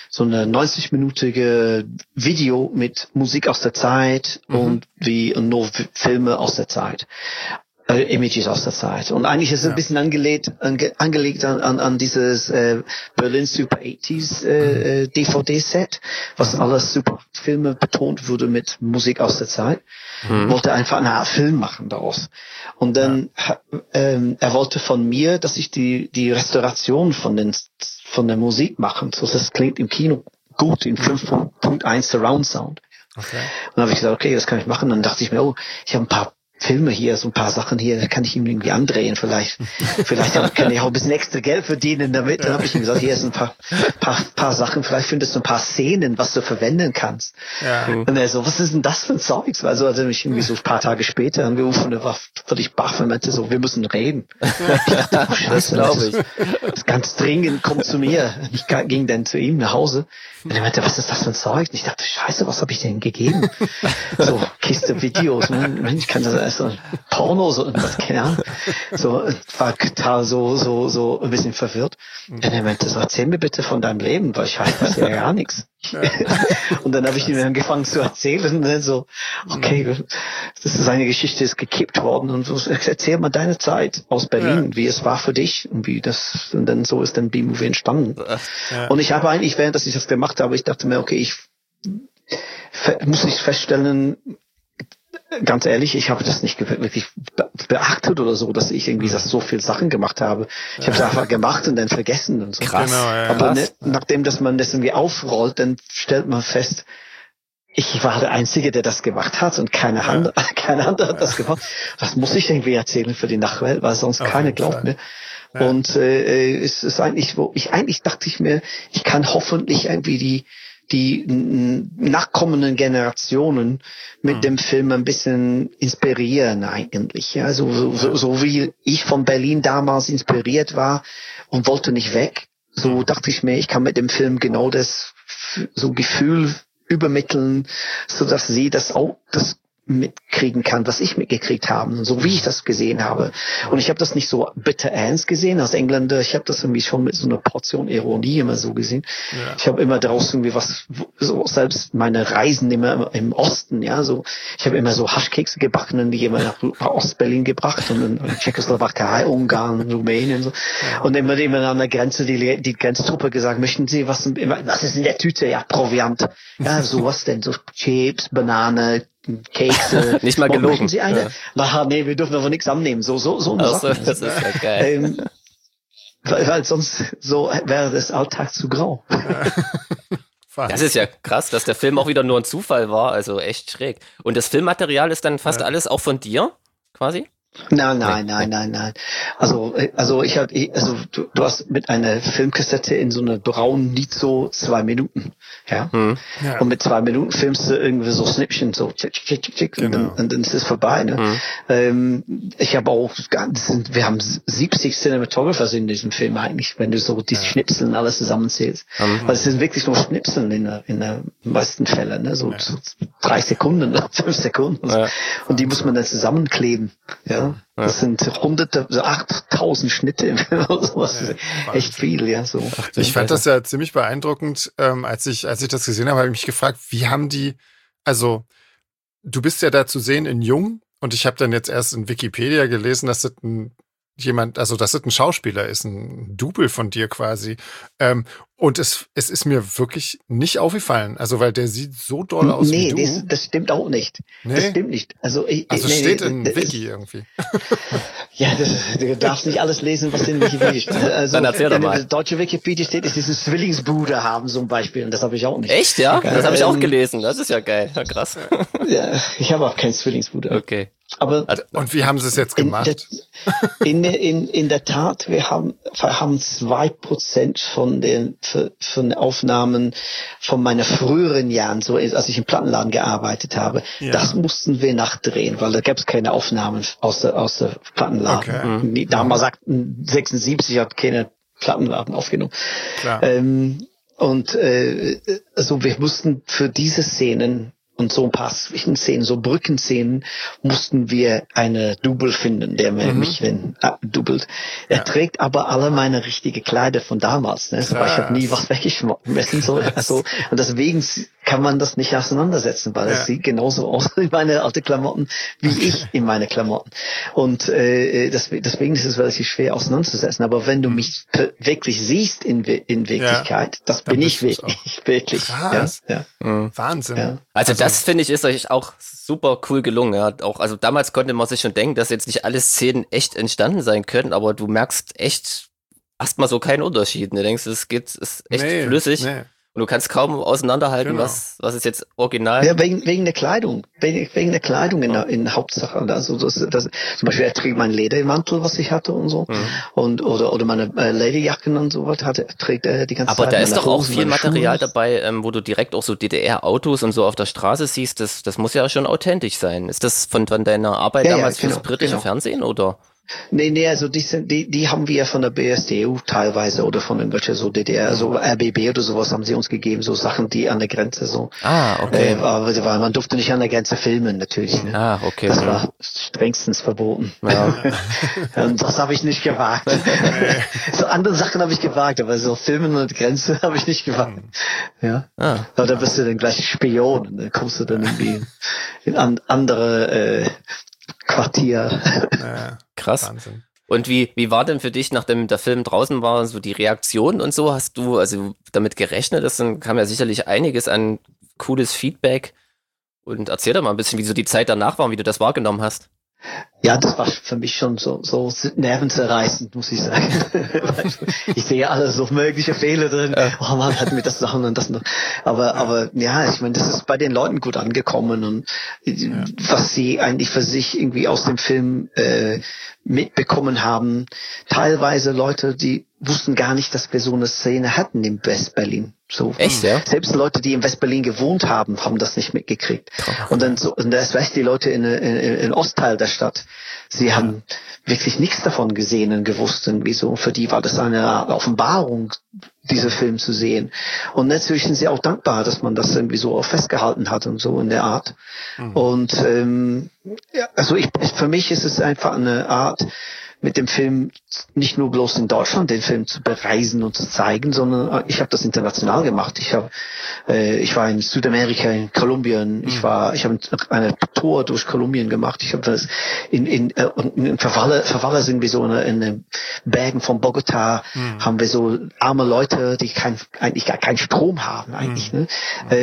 Speaker 4: 90-minütige Video mit Musik aus der Zeit und nur Filme aus der Zeit. Images aus der Zeit. Und eigentlich ist es ein bisschen angelegt an dieses Berlin Super 80s DVD-Set, was alles super Filme betont wurde mit Musik aus der Zeit. Wollte einfach eine Art Film machen daraus. Und dann er wollte von mir, dass ich die Restauration von der Musik machen. So, das klingt im Kino gut in 5.1 Surround Sound. Okay. Und dann habe ich gesagt, okay, das kann ich machen. Dann dachte ich mir, ich habe ein paar Filme hier, so ein paar Sachen hier, da kann ich ihm irgendwie andrehen, vielleicht kann ich auch ein bisschen extra Geld verdienen damit. Dann habe ich ihm gesagt, hier sind ein paar Sachen, vielleicht findest du ein paar Szenen, was du verwenden kannst. Ja. Und er so, was ist denn das für ein Zeugs? Also hat er mich irgendwie so ein paar Tage später angerufen und er war völlig baff und meinte so, wir müssen reden. Ich dachte, Scheiße, das glaube ich. Das ist ganz dringend, komm zu mir. Ich ging dann zu ihm nach Hause und er meinte, was ist das für ein Zeug? Und ich dachte, Scheiße, was habe ich denn gegeben? So, Kiste Videos, Mensch, kann das so Porno, so irgendwas, keine Ahnung. So, war total so ein bisschen verwirrt. Und er meinte so, erzähl mir bitte von deinem Leben, weil ich weiß ja gar nichts. Und dann habe ich ihm angefangen zu erzählen und dann so, okay, das ist eine Geschichte, ist gekippt worden und erzähl mal deine Zeit aus Berlin, wie es war für dich und und dann so ist dann B-Movie entstanden. Und ich habe eigentlich, während ich das gemacht habe, ich dachte mir, okay, ich muss nicht feststellen, ganz ehrlich, ich habe das nicht wirklich beachtet oder so, dass ich irgendwie so viel Sachen gemacht habe. Ich habe es einfach gemacht und dann vergessen und so.
Speaker 1: Krass. Genau,
Speaker 4: aber nachdem, dass man das irgendwie aufrollt, dann stellt man fest, ich war der Einzige, der das gemacht hat und keine andere hat das gemacht. Was muss ich irgendwie erzählen für die Nachwelt, weil sonst keiner glaubt mir. Ja. Und es ist eigentlich, dachte ich mir, ich kann hoffentlich irgendwie die nachkommenden Generationen mit dem Film ein bisschen inspirieren eigentlich. Ja, so wie ich von Berlin damals inspiriert war und wollte nicht weg, so dachte ich mir, ich kann mit dem Film genau das so Gefühl übermitteln, so dass sie das auch mitkriegen kann, was ich mitgekriegt habe und so wie ich das gesehen habe. Und ich habe das nicht so bitter ernst gesehen als Engländer. Ich habe das irgendwie schon mit so einer Portion Ironie immer so gesehen. Ja. Ich habe immer daraus irgendwie so selbst meine Reisen immer im Osten, ja, so ich habe immer so Haschkekse gebacken und die immer nach Ostberlin gebracht und in Tschechoslowakei, Ungarn, Rumänien so. Ja. Und immer an der Grenze die Grenztruppe gesagt, möchten Sie was ist in der Tüte? Ja, Proviant. Ja, sowas denn, so Chips, Banane, Kekse.
Speaker 1: Nicht mal gelogen.
Speaker 4: Möchten Sie eine? Ja. Nee, wir dürfen aber nichts annehmen. So eine Sache.
Speaker 1: Das ist ja geil.
Speaker 4: Weil sonst wäre das Alltag zu grau.
Speaker 1: Das ist ja krass, dass der Film auch wieder nur ein Zufall war, also echt schräg. Und das Filmmaterial ist dann fast alles auch von dir, quasi?
Speaker 4: Nein. Also du hast mit einer Filmkassette in so einer braunen Nizo 2 Minuten, ja? Ja. Und mit 2 Minuten filmst du irgendwie so Schnippchen, so tschick, genau. und dann ist es vorbei, ne? Ich habe auch, wir haben 70 Cinematographers in diesem Film eigentlich, wenn du so die Schnipseln alles zusammenzählst. Weil es sind wirklich nur Schnipseln in der meisten Fällen, ne? So 3 Sekunden, 5 Sekunden. Ja. Und die muss man dann zusammenkleben, ja? Das sind hunderte, so 8000 Schnitte im Film oder sowas. Echt viel, ja, so.
Speaker 2: Ich fand das ja ziemlich beeindruckend, als ich das gesehen habe, habe ich mich gefragt, wie haben die, also, du bist ja da zu sehen in Jung und ich habe dann jetzt erst in Wikipedia gelesen, dass das dass das ein Schauspieler ist, ein Double von dir quasi. Und es ist mir wirklich nicht aufgefallen. Also, weil der sieht so doll aus wie du.
Speaker 4: Nee, das stimmt auch nicht. Nee? Das stimmt nicht. Also
Speaker 2: steht in Wiki irgendwie.
Speaker 4: Ja, du darfst nicht alles lesen, was in Wikipedia steht. Also,
Speaker 1: dann erzähl doch mal.
Speaker 4: Deutsche Wikipedia steht, dass sie einen Zwillingsbruder haben zum Beispiel. Und das habe ich auch nicht.
Speaker 1: Echt, ja? Das habe ich auch gelesen. Das ist ja geil. Ja, krass.
Speaker 4: Ja, ich habe auch keinen Zwillingsbruder.
Speaker 1: Okay.
Speaker 4: Aber
Speaker 2: und wie haben sie es jetzt gemacht?
Speaker 4: In der Tat, wir haben 2% von den Aufnahmen von meinen früheren Jahren, so als ich im Plattenladen gearbeitet habe, das mussten wir nachdrehen, weil da gab es keine Aufnahmen aus der Plattenladen. Okay. Damals sagten 76 hat keine Plattenladen aufgenommen. Klar. Also wir mussten für diese Szenen und so ein paar Zwischenszenen, so Brückenszenen, mussten wir eine Double finden, der mich dann doubelt. Er trägt aber alle meine richtige Kleider von damals, ne? Weil ich habe nie was weggeschmissen, so. Also, und deswegen kann man das nicht auseinandersetzen, weil es sieht genauso aus in meine alte Klamotten, wie ich in meine Klamotten. Und deswegen ist es relativ schwer auseinanderzusetzen. Aber wenn du mich wirklich siehst in Wirklichkeit, das bin ich wirklich.
Speaker 2: Krass. Ja. Wahnsinn.
Speaker 1: Ja. Also das finde ich ist euch auch super cool gelungen. Ja. Auch, also damals konnte man sich schon denken, dass jetzt nicht alle Szenen echt entstanden sein können, aber du merkst echt erstmal so keinen Unterschied. Du denkst, ist echt flüssig. Nee. Und du kannst kaum auseinanderhalten, was ist jetzt original.
Speaker 4: Ja, wegen der Kleidung. Wegen der Kleidung in Hauptsache. Also das, zum Beispiel, er trägt meinen Ledermantel, was ich hatte und so. Und, oder meine Lederjacken und so was trägt er die ganze Zeit.
Speaker 1: Aber da ist doch auch viel Material dabei, wo du direkt auch so DDR-Autos und so auf der Straße siehst. Das muss ja schon authentisch sein. Ist das von deiner Arbeit damals fürs britische Fernsehen, oder?
Speaker 4: Nee, also die haben wir von der BSDU teilweise oder von irgendwelcher so DDR, so RBB oder sowas haben sie uns gegeben, so Sachen, die an der Grenze so.
Speaker 1: Okay.
Speaker 4: Weil man durfte nicht an der Grenze filmen, natürlich. Ne?
Speaker 1: Okay.
Speaker 4: Das war strengstens verboten. Ja. Und das habe ich nicht gewagt. So andere Sachen habe ich gewagt, aber so Filmen an der Grenze habe ich nicht gewagt. Ja. Aber da bist du dann gleich Spion und dann kommst du dann irgendwie in andere Quartier.
Speaker 1: Krass. Wahnsinn. Und wie war denn für dich, nachdem der Film draußen war, so die Reaktion und so? Hast du also damit gerechnet? Dann kam ja sicherlich einiges an cooles Feedback. Und erzähl doch mal ein bisschen, wie so die Zeit danach war und wie du das wahrgenommen hast.
Speaker 4: Ja, das war für mich schon so nervenzerreißend, muss ich sagen. Ich sehe alle so mögliche Fehler drin. Oh man, hat mir das Sachen und das noch. Aber ja, ich meine, das ist bei den Leuten gut angekommen und was sie eigentlich für sich irgendwie aus dem Film mitbekommen haben. Teilweise Leute, die wussten gar nicht, dass wir so eine Szene hatten in West-Berlin. So.
Speaker 1: Echt, ja?
Speaker 4: Selbst Leute, die in West-Berlin gewohnt haben das nicht mitgekriegt. Und dann erst recht die Leute in Ostteil der Stadt. Sie haben wirklich nichts davon gesehen und gewusst, irgendwie so. Für die war das eine Art Offenbarung, diese Film zu sehen. Und natürlich sind sie auch dankbar, dass man das irgendwie so auch festgehalten hat und so in der Art. Und also für mich ist es einfach eine Art, mit dem Film nicht nur bloß in Deutschland den Film zu bereisen und zu zeigen, sondern ich habe das international gemacht. Ich war in Südamerika, in Kolumbien. Ich habe eine Tour durch Kolumbien gemacht. Ich habe das in Favela sind wir so in den Bergen von Bogotá, haben wir so arme Leute, die eigentlich gar keinen Strom haben eigentlich. Ne?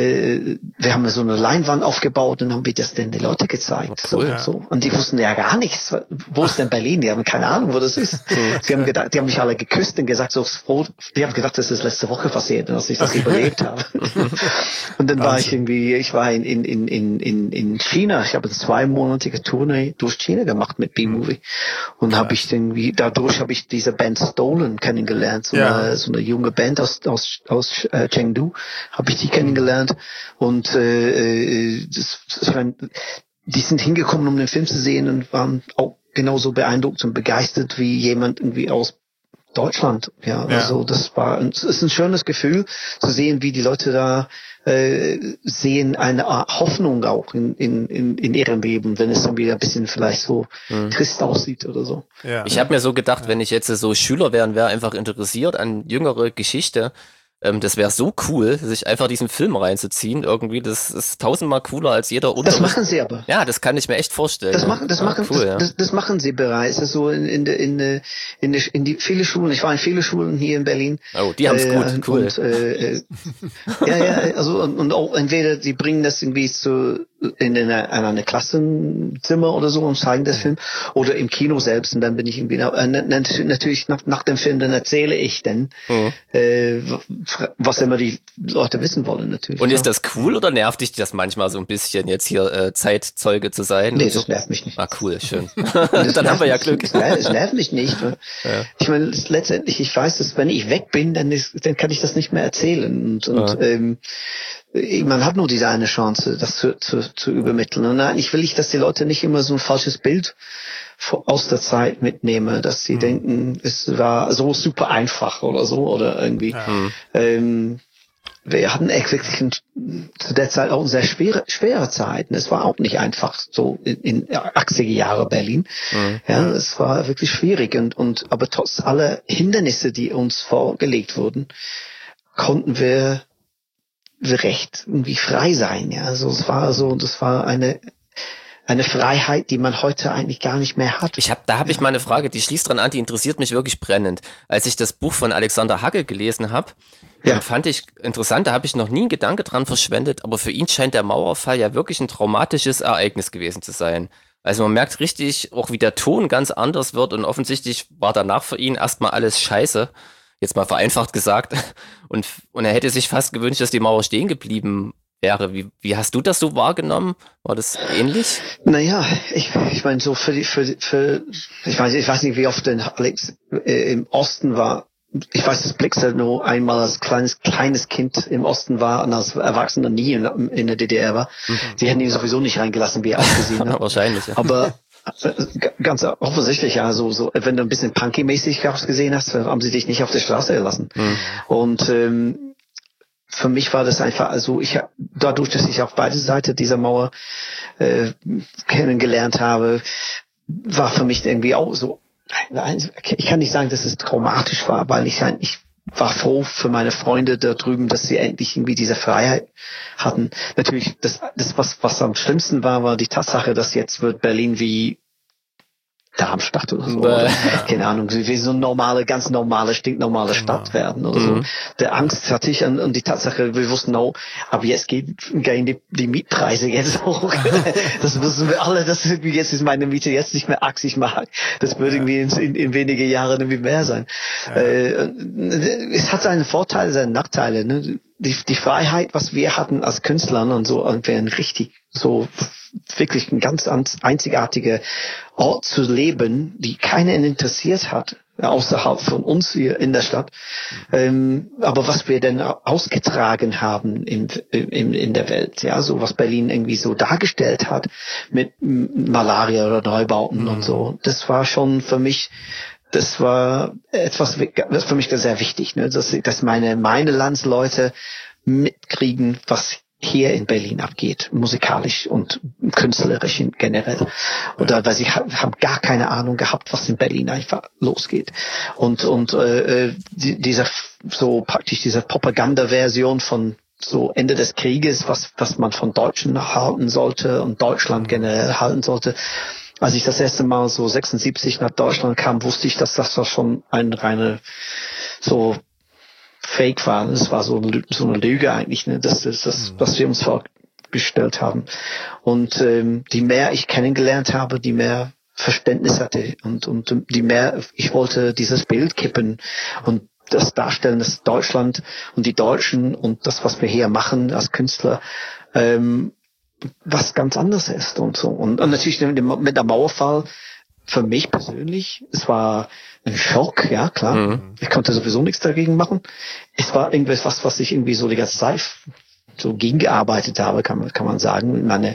Speaker 4: Wir haben so eine Leinwand aufgebaut und haben wir das denn die Leute gezeigt. Cool, so. Und die wussten ja gar nichts. Wo ist denn Berlin? Die haben keine Ahnung, wo das ist. Sie haben gedacht, die haben mich alle geküsst und gesagt, die haben gedacht, das ist letzte Woche passiert, dass ich das überlebt habe. Und dann war ich war in China ich habe eine 2-monatige Tournee durch China gemacht mit B-Movie. Und dadurch habe ich diese Band Stolen kennengelernt, so eine junge Band aus Chengdu, habe ich die kennengelernt. Und die sind hingekommen, um den Film zu sehen und waren auch genauso beeindruckt und begeistert wie jemand irgendwie aus Deutschland. Also es ist ein schönes Gefühl zu sehen, wie die Leute da sehen eine Art Hoffnung auch in ihrem Leben, wenn es dann wieder ein bisschen vielleicht so trist aussieht oder so.
Speaker 1: Ja. Ich habe mir so gedacht, wenn ich jetzt so Schüler wäre einfach interessiert an jüngere Geschichte, das wäre so cool, sich einfach diesen Film reinzuziehen irgendwie. Das ist 1000-mal cooler als jeder Unterricht.
Speaker 4: Das machen sie aber.
Speaker 1: Ja, das kann ich mir echt vorstellen.
Speaker 4: Das machen sie bereits. Also in die viele Schulen. Ich war in viele Schulen hier in Berlin.
Speaker 1: Oh, die haben's gut, cool.
Speaker 4: Und auch entweder die bringen das irgendwie in eine Klassenzimmer oder so und zeigen das Film oder im Kino selbst und dann bin ich irgendwie natürlich nach dem Film, dann erzähle ich was immer die Leute wissen wollen natürlich.
Speaker 1: Und ist das cool oder nervt dich das manchmal so ein bisschen jetzt hier Zeitzeuge zu sein?
Speaker 4: Nee, das nervt mich nicht.
Speaker 1: Ah, cool, schön. Dann haben wir ja Glück.
Speaker 4: Es nervt mich nicht. Ja. Ich meine, letztendlich, ich weiß, dass wenn ich weg bin, dann kann ich das nicht mehr erzählen man hat nur diese eine Chance, das zu übermitteln. Und eigentlich will ich, dass die Leute nicht immer so ein falsches Bild aus der Zeit mitnehmen, dass sie denken, es war so super einfach oder so oder irgendwie. Wir hatten wirklich zu der Zeit auch sehr schwere Zeiten. Es war auch nicht einfach so in 80er Jahre Berlin. Es war wirklich schwierig aber trotz aller Hindernisse, die uns vorgelegt wurden, konnten wir recht irgendwie frei sein. Ja, also das war eine Freiheit, die man heute eigentlich gar nicht mehr hat.
Speaker 1: Da habe ich mal eine Frage, die schließt dran an, die interessiert mich wirklich brennend. Als ich das Buch von Alexander Hackel gelesen habe, fand ich interessant, da habe ich noch nie einen Gedanke dran verschwendet, aber für ihn scheint der Mauerfall ja wirklich ein traumatisches Ereignis gewesen zu sein. Also man merkt richtig, auch wie der Ton ganz anders wird und offensichtlich war danach für ihn erstmal alles scheiße. Jetzt mal vereinfacht gesagt. Und er hätte sich fast gewünscht, dass die Mauer stehen geblieben wäre. Wie hast du das so wahrgenommen? War das ähnlich?
Speaker 4: Naja, ich meine, so ich weiß nicht, wie oft denn Alex im Osten war. Ich weiß, dass Blixer nur einmal als kleines Kind im Osten war und als Erwachsener nie in der DDR war. Sie hätten ihn sowieso nicht reingelassen, wie er ausgesehen hat.
Speaker 1: Wahrscheinlich, ja.
Speaker 4: Aber ganz offensichtlich, ja, so wenn du ein bisschen punky-mäßig gesehen hast, haben sie dich nicht auf der Straße gelassen. Und für mich war das einfach, also dadurch, dass ich auf beide Seiten dieser Mauer kennengelernt habe, war für mich irgendwie auch so, ich kann nicht sagen, dass es traumatisch war, weil ich war froh für meine Freunde da drüben, dass sie endlich irgendwie diese Freiheit hatten. Natürlich, was am schlimmsten war die Tatsache, dass jetzt wird Berlin wie Darmstadt oder so. Oder, keine Ahnung, wie so eine ganz normale, stinknormale Stadt werden oder so. Der Angst hatte ich und die Tatsache, wir wussten auch, aber jetzt gehen die Mietpreise jetzt hoch. Das wissen wir alle, dass irgendwie jetzt ist meine Miete jetzt nicht mehr 80 Mark. Das würde irgendwie in wenige Jahren irgendwie mehr sein. Es hat seine Vorteile, seine Nachteile, ne? Die Freiheit, was wir hatten als Künstler und so, wären richtig so wirklich ein ganz einzigartiger Ort zu leben, die keinen interessiert hat, außerhalb von uns hier in der Stadt. Aber was wir denn ausgetragen haben in der Welt, ja, so was Berlin irgendwie so dargestellt hat mit Malaria oder Neubauten und so, das war schon für mich, das war etwas, das für mich sehr wichtig, ne, dass meine Landsleute mitkriegen, was hier in Berlin abgeht, musikalisch und künstlerisch generell. Oder weil sie haben gar keine Ahnung gehabt, was in Berlin einfach losgeht. Und diese Propaganda-Version von so Ende des Krieges, was man von Deutschen halten sollte und Deutschland generell halten sollte. Als ich das erste Mal so 76 nach Deutschland kam, wusste ich, dass das schon ein reine so Fake war. Das war so eine Lüge eigentlich, ne? Das was wir uns vorgestellt haben. Und die mehr ich kennengelernt habe, die mehr Verständnis hatte und die mehr ich wollte dieses Bild kippen und das darstellen, dass Deutschland und die Deutschen und das, was wir hier machen als Künstler, was ganz anderes ist und so. Und natürlich mit der Mauerfall, für mich persönlich, es war ein Schock, ja klar. Mhm. Ich konnte sowieso nichts dagegen machen. Es war irgendwas, was ich irgendwie so die ganze Zeit so gegengearbeitet habe, kann man sagen. Meine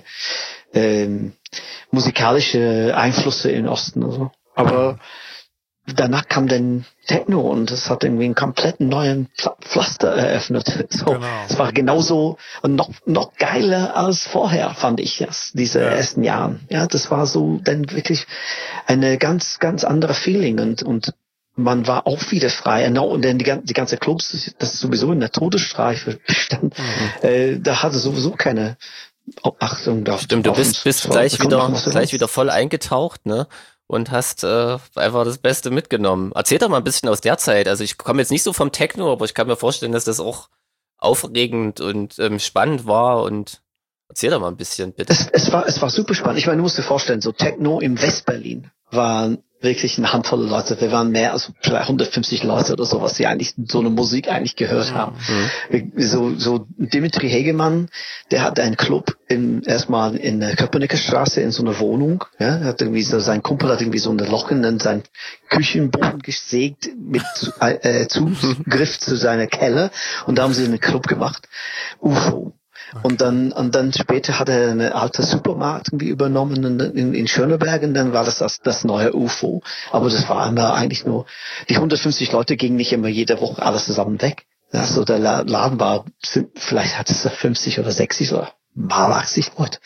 Speaker 4: musikalische Einflüsse im Osten und so. Aber danach kam dann Techno und es hat irgendwie einen kompletten neuen Pflaster eröffnet. So, genau. Es war genauso und noch geiler als vorher, fand ich das, diese ersten Jahren. Ja, das war so dann wirklich eine ganz, ganz andere Feeling und man war auch wieder frei. Und dann die ganze Clubs, das ist sowieso in der Todesstreife stand. Da hatte sowieso keine Achtung da.
Speaker 1: Stimmt, du bist gleich wieder voll eingetaucht, ne? Und hast einfach das Beste mitgenommen. Erzähl doch mal ein bisschen aus der Zeit. Also ich komme jetzt nicht so vom Techno, aber ich kann mir vorstellen, dass das auch aufregend und spannend war. Und erzähl doch mal ein bisschen, bitte.
Speaker 4: Es war super spannend. Ich meine, du musst dir vorstellen, so Techno im Westberlin waren wirklich eine Handvoll Leute. Wir waren mehr als vielleicht 150 Leute oder sowas, die eigentlich so eine Musik eigentlich gehört haben. Mhm. So Dimitri Hegemann, der hatte einen Club erstmal in der Köpenicker Straße in so einer Wohnung. Ja, er hat irgendwie sein Kumpel hat irgendwie so ein Loch in seinen Küchenboden gesägt mit Zugriff zu seiner Keller und da haben sie einen Club gemacht. UFO. Okay. Und dann später hat er eine alte Supermarkt irgendwie übernommen in Schöneberg und dann war das neue UFO. Aber das war immer eigentlich nur, die 150 Leute gingen nicht immer jede Woche alles zusammen weg. Also der Laden war, vielleicht hat es 50 oder 60 oder mal 80 Leute.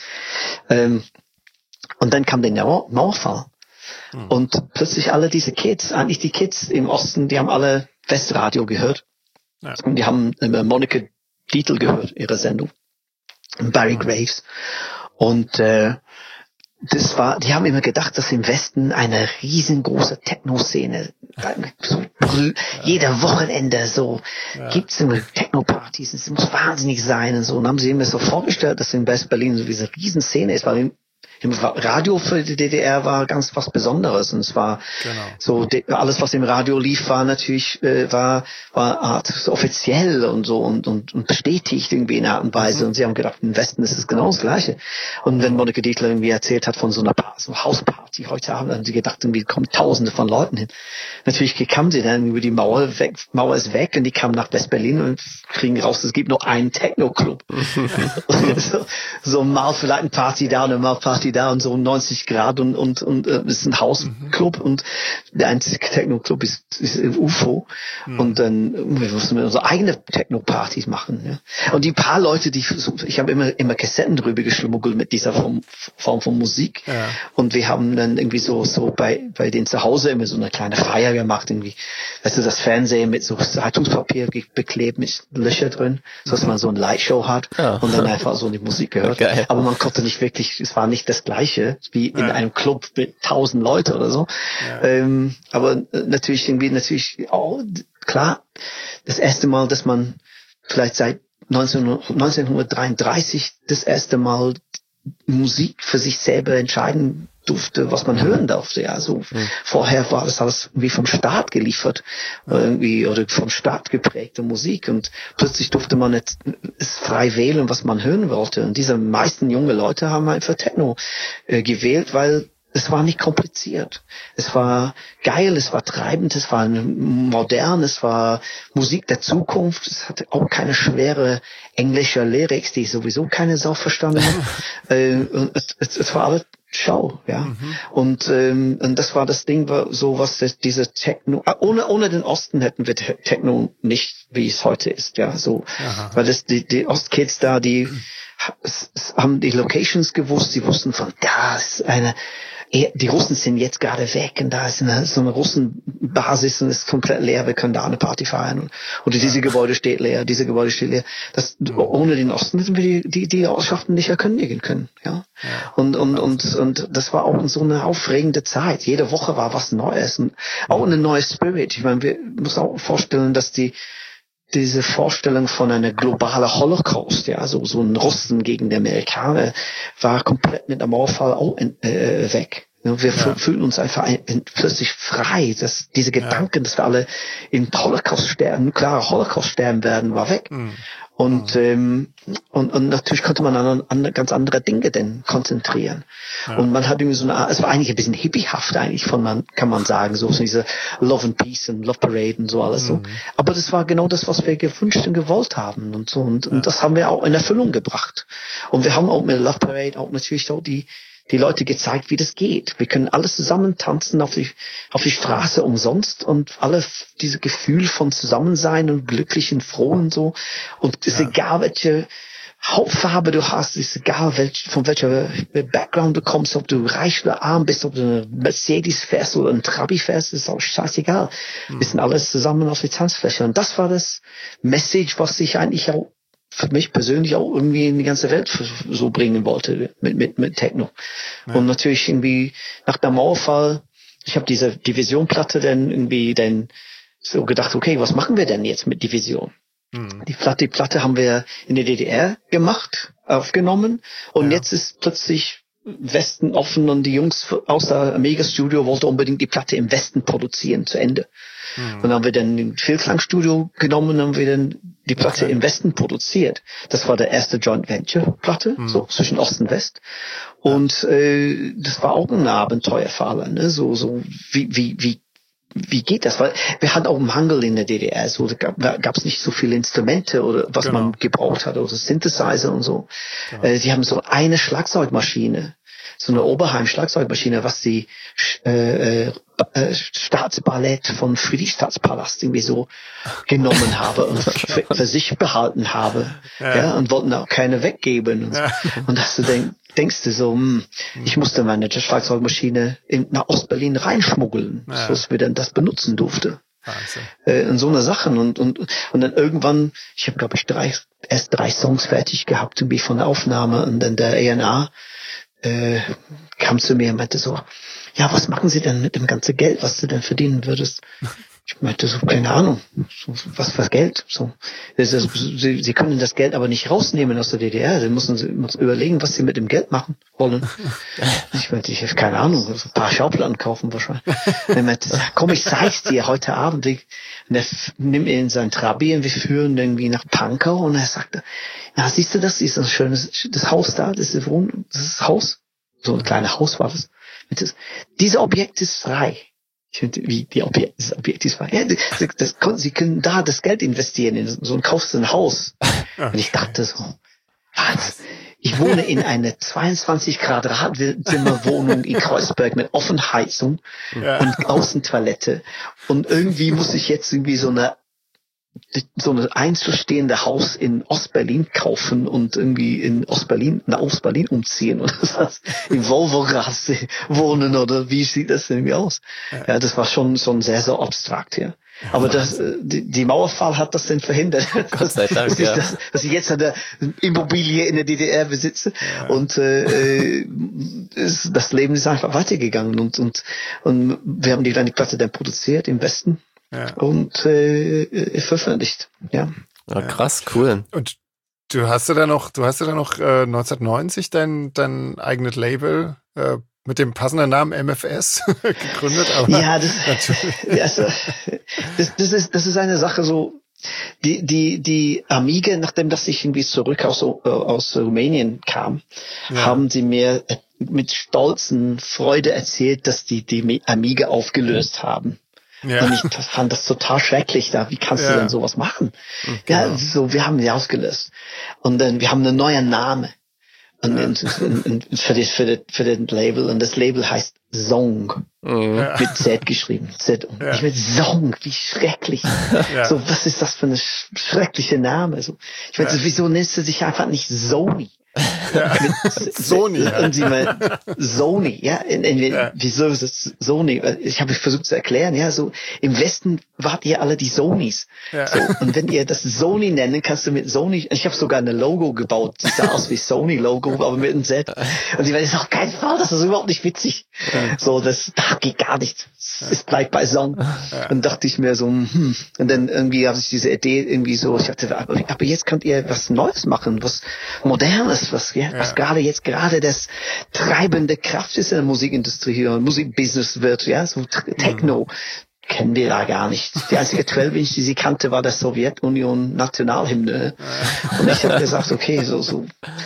Speaker 4: Und dann kam der Mauerfall. Und plötzlich alle diese Kids, eigentlich die Kids im Osten, die haben alle Westradio gehört. Ja. Und die haben Monika Dietl gehört, ihre Sendung. Barry Graves. Und die haben immer gedacht, dass im Westen eine riesengroße Techno-Szene, so jeder Wochenende so gibt's immer Techno-Partys, es muss wahnsinnig sein und so. Und haben sie immer so vorgestellt, dass in West-Berlin so diese Riesenszene ist, weil im Radio für die DDR war ganz was Besonderes und es war so alles, was im Radio lief, war natürlich war so offiziell und so und bestätigt irgendwie in einer Art und Weise und sie haben gedacht, im Westen ist es genau das Gleiche. Und wenn Monika Dietl irgendwie erzählt hat von so einer Hausparty heute Abend, haben sie gedacht, irgendwie kommen Tausende von Leuten hin. Natürlich kamen sie dann über die Mauer ist weg und die kamen nach West-Berlin und kriegen raus, es gibt nur einen Techno-Club. so mal vielleicht eine Party da und eine mal Party da und so 90 Grad und ist ein Hausclub und der einzige Techno-Club ist UFO und dann wir mussten unsere eigene Techno-Partys machen. Ja. Und die paar Leute, ich habe immer Kassetten drüber geschmuggelt mit dieser Form von Musik und wir haben dann irgendwie so bei denen zu Hause immer so eine kleine Feier gemacht, irgendwie, weißt du, das Fernsehen mit so Zeitungspapier beklebt mit Löcher drin, so dass man so eine Lightshow hat und dann einfach so die Musik gehört. Geil. Aber man konnte nicht wirklich, es war nicht das Gleiche wie in einem Club mit 1000 Leute oder so. Ja. Aber natürlich klar, das erste Mal, dass man vielleicht seit 1933 das erste Mal Musik für sich selber entscheiden durfte, was man hören durfte. Ja, so vorher war das alles wie vom Staat geliefert, oder vom Staat geprägte Musik und plötzlich durfte man es frei wählen, was man hören wollte. Und diese meisten junge Leute haben einfach Techno gewählt, weil es war nicht kompliziert. Es war geil, es war treibend, es war modern, es war Musik der Zukunft. Es hatte auch keine schwere englische Lyrics, die sowieso keine Sau verstanden haben. Es war alles Show, ja. Und das war das Ding, so was diese Techno, ohne den Osten hätten wir Techno nicht, wie es heute ist, ja, so. Aha. Weil die Ostkids da, die haben die Locations gewusst, sie wussten von, da ist die Russen sind jetzt gerade weg und da ist so eine Russenbasis und es ist komplett leer, wir können da eine Party feiern oder diese Gebäude steht leer, ohne den Osten hätten wir die Ortschaften nicht erkündigen können, ja. Und das war auch so eine aufregende Zeit. Jede Woche war was Neues und auch eine neue Spirit. Ich meine, wir müssen auch vorstellen, dass diese Vorstellung von einer globalen Holocaust, ja, so ein Russen gegen die Amerikaner, war komplett mit dem Mauerfall auch weg. Wir fühlen uns einfach plötzlich frei, dass diese Gedanken, dass wir alle im nuklearen Holocaust sterben werden, war weg. Und natürlich konnte man an ganz andere Dinge denn konzentrieren. Ja. Und man hat irgendwie so eine Art, es war eigentlich ein bisschen hippiehaft eigentlich kann man sagen, so diese Love and Peace und Love Parade und so alles so. Aber das war genau das, was wir gewünscht und gewollt haben und so. Und das haben wir auch in Erfüllung gebracht. Und wir haben auch mit Love Parade auch natürlich auch die Leute gezeigt, wie das geht. Wir können alles zusammen tanzen auf die Straße umsonst und alle diese Gefühl von Zusammensein und glücklich und froh und so. Und es ist egal, welche Hautfarbe du hast, es ist egal, von welcher Background du kommst, ob du reich oder arm bist, ob du eine Mercedes fährst oder ein Trabi fährst, ist auch scheißegal. Wir sind alles zusammen auf die Tanzfläche. Und das war das Message, was ich eigentlich auch für mich persönlich auch irgendwie in die ganze Welt so bringen wollte mit Techno. Ja. Und natürlich irgendwie nach der Mauerfall, ich habe diese Division-Platte dann so gedacht, okay, was machen wir denn jetzt mit Division? Die Platte haben wir in der DDR aufgenommen und jetzt ist plötzlich Westen offen und die Jungs aus der Amiga Studio wollten unbedingt die Platte im Westen produzieren, zu Ende. Und dann haben wir dann ein Vielklangstudio genommen und haben wir dann die Platte im Westen produziert. Das war der erste Joint Venture Platte, so zwischen Ost und West. Und das war auch ein Abenteuerfall, ne? So wie geht das? Weil wir hatten auch einen Mangel in der DDR, so da gab's nicht so viele Instrumente oder was man gebraucht hat oder Synthesizer und so. Die haben so eine Schlagzeugmaschine, so eine Oberheim-Schlagzeugmaschine, was die Staatsballett von Friedrichstadtpalast irgendwie so genommen habe und für sich behalten habe, und wollten auch keine weggeben. Und, so. Und dass du denkst du so, ich musste meine Schlagzeugmaschine nach Ostberlin reinschmuggeln, sodass wir dann das benutzen durfte. Und so eine Sachen und dann irgendwann, ich habe glaube ich erst drei Songs fertig gehabt irgendwie von der Aufnahme und dann der A&R kam zu mir und meinte so, ja, was machen Sie denn mit dem ganzen Geld, was du denn verdienen würdest? Ich meinte so, keine Ahnung, so, was für Geld? So, Sie können das Geld aber nicht rausnehmen aus der DDR. Sie müssen überlegen, was Sie mit dem Geld machen wollen. Ich meinte, ich habe keine Ahnung, ein paar Schauplatten kaufen wahrscheinlich. Er meinte, komm, ich zeig's dir heute Abend. Und er nimmt ihn in sein Trabi und wir führen irgendwie nach Pankow und er sagte, ja, siehst du das? Ist ein schönes, das Haus da, das Haus. So ein kleines Haus war das. Dieser Objekt ist frei. Ich finde, wie das Objekt ist frei. Ja, Sie können da das Geld investieren in so ein kaufst ein Haus. Und ich dachte so, was? Ich wohne in einer 22 Quadratzimmerwohnung in Kreuzberg mit Offenheizung und Außentoilette. Und irgendwie muss ich jetzt irgendwie so eine einzelstehende Haus in Ostberlin kaufen und irgendwie nach Ostberlin umziehen oder was, in Volvo-Gasse wohnen oder wie sieht das irgendwie aus? Ja, das war schon sehr, sehr abstrakt, ja. Aber die Mauerfall hat das denn verhindert.
Speaker 1: Gott sei Dank,
Speaker 4: dass ich jetzt eine Immobilie in der DDR besitze und das Leben ist einfach weitergegangen und wir haben die Platte dann produziert im Westen. Und veröffentlicht, ja.
Speaker 1: Krass, cool.
Speaker 2: Und du hast ja dann noch 1990 dein eigenes Label mit dem passenden Namen MFS gegründet. Aber
Speaker 4: ja, das ist eine Sache so. Die Amiga, nachdem dass ich irgendwie zurück aus Rumänien kam, haben sie mir mit stolzen Freude erzählt, dass die Amiga aufgelöst haben. Ja. Und ich fand das total schrecklich da. Wie kannst du denn sowas machen? Genau. Ja, so, wir haben sie ausgelöst. Und dann, wir haben einen neuen Namen. Und für den Label. Und das Label heißt Song. Mit Z geschrieben. Z. Und ich meine, Song, wie schrecklich. So, was ist das für ein schrecklicher Name? So, ich meine, wieso nennst du dich einfach nicht Sony?
Speaker 2: Sony.
Speaker 4: Und sie meinen, Sony, wieso ist es Sony? Ich habe versucht zu erklären, so im Westen wart ihr alle die Sonys. So, und wenn ihr das Sony nennen, kannst du mit Sony, ich habe sogar ein Logo gebaut, das sah aus wie Sony-Logo, aber mit einem Z. Und sie meinen, das ist auf keinen Fall, das ist überhaupt nicht witzig. So, das geht gar nicht. Es bleibt bei Song. Und dachte ich mir so, Und dann irgendwie habe ich diese Idee irgendwie so, ich dachte, aber jetzt könnt ihr was Neues machen, was Modernes, was gerade das treibende Kraft ist in der Musikindustrie und Musikbusiness wird, so Techno. kennen die ja gar nicht. Die einzige 12-Inch, die sie kannte, war der Sowjetunion Nationalhymne. Und ich habe gesagt, okay, so.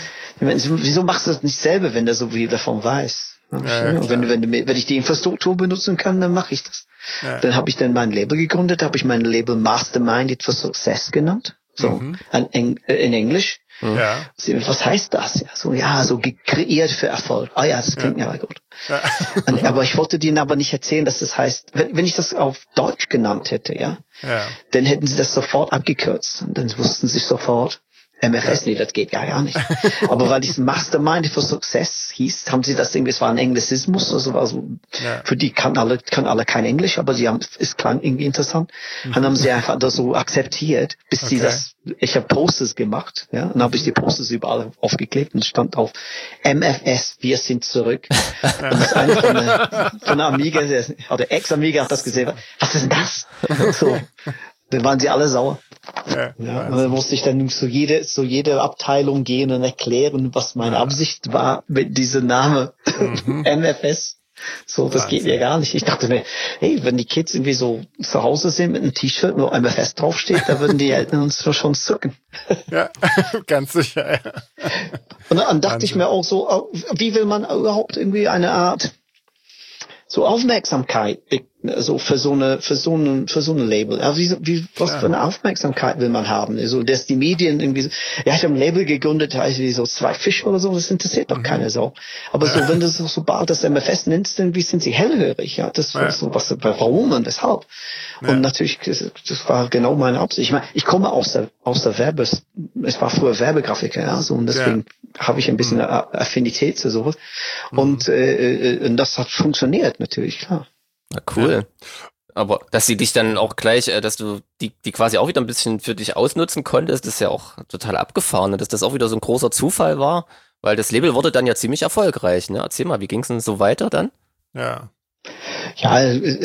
Speaker 4: Wieso machst du das nicht selber, wenn der so viel davon weiß? Und wenn ich die Infrastruktur benutzen kann, dann mache ich das. Ja. Dann habe ich dann mein Label gegründet, habe ich mein Label Masterminded for Success genannt. So, in Englisch. Ja. Was heißt das? So kreiert für Erfolg. Das klingt ja gut. Ja. Aber ich wollte denen aber nicht erzählen, dass das heißt, wenn ich das auf Deutsch genannt hätte, dann hätten sie das sofort abgekürzt. Und dann wussten sie sofort, MFS, nee, das geht gar nicht. Aber weil dieses Mastermind for Success hieß, haben sie das irgendwie, es war ein Anglizismus, also für die kann alle kein Englisch, aber es klang irgendwie interessant. Dann haben sie einfach das so akzeptiert, bis sie ich habe Posters gemacht, und dann habe ich die Posters überall aufgeklebt und stand auf MFS, wir sind zurück. Und das eine von der Amiga, oder Ex-Amiga hat das gesehen, was ist denn das? So. Dann waren sie alle sauer. Und dann musste ich dann zu jeder Abteilung gehen und erklären, was meine Absicht war mit diesem Name MFS. So, das geht ja gar nicht. Ich dachte mir, hey, wenn die Kids irgendwie so zu Hause sind mit einem T-Shirt, wo MFS draufsteht, da würden die Eltern uns schon zucken.
Speaker 2: Ja, ganz sicher, ja.
Speaker 4: Und dann dachte ich mir auch so, wie will man überhaupt irgendwie eine Art so Aufmerksamkeit, so für so eine Label. Also was für eine Aufmerksamkeit will man haben? Also, dass die Medien irgendwie, ich habe ein Label gegründet, heißt wie so 2 Fische oder so, das interessiert doch keiner so. Aber so, wenn du sobald das MFS nennst, irgendwie sind sie hellhörig, das war so warum und weshalb. Und natürlich, das war genau meine Absicht. Ich meine, ich komme aus der es war früher Werbegrafiker, so, und deswegen habe ich ein bisschen Affinität zu sowas. Und das hat funktioniert natürlich, klar.
Speaker 1: Na cool. Aber dass sie dich dann auch gleich, dass du die quasi auch wieder ein bisschen für dich ausnutzen konntest, ist ja auch total abgefahren, dass das auch wieder so ein großer Zufall war, weil das Label wurde dann ja ziemlich erfolgreich, ne? Erzähl mal, wie ging's denn so weiter dann?
Speaker 2: Ja.
Speaker 4: Ja,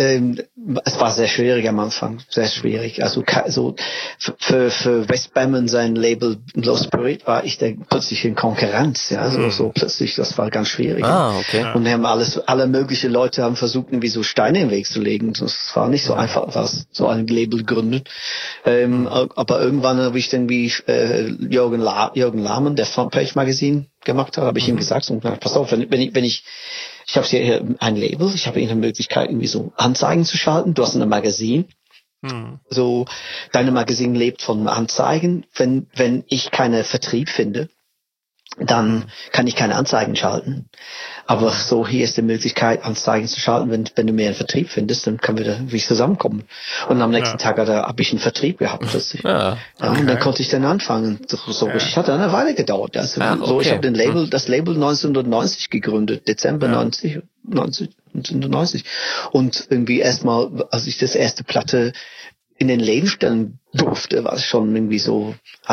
Speaker 4: es war sehr schwierig am Anfang, sehr schwierig. Also so für Wes Bam sein Label Low Spirit war ich dann plötzlich in Konkurrenz, so plötzlich, das war ganz schwierig.
Speaker 1: Okay.
Speaker 4: Und wir haben alle möglichen Leute haben versucht, irgendwie so Steine im Weg zu legen. Das war nicht so einfach, was so ein Label gründet. Aber irgendwann habe ich dann wie Jürgen Lahmann, der Frontpage Magazin gemacht hat, habe ich ihm gesagt, pass auf, wenn ich habe hier ein Label, ich habe hier eine Möglichkeit, irgendwie so Anzeigen zu schalten. Du hast ein Magazin. So, deine Magazin lebt von Anzeigen. Wenn ich keinen Vertrieb finde, dann kann ich keine Anzeigen schalten. Aber so, hier ist die Möglichkeit, Anzeigen zu schalten. Wenn du mehr einen Vertrieb findest, dann können wir da wie zusammenkommen. Und am nächsten Tag habe ich einen Vertrieb gehabt plötzlich. Und dann konnte ich dann anfangen. So, ich hatte eine Weile gedauert. Also, so, ich habe das Label 1990 gegründet, Dezember 1990. Und irgendwie erstmal, als ich das erste Platte in den Läden stellen durfte, war es schon irgendwie so,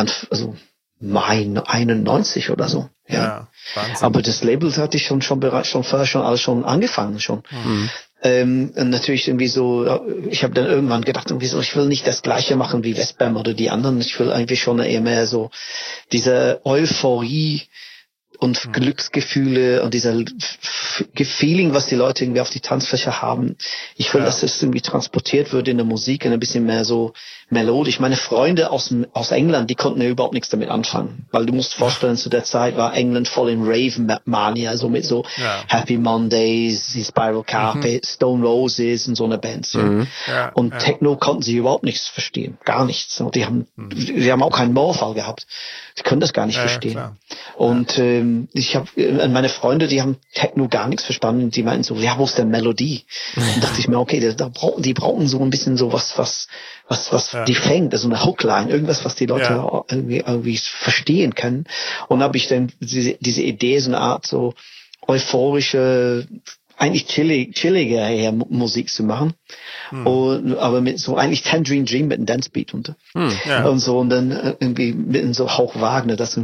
Speaker 4: Mai 91 oder so. Ja, Wahnsinn. Aber das Label hatte ich schon vorher alles schon angefangen schon. Und natürlich irgendwie so, ich habe dann irgendwann gedacht, irgendwie so, ich will nicht das Gleiche machen wie Wes Bam oder die anderen. Ich will eigentlich schon eher mehr so diese Euphorie und Glücksgefühle und dieser Feeling, was die Leute irgendwie auf die Tanzfläche haben. Ich will, dass es irgendwie transportiert wird in der Musik und ein bisschen mehr so melodisch. Meine Freunde aus England, die konnten ja überhaupt nichts damit anfangen. Weil du musst vorstellen, zu der Zeit war England voll in Rave-Mania, so mit so Happy Mondays, Spiral Carpet, Stone Roses und so eine Band. Und Techno konnten sie überhaupt nichts verstehen. Gar nichts. Und die haben auch keinen Morphal gehabt. Die können das gar nicht verstehen. Klar. Und ich habe meine Freunde, die haben Techno gar nichts verstanden. Die meinten so, wo ist denn Melodie? Und dachte ich mir, okay, die brauchen so ein bisschen so was die fängt, also eine Hookline, irgendwas, was die Leute irgendwie verstehen können. Und habe ich dann diese Idee, so eine Art so euphorische, eigentlich chillige Musik zu machen. Aber mit so eigentlich Tangerine Dream mit einem Dancebeat und so, und dann irgendwie mit so Hauch Wagner dazu.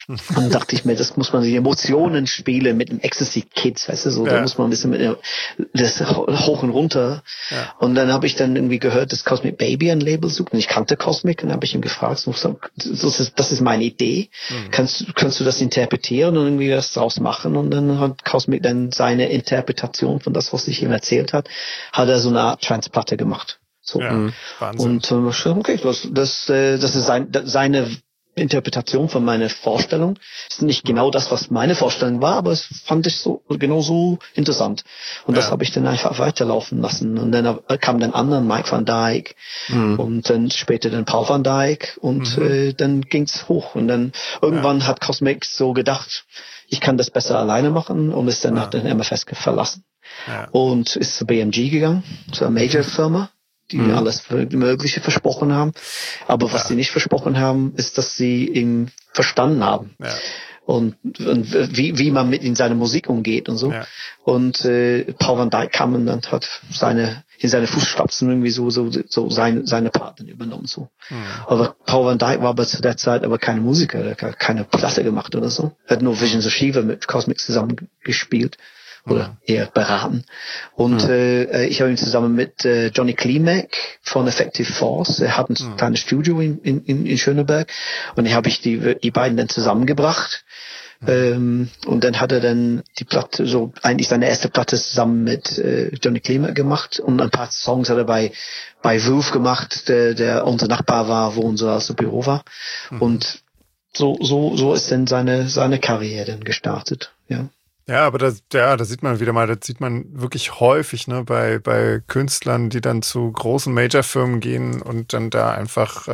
Speaker 4: Und dann dachte ich mir, das muss man die Emotionen spielen mit dem Ecstasy Kids, weißt du, so, da muss man ein bisschen mit das hoch und runter. Ja. Und dann habe ich dann irgendwie gehört, dass Cosmic Baby ein Label sucht und ich kannte Cosmic und habe ich ihn gefragt, das ist meine Idee. Kannst du das interpretieren und irgendwie was draus machen? Und dann hat Cosmic dann seine Interpretation von das, was ich ihm erzählt hat er so eine Art Transplatte gemacht. So. Ja, Wahnsinn. Und okay, das ist seine Interpretation von meiner Vorstellung. Ist nicht genau das, was meine Vorstellung war, aber es fand ich so genauso interessant. Und das habe ich dann einfach weiterlaufen lassen. Und dann kam dann anderen Mike van Dijk und dann später dann Paul van Dijk und dann ging's hoch. Und dann irgendwann hat Cosmic so gedacht, ich kann das besser alleine machen und ist dann nach den MFS verlassen. Ja. Und ist zur BMG gegangen, zur Major-Firma, die alles Mögliche versprochen haben. Aber was sie nicht versprochen haben, ist, dass sie ihn verstanden haben. Ja. Und wie man mit in seine Musik umgeht und so. Ja. Und Paul van Dijk kam und dann hat in seine Fußstapfen irgendwie so seine Partner übernommen. So. Aber Paul van Dijk war aber zu der Zeit aber kein Musiker, der hat keine Platte gemacht oder so. Er hat nur Visions of Shiva mit Cosmic zusammen gespielt. Oder eher beraten. Und ich habe ihn zusammen mit Johnny Klimek von Effective Force, er hat ein kleines Studio in Schöneberg und habe ich die beiden dann zusammengebracht. Und dann hat er dann die Platte, so eigentlich seine erste Platte zusammen mit Johnny Klimek gemacht und ein paar Songs hat er bei Wolf gemacht, der unser Nachbar war, wo unser Büro war. Und so ist dann seine Karriere dann gestartet, ja.
Speaker 2: Ja, aber da sieht man wieder mal, das sieht man wirklich häufig, ne, bei Künstlern, die dann zu großen Major-Firmen gehen und dann da einfach,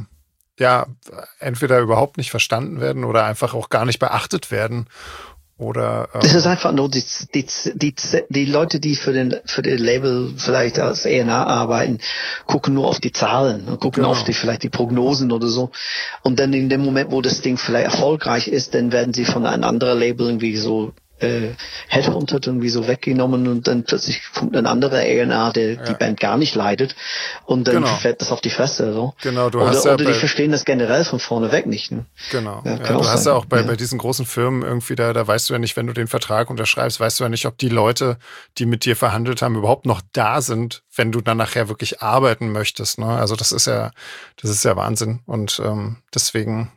Speaker 2: entweder überhaupt nicht verstanden werden oder einfach auch gar nicht beachtet werden. Oder,
Speaker 4: das ist einfach nur die Leute, die für den Label vielleicht als A&R arbeiten, gucken nur auf die Zahlen und gucken auf vielleicht die Prognosen oder so. Und dann in dem Moment, wo das Ding vielleicht erfolgreich ist, dann werden sie von einem anderen Label irgendwie so Headhunter irgendwie so weggenommen und dann plötzlich kommt ein anderer A&R, der die Band gar nicht leidet und dann fällt das auf die Fresse. So.
Speaker 2: Genau,
Speaker 4: oder die verstehen das generell von vorne weg nicht. Ne?
Speaker 2: Genau. Ja, du hast ja auch bei diesen großen Firmen irgendwie, da weißt du ja nicht, wenn du den Vertrag unterschreibst, weißt du ja nicht, ob die Leute, die mit dir verhandelt haben, überhaupt noch da sind, wenn du dann nachher wirklich arbeiten möchtest. Ne? Also das ist ja Wahnsinn. Und deswegen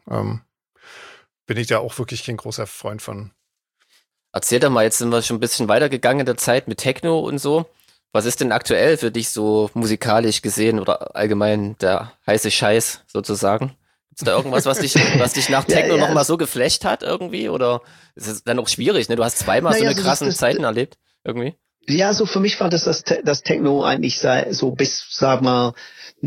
Speaker 2: bin ich da auch wirklich kein großer Freund von.
Speaker 1: Erzähl doch mal, jetzt sind wir schon ein bisschen weitergegangen in der Zeit mit Techno und so. Was ist denn aktuell für dich so musikalisch gesehen oder allgemein der heiße Scheiß sozusagen? Ist da irgendwas, was dich nach Techno nochmal so geflasht hat irgendwie? Oder ist es dann auch schwierig, ne? Du hast zweimal so eine krassen Zeiten erlebt irgendwie.
Speaker 4: Ja, so für mich war das Techno eigentlich so bis, sag mal,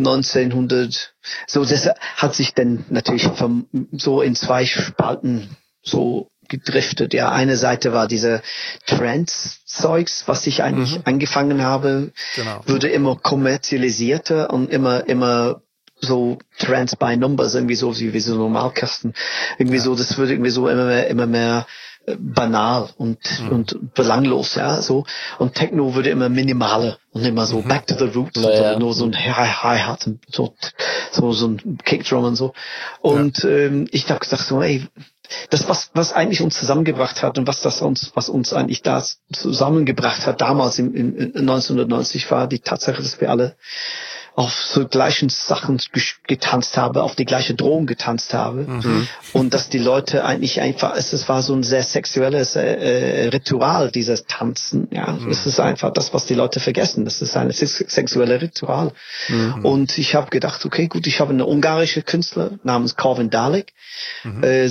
Speaker 4: 1900, so das hat sich dann natürlich so in zwei Spalten so gedriftet. Ja, eine Seite war diese Trance-Zeugs, was ich eigentlich angefangen habe, wurde immer kommerzialisierter und immer so Trance by Numbers, irgendwie so wie so Normalkasten. Irgendwie so, das wird irgendwie so immer mehr banal und belanglos, ja, so. Und Techno wurde immer minimaler und immer so back to the roots, und nur so ein Hi-Hat und so ein Kickdrum und so. Und ich dachte so, ey, das, was eigentlich uns zusammengebracht hat und was uns eigentlich da zusammengebracht hat damals in 1990 war die Tatsache, dass wir alle auf so gleichen Sachen getanzt haben, auf die gleiche Drohung getanzt haben. Und dass die Leute eigentlich einfach, es war so ein sehr sexuelles Ritual, dieses Tanzen. Ja, es ist einfach das, was die Leute vergessen. Das ist ein sexuelles Ritual. Und ich habe gedacht, okay, gut, ich habe eine ungarische Künstler namens Corvin Dalek. Habe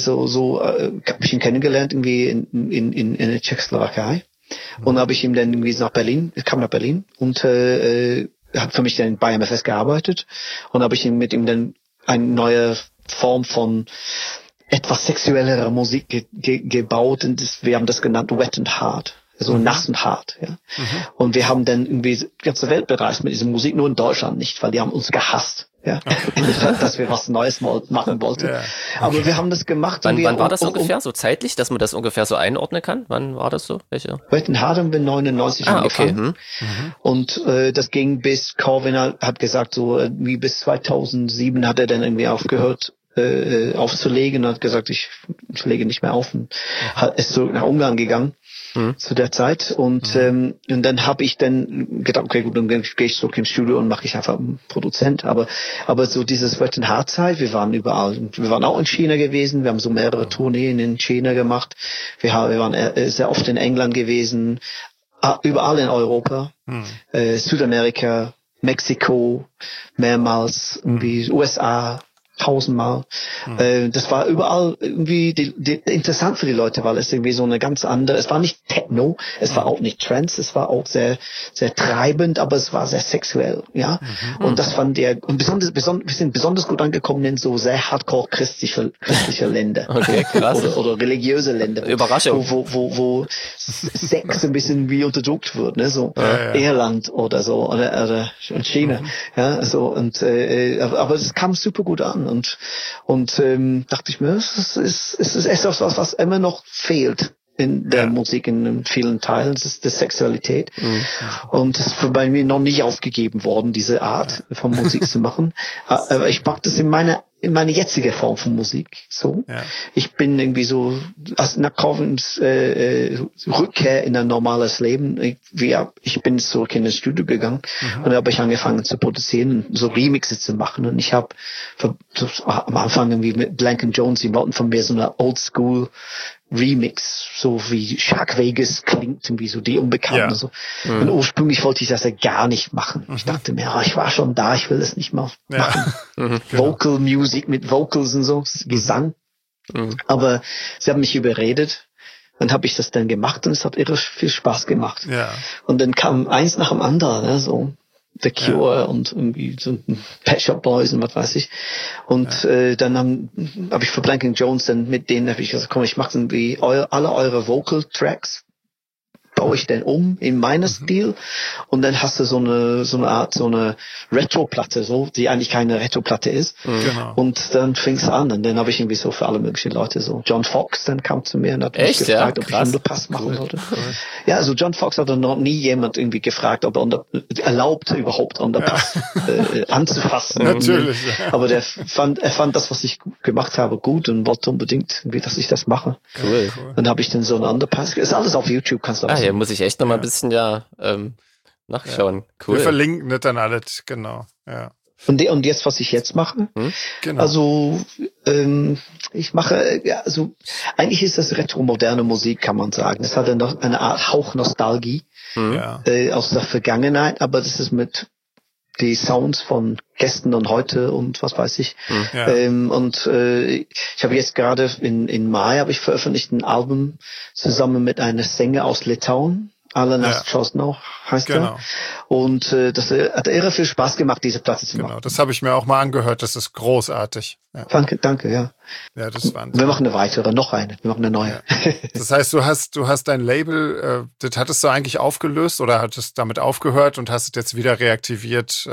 Speaker 4: ich ihn kennengelernt irgendwie in der Tschechoslowakei. Und habe ich ihm dann irgendwie kam nach Berlin und hat für mich dann bei MFS gearbeitet und habe ich mit ihm dann eine neue Form von etwas sexuellerer Musik gebaut und wir haben das genannt Wet and Hard, also nass und hart. Ja. Und wir haben dann irgendwie die ganze Welt bereist mit dieser Musik, nur in Deutschland nicht, weil die haben uns gehasst. Ja, dass wir was Neues machen wollten. Ja. Aber wir haben das gemacht.
Speaker 1: Wann war das ungefähr so zeitlich, dass man das ungefähr so einordnen kann? Wann war das so? Welche?
Speaker 4: Wet and Hard haben wir 99 angefangen. Okay. Und das ging bis Corvin hat gesagt, so wie bis 2007 hat er dann irgendwie aufgehört, aufzulegen und hat gesagt, ich lege nicht mehr auf und ist zurück nach Ungarn gegangen zu der Zeit und dann habe ich dann gedacht, okay gut, dann gehe ich zurück ins Studio und mache ich einfach einen Produzent, aber so dieses Western Hard Zeit, wir waren überall, wir waren auch in China gewesen, wir haben so mehrere Tourneen in China gemacht, wir waren sehr oft in England gewesen, überall in Europa, Südamerika, Mexiko, mehrmals, irgendwie USA, 1000-mal. Das war überall irgendwie interessant für die Leute, weil es irgendwie so eine ganz andere, es war nicht Techno, es war auch nicht Trance, es war auch sehr, sehr treibend, aber es war sehr sexuell, ja. Und das fand wir sind besonders gut angekommen in so sehr hardcore christliche Länder.
Speaker 1: Okay, krass.
Speaker 4: Oder religiöse Länder.
Speaker 1: Überraschung.
Speaker 4: Wo Sex ein bisschen wie unterdrückt wird, ne, so Irland oder so, oder China, ja, so, und, aber es kam super gut an. Und dachte ich mir, es ist etwas, was immer noch fehlt in der Musik in vielen Teilen, das ist die Sexualität. Und das ist bei mir noch nicht aufgegeben worden, diese Art von Musik zu machen. Aber ich mag das in meine jetzige Form von Musik. So, ich bin irgendwie so nach Calvins Rückkehr in ein normales Leben. Ich bin zurück in das Studio gegangen und dann habe ich angefangen zu produzieren, so Remixe zu machen. Und ich habe am Anfang irgendwie mit Blank & Jones, die wollten von mir so eine Oldschool Remix, so wie Shark Vegas klingt, irgendwie so die Unbekannten. So. Und ursprünglich wollte ich das ja gar nicht machen. Ich dachte mir, ich war schon da, ich will das nicht mal machen. Vocal Music mit Vocals und so, Gesang. Aber sie haben mich überredet. Dann habe ich das dann gemacht und es hat irre viel Spaß gemacht. Und dann kam eins nach dem anderen, ne, so The Cure und irgendwie so Pet Shop Boys und was weiß ich. Und dann hab ich für Blank & Jones dann mit denen habe ich gesagt, komm, ich mache irgendwie alle eure Vocal Tracks baue ich dann um in meinen Stil und dann hast du so eine Art, so eine Retro-Platte, so, die eigentlich keine Retro-Platte ist.
Speaker 2: Genau.
Speaker 4: Und dann fing es an und dann habe ich irgendwie so für alle möglichen Leute so, John Fox dann kam zu mir und hat mich gefragt, ob ich einen Pass machen sollte. Ja, also John Fox hat dann noch nie jemand irgendwie gefragt, ob er erlaubt überhaupt Underpass anzufassen.
Speaker 2: Natürlich.
Speaker 4: Aber er fand das, was ich gemacht habe, gut und wollte unbedingt irgendwie, dass ich das mache.
Speaker 1: Cool.
Speaker 4: Dann habe ich dann so einen Underpass. Ist alles auf YouTube, kannst du
Speaker 1: hier muss ich echt noch mal ein bisschen nachschauen. Cool.
Speaker 2: Wir verlinken das dann alles, genau. Ja.
Speaker 4: Und jetzt, was ich jetzt mache,
Speaker 2: Genau.
Speaker 4: also ich mache, also eigentlich ist das retromoderne Musik, kann man sagen. Es hat eine Art Hauch Nostalgie aus der Vergangenheit, aber das ist mit die Sounds von gestern und heute und was weiß ich. Ich habe jetzt gerade in Mai habe ich veröffentlicht ein Album zusammen mit einer Sänger aus Litauen. Alanas Chosno heißt er. Und das hat irre viel Spaß gemacht, diese Platte zu machen.
Speaker 2: Genau, das habe ich mir auch mal angehört. Das ist großartig. Ja.
Speaker 4: Danke, ja.
Speaker 2: Ja, das ist Wahnsinn.
Speaker 4: Wir machen eine weitere, noch eine. Wir machen eine neue.
Speaker 2: Ja. Das heißt, du hast dein Label, das hattest du eigentlich aufgelöst oder hattest damit aufgehört und hast es jetzt wieder reaktiviert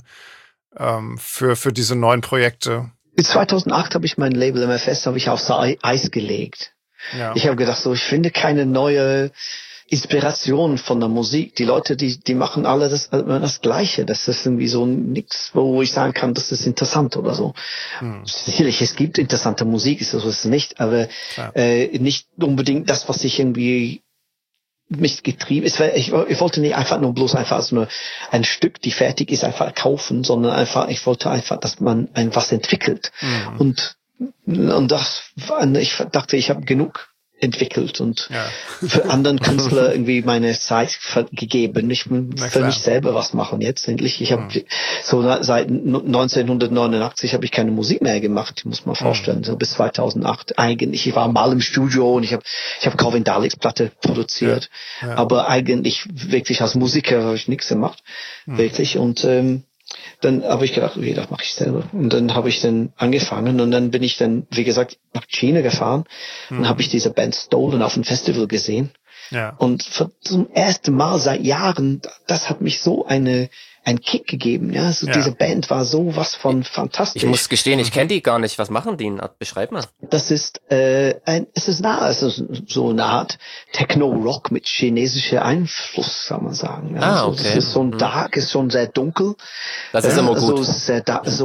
Speaker 2: für diese neuen Projekte? 2008
Speaker 4: habe ich mein Label MFS aufs Eis gelegt.
Speaker 2: Ja.
Speaker 4: Ich habe gedacht, so, ich finde keine neue Inspiration von der Musik. Die Leute, die machen alle das Gleiche. Das ist irgendwie so nichts, wo ich sagen kann, das ist interessant oder so. Sicherlich, es gibt interessante Musik, so ist es nicht, aber nicht unbedingt das, was ich irgendwie mich getrieben ist. Ich wollte nicht einfach nur bloß einfach so ein Stück, die fertig ist, einfach kaufen, sondern einfach, ich wollte einfach, dass man was entwickelt. Und ich dachte, ich habe genug entwickelt und für anderen Künstler irgendwie meine Zeit gegeben. Ich will für mich selber was machen jetzt endlich. Ich habe so seit 1989 habe ich keine Musik mehr gemacht, ich muss mal vorstellen, so bis 2008 eigentlich. Ich war mal im Studio und ich habe Calvin Daleks Platte produziert, aber eigentlich wirklich als Musiker habe ich nichts gemacht, wirklich. Und dann habe ich gedacht, okay, das mache ich selber. Und dann habe ich dann angefangen und dann bin ich dann, wie gesagt, nach China gefahren und habe ich diese Band Stolen auf dem Festival gesehen.
Speaker 2: Ja.
Speaker 4: Und zum ersten Mal seit Jahren, das hat mich so einen Kick gegeben. Ja, so diese Band war so was von fantastisch.
Speaker 1: Ich muss gestehen, ich kenne die gar nicht. Was machen die? Beschreib mal.
Speaker 4: Das ist es ist so eine Art Techno-Rock mit chinesischer Einfluss, kann man sagen. Ja,
Speaker 1: okay.
Speaker 4: Das ist so ein Dark, ist schon sehr dunkel.
Speaker 1: Das ist immer gut.
Speaker 4: So sehr so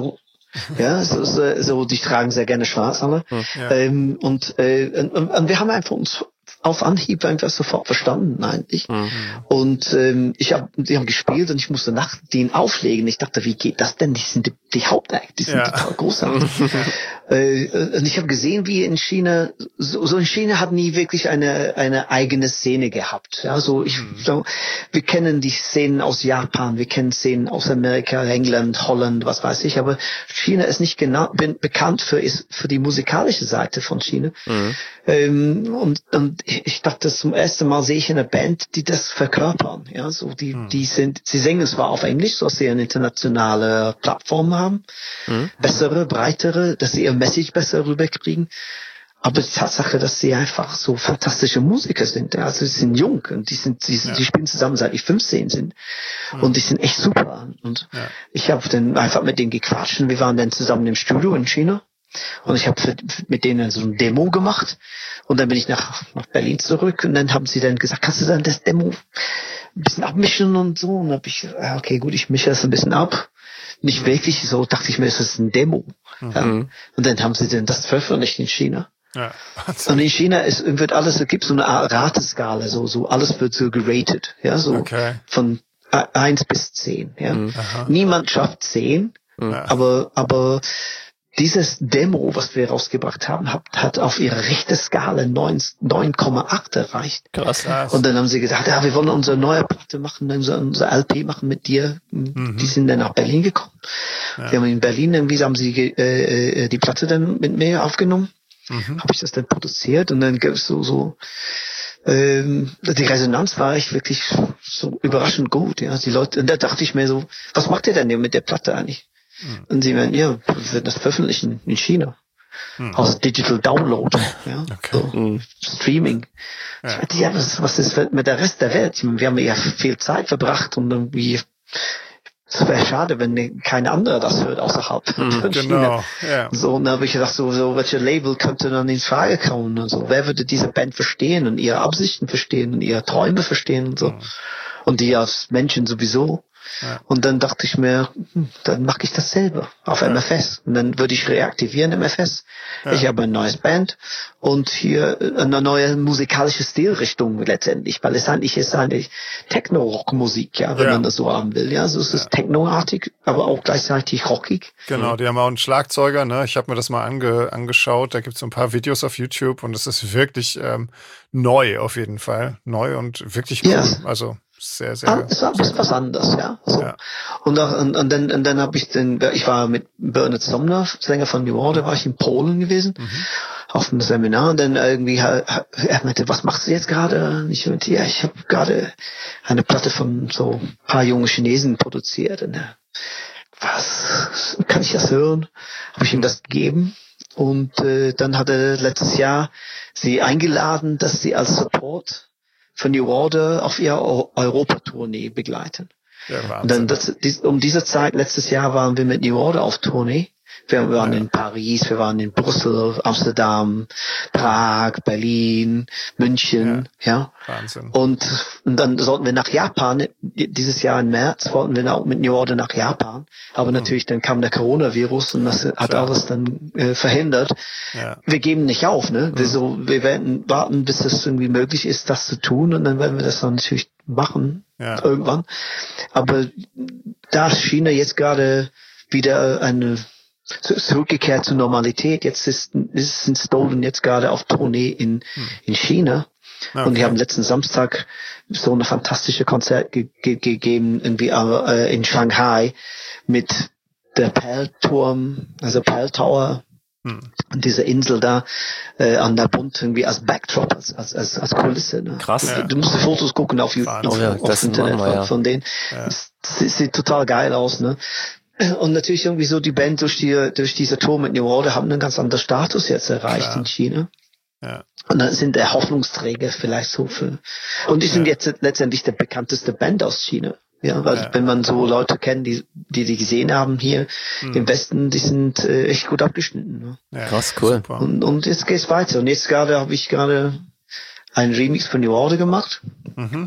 Speaker 4: Ja, so die tragen sehr gerne schwarz alle. Ja. Und wir haben einfach uns auf Anhieb einfach sofort verstanden eigentlich. Und die haben gespielt und ich musste nach denen auflegen. Ich dachte, wie geht das denn? Die sind die Hauptact, die sind total großartig. Und ich habe gesehen, wie in China, so in China hat nie wirklich eine eigene Szene gehabt. Ja, wir kennen die Szenen aus Japan, wir kennen Szenen aus Amerika, England, Holland, was weiß ich, aber China ist nicht bekannt für die musikalische Seite von China. Und ich dachte, zum ersten Mal sehe ich eine Band, die das verkörpern. Ja, so sie singen zwar auf Englisch, so dass sie eine internationale Plattform haben, bessere, breitere, dass sie ihr Message besser rüberkriegen. Aber die Tatsache, dass sie einfach so fantastische Musiker sind, also sie sind jung und die spielen zusammen, seit die 15 sind. Und die sind echt super. Und ich habe dann einfach mit denen gequatscht und wir waren dann zusammen im Studio in China. Und ich habe mit denen so ein Demo gemacht. Und dann bin ich nach Berlin zurück und dann haben sie dann gesagt, kannst du dann das Demo ein bisschen abmischen und so? Und dann habe ich gesagt, okay, gut, ich mische das ein bisschen ab. Nicht wirklich, so dachte ich mir, es ist ein Demo. Ja. Und dann haben sie dann das veröffentlicht in China. Ja. Und in China wird alles, es gibt so eine Art Rateskala, so alles wird so geratet, ja, so von 1 bis 10, ja. Niemand schafft 10, aber dieses Demo, was wir rausgebracht haben, hat auf ihre rechte Skala 9,8 erreicht. Krass. Und dann haben sie gesagt, ja, wir wollen unsere neue Platte machen, unsere LP machen mit dir. Die sind dann nach Berlin gekommen. Ja. Die haben in Berlin haben sie die Platte dann mit mir aufgenommen. Habe ich das dann produziert und dann gab es die Resonanz war echt wirklich so überraschend gut. Ja, die Leute, und da dachte ich mir so, was macht ihr denn mit der Platte eigentlich? Und sie meinen, ja, wir werden das veröffentlichen in China. Als Digital Download, ja, Streaming. Ja. Ich meinte, ja, was ist mit der Rest der Welt? Wir haben ja viel Zeit verbracht und irgendwie, es wäre schade, wenn kein anderer das hört außerhalb von China. Ja. So, und da habe ich gedacht, so welche Label könnte dann in Frage kommen und so. Wer würde diese Band verstehen und ihre Absichten verstehen und ihre Träume verstehen und so. Und die als Menschen sowieso. Ja. Und dann dachte ich mir, dann mache ich das selber auf MFS. Und dann würde ich reaktivieren MFS. Ja. Ich habe ein neues Band und hier eine neue musikalische Stilrichtung letztendlich, weil es eigentlich ist eigentlich Techno-Rock-Musik, ja, wenn man das so haben will. Ja, so ist es technoartig, aber auch gleichzeitig rockig.
Speaker 2: Genau, die haben auch einen Schlagzeuger, ne? Ich habe mir das mal angeschaut. Da gibt es so ein paar Videos auf YouTube und es ist wirklich neu auf jeden Fall. Neu und wirklich cool. Yes. Also sehr, sehr.
Speaker 4: Es war ein bisschen was anderes, ja. So. Ja. Und dann habe ich ich war mit Bernard Sumner, Sänger von New Order, war ich in Polen gewesen, auf einem Seminar, und dann irgendwie, er meinte, was machst du jetzt gerade? Und ich meinte, ja, ich habe gerade eine Platte von so ein paar junge Chinesen produziert. Und was, kann ich das hören? Habe ich ihm das gegeben. Und dann hat er letztes Jahr sie eingeladen, dass sie als Support von New Order auf ihrer Europa-Tournee begleiten. Ja, und dann um diese Zeit, letztes Jahr, waren wir mit New Order auf Tournee. Wir waren in Paris, wir waren in Brüssel, Amsterdam, Prag, Berlin, München, ja.
Speaker 2: Wahnsinn.
Speaker 4: Und dann sollten wir nach Japan, dieses Jahr im März, wollten wir auch mit New Order nach Japan. Aber natürlich dann kam der Coronavirus und das hat alles dann verhindert. Ja. Wir geben nicht auf, ne? Wir werden warten, bis es irgendwie möglich ist, das zu tun, und dann werden wir das dann natürlich machen, irgendwann. Aber da China jetzt gerade wieder zurückgekehrt zur Normalität. Jetzt sind Stolen jetzt gerade auf Tournee in China. Okay. Und die haben letzten Samstag so eine fantastische Konzert gegeben, irgendwie in Shanghai mit der Pearl-Turm, also Pearl Tower, und diese Insel da an der Bund irgendwie als Backdrop, als Kulisse. Ne?
Speaker 1: Krass.
Speaker 4: Du musst die Fotos gucken auf YouTube, auf Internet von denen. Ja. Es sieht total geil aus, ne? Und natürlich irgendwie so die Band durch diese Tour mit New Order haben einen ganz anderen Status jetzt erreicht in China. Ja. Und dann sind der Hoffnungsträger vielleicht so und die sind jetzt letztendlich der bekannteste Band aus China. Ja, weil wenn man so Leute kennt, die gesehen haben hier im Westen, die sind echt gut abgeschnitten. Ne?
Speaker 1: Ja. Krass, cool.
Speaker 4: Und jetzt geht's weiter. Und jetzt habe ich einen Remix von New Order gemacht.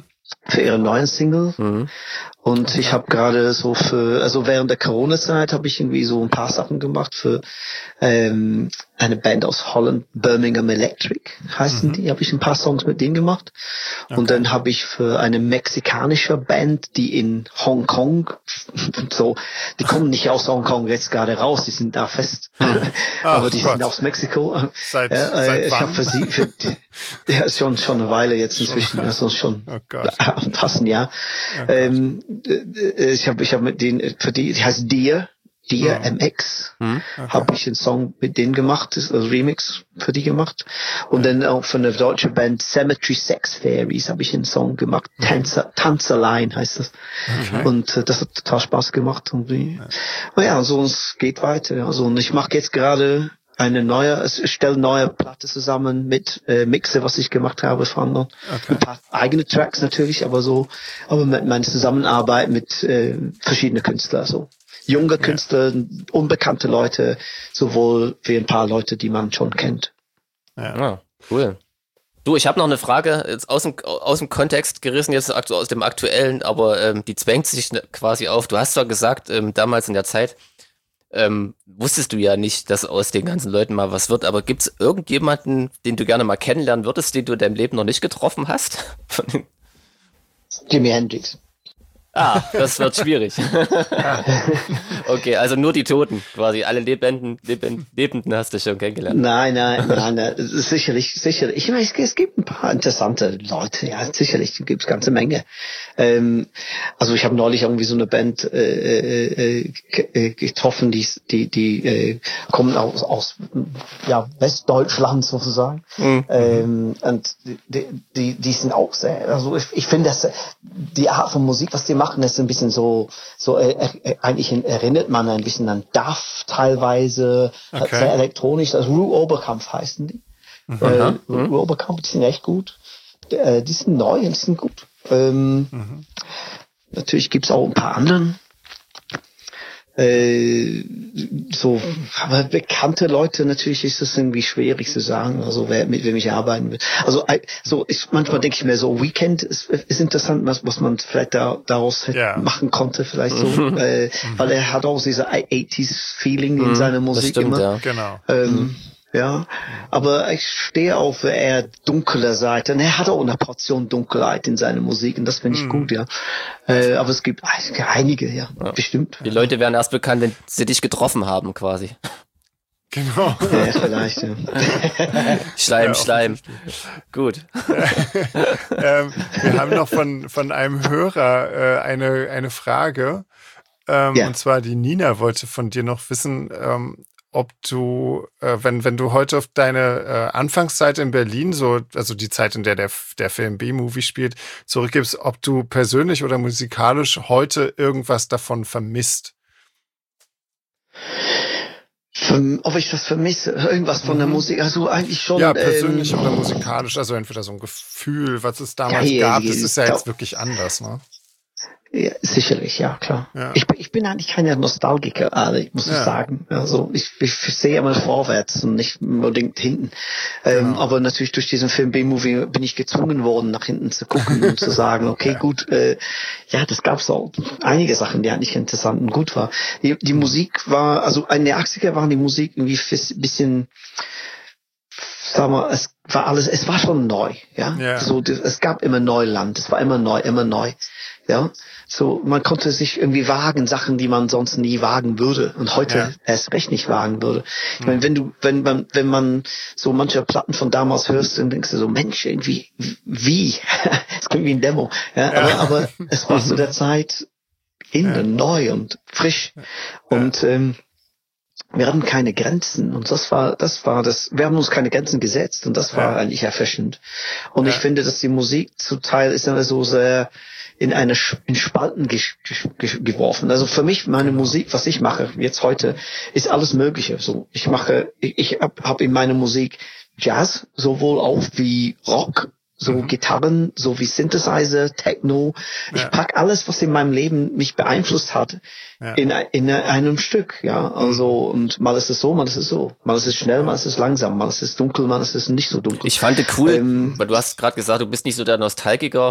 Speaker 4: für ihre neuen Single. Und ich habe gerade so also während der Corona-Zeit habe ich irgendwie so ein paar Sachen gemacht für eine Band aus Holland, Birmingham Electric heißen die, habe ich ein paar Songs mit denen gemacht. Und dann habe ich für eine mexikanische Band, die in Hongkong, so, die kommen nicht aus Hongkong jetzt gerade raus, die sind da fest. Aber die sind aus Mexiko.
Speaker 2: Seit
Speaker 4: ich habe für sie, ja, schon eine Weile jetzt inzwischen, also schon fast ein Jahr. Ich habe mit denen, für die heißt Dear MX, habe ich einen Song mit denen gemacht, also Remix für die gemacht. Und dann auch für eine deutsche Band Cemetery Sex Fairies habe ich einen Song gemacht, Tanzerline heißt das. Und das hat total Spaß gemacht. Und so es geht weiter. Also und ich mache jetzt gerade ich stelle neue Platte zusammen mit Mixe, was ich gemacht habe von anderen. Ein paar eigene Tracks natürlich, aber mit meiner Zusammenarbeit mit verschiedenen Künstlern, so. Junge Künstler, unbekannte Leute, sowohl wie ein paar Leute, die man schon kennt.
Speaker 1: Ja, cool. Du, ich habe noch eine Frage, jetzt aus dem Kontext gerissen, jetzt aus dem Aktuellen, aber die zwängt sich quasi auf. Du hast zwar gesagt, damals in der Zeit, wusstest du ja nicht, dass aus den ganzen Leuten mal was wird, aber gibt es irgendjemanden, den du gerne mal kennenlernen würdest, den du in deinem Leben noch nicht getroffen hast?
Speaker 4: Jimi Hendrix.
Speaker 1: Das wird schwierig. Okay, also nur die Toten, quasi alle Lebenden hast du schon kennengelernt.
Speaker 4: Nein, sicherlich. Ich meine, es gibt ein paar interessante Leute, ja, sicherlich gibt es ganze Menge. Also ich habe neulich irgendwie so eine Band getroffen, die kommen aus Westdeutschland sozusagen. Und die sind auch sehr, also ich finde, dass die Art von Musik, was die machen, ist ein bisschen eigentlich erinnert man ein bisschen an Duff teilweise, sehr elektronisch. Also Ruhe Oberkampf heißen die. Ruhe Oberkampf, die sind echt gut. Die sind neu und die sind gut. Natürlich gibt's auch ein paar anderen. Aber bekannte Leute, natürlich ist das irgendwie schwierig zu sagen, also mit wem ich arbeiten will. Also manchmal denke ich mir so, Weekend ist interessant, was man vielleicht daraus machen konnte, vielleicht so, weil er hat auch diese 80s-Feeling in seiner Musik
Speaker 1: stimmt,
Speaker 4: immer.
Speaker 1: Ja.
Speaker 2: Genau.
Speaker 4: Ja, aber ich stehe auf eher dunkler Seite. Und er hat auch eine Portion Dunkelheit in seiner Musik und das finde ich gut, ja. Aber es gibt einige, ja, bestimmt.
Speaker 1: Die Leute werden erst bekannt, wenn sie dich getroffen haben, quasi.
Speaker 2: Genau.
Speaker 4: Ja, vielleicht, ja.
Speaker 1: Schleim. Gut.
Speaker 2: Wir haben noch von einem Hörer eine Frage. Und zwar die Nina wollte von dir noch wissen, ob du, wenn du heute auf deine Anfangszeit in Berlin, also die Zeit, in der der Film B-Movie spielt, zurückgibst, ob du persönlich oder musikalisch heute irgendwas davon vermisst?
Speaker 4: Ob ich das vermisse, irgendwas von der Musik, also eigentlich schon.
Speaker 2: Ja, persönlich oder musikalisch, also entweder so ein Gefühl, was es damals gab, das ist ja jetzt wirklich anders, ne?
Speaker 4: Ja, sicherlich, ja, klar. Ja. Ich bin eigentlich kein Nostalgiker, muss ich sagen. Also ich sehe immer vorwärts und nicht unbedingt hinten. Genau. Aber natürlich durch diesen Film B-Movie bin ich gezwungen worden, nach hinten zu gucken und zu sagen, okay, gut, das gab's auch einige Sachen, die eigentlich interessant und gut war. Die Musik war, also in den 80er waren die Musik irgendwie ein bisschen, sagen wir, es war schon neu, ja. So, es gab immer Neuland, es war immer neu, ja. So, man konnte sich irgendwie wagen, Sachen, die man sonst nie wagen würde und heute erst recht nicht wagen würde. Ich meine, wenn man so manche Platten von damals hörst, dann denkst du so, Mensch, irgendwie, wie? Es klingt wie ein Demo, ja. Aber es war zu der Zeit neu und frisch und wir hatten keine Grenzen und das war das. Wir haben uns keine Grenzen gesetzt und das war eigentlich erfrischend. Und ich finde, dass die Musik zum Teil ist immer so sehr in Spalten geworfen. Also für mich, meine Musik, was ich mache jetzt heute, ist alles Mögliche. So, ich habe in meiner Musik Jazz, sowohl auch wie Rock, so Gitarren, so wie Synthesizer, Techno. Ich pack alles, was in meinem Leben mich beeinflusst hat, in einem Stück, ja. Also, und mal ist es so, mal ist es so. Mal ist es schnell, mal ist es langsam, mal ist es dunkel, mal ist es nicht so dunkel.
Speaker 1: Ich fand es cool, weil du hast gerade gesagt, du bist nicht so der Nostalgiker.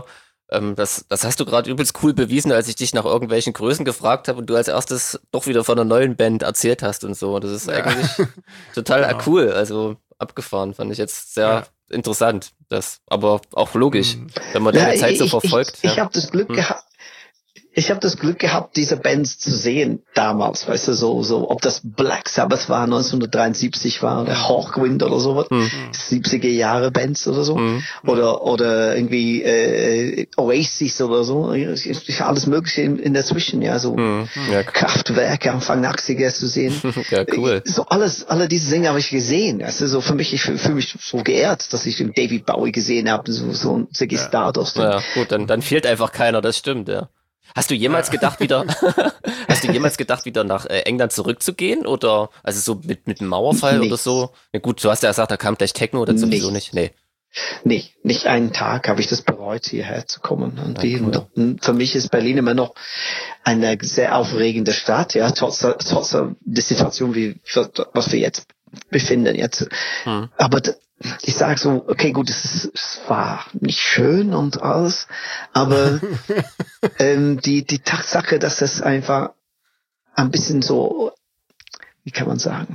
Speaker 1: Das hast du gerade übelst cool bewiesen, als ich dich nach irgendwelchen Größen gefragt habe und du als erstes doch wieder von einer neuen Band erzählt hast und so. Das ist eigentlich total cool, also abgefahren, fand ich jetzt sehr interessant. Aber auch logisch, wenn man deine Zeit so verfolgt.
Speaker 4: Ich habe das Glück gehabt. Ich habe das Glück gehabt, diese Bands zu sehen damals, weißt du, so, ob das Black Sabbath war, 1973 war, oder Hawkwind oder sowas, 70er Jahre Bands oder so, oder irgendwie Oasis oder so, alles Mögliche in dazwischen, ja, so Kraftwerke Anfang der 80er zu sehen.
Speaker 1: Ja, cool.
Speaker 4: So alle diese Dinge habe ich gesehen, also so für mich, ich fühle mich so geehrt, dass ich David Bowie gesehen habe, so ein Ziggy Stardust.
Speaker 1: Ja, gut, dann fehlt einfach keiner, das stimmt, ja. Hast du jemals gedacht, wieder nach England zurückzugehen? Oder, also so mit dem Mauerfall oder so? Ja, gut, du hast ja gesagt, da kam gleich Techno oder sowieso nicht. Nee.
Speaker 4: Nicht einen Tag habe ich das bereut, hierher zu kommen. Und für mich ist Berlin immer noch eine sehr aufregende Stadt, ja, trotz der Situation, was wir jetzt befinden jetzt. Aber ich sage so, okay, gut, es war nicht schön und alles, aber die Tatsache, dass es einfach ein bisschen so, wie kann man sagen,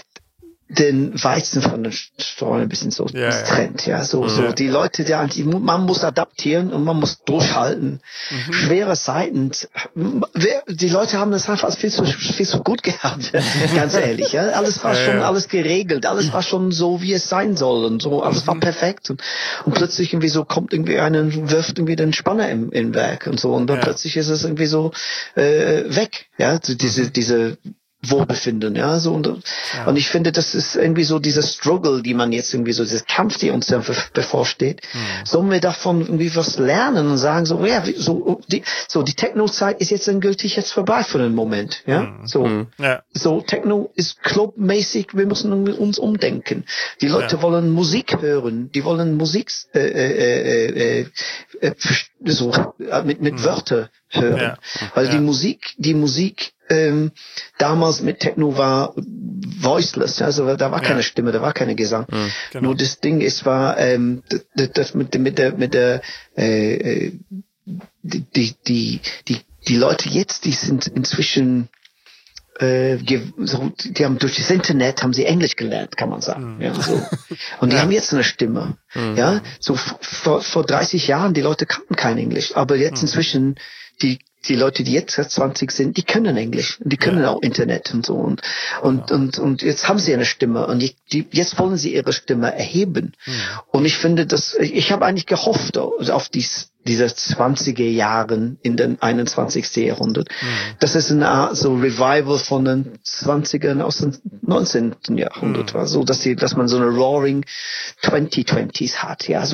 Speaker 4: den Weizen von den Streuen ein bisschen so trennt, so die Leute, man muss adaptieren und man muss durchhalten. Schwere Zeiten, die Leute haben das einfach viel zu gut gehabt, ganz ehrlich, ja. Alles war schon alles geregelt, alles war schon so, wie es sein soll und so, alles war perfekt und plötzlich irgendwie so kommt irgendwie wirft irgendwie den Spanner im Werk und so und dann plötzlich ist es irgendwie so weg, ja, so diese Wohlbefinden, ja, so und ich finde, das ist irgendwie so dieser Struggle, die man jetzt irgendwie so, dieser Kampf, die uns dann bevorsteht, sollen wir davon irgendwie was lernen und sagen so, ja, die Techno-Zeit ist jetzt endgültig jetzt vorbei für den Moment, ja, so Techno ist clubmäßig, wir müssen uns umdenken. Die Leute wollen Musik hören, die wollen Musik mit Wörter hören, weil die Musik damals mit Techno war voiceless, also da war keine Stimme, da war keine Gesang. Genau. Nur das Ding ist, war das mit der die Leute jetzt, die sind inzwischen die haben durch das Internet haben sie Englisch gelernt, kann man sagen. Ja, so. Und die haben jetzt eine Stimme. Ja, so vor 30 Jahren, die Leute kannten kein Englisch, aber jetzt inzwischen die Leute, die jetzt 20 sind, die können Englisch und die können auch Internet und so und jetzt haben sie eine Stimme und jetzt wollen sie ihre Stimme erheben. Und ich finde, ich habe eigentlich gehofft auf diese 20er Jahren in den 21. Jahrhundert. Das ist eine Art so Revival von den 20ern aus dem 19. Jahrhundert war, so dass man so eine Roaring 2020s hat, ja,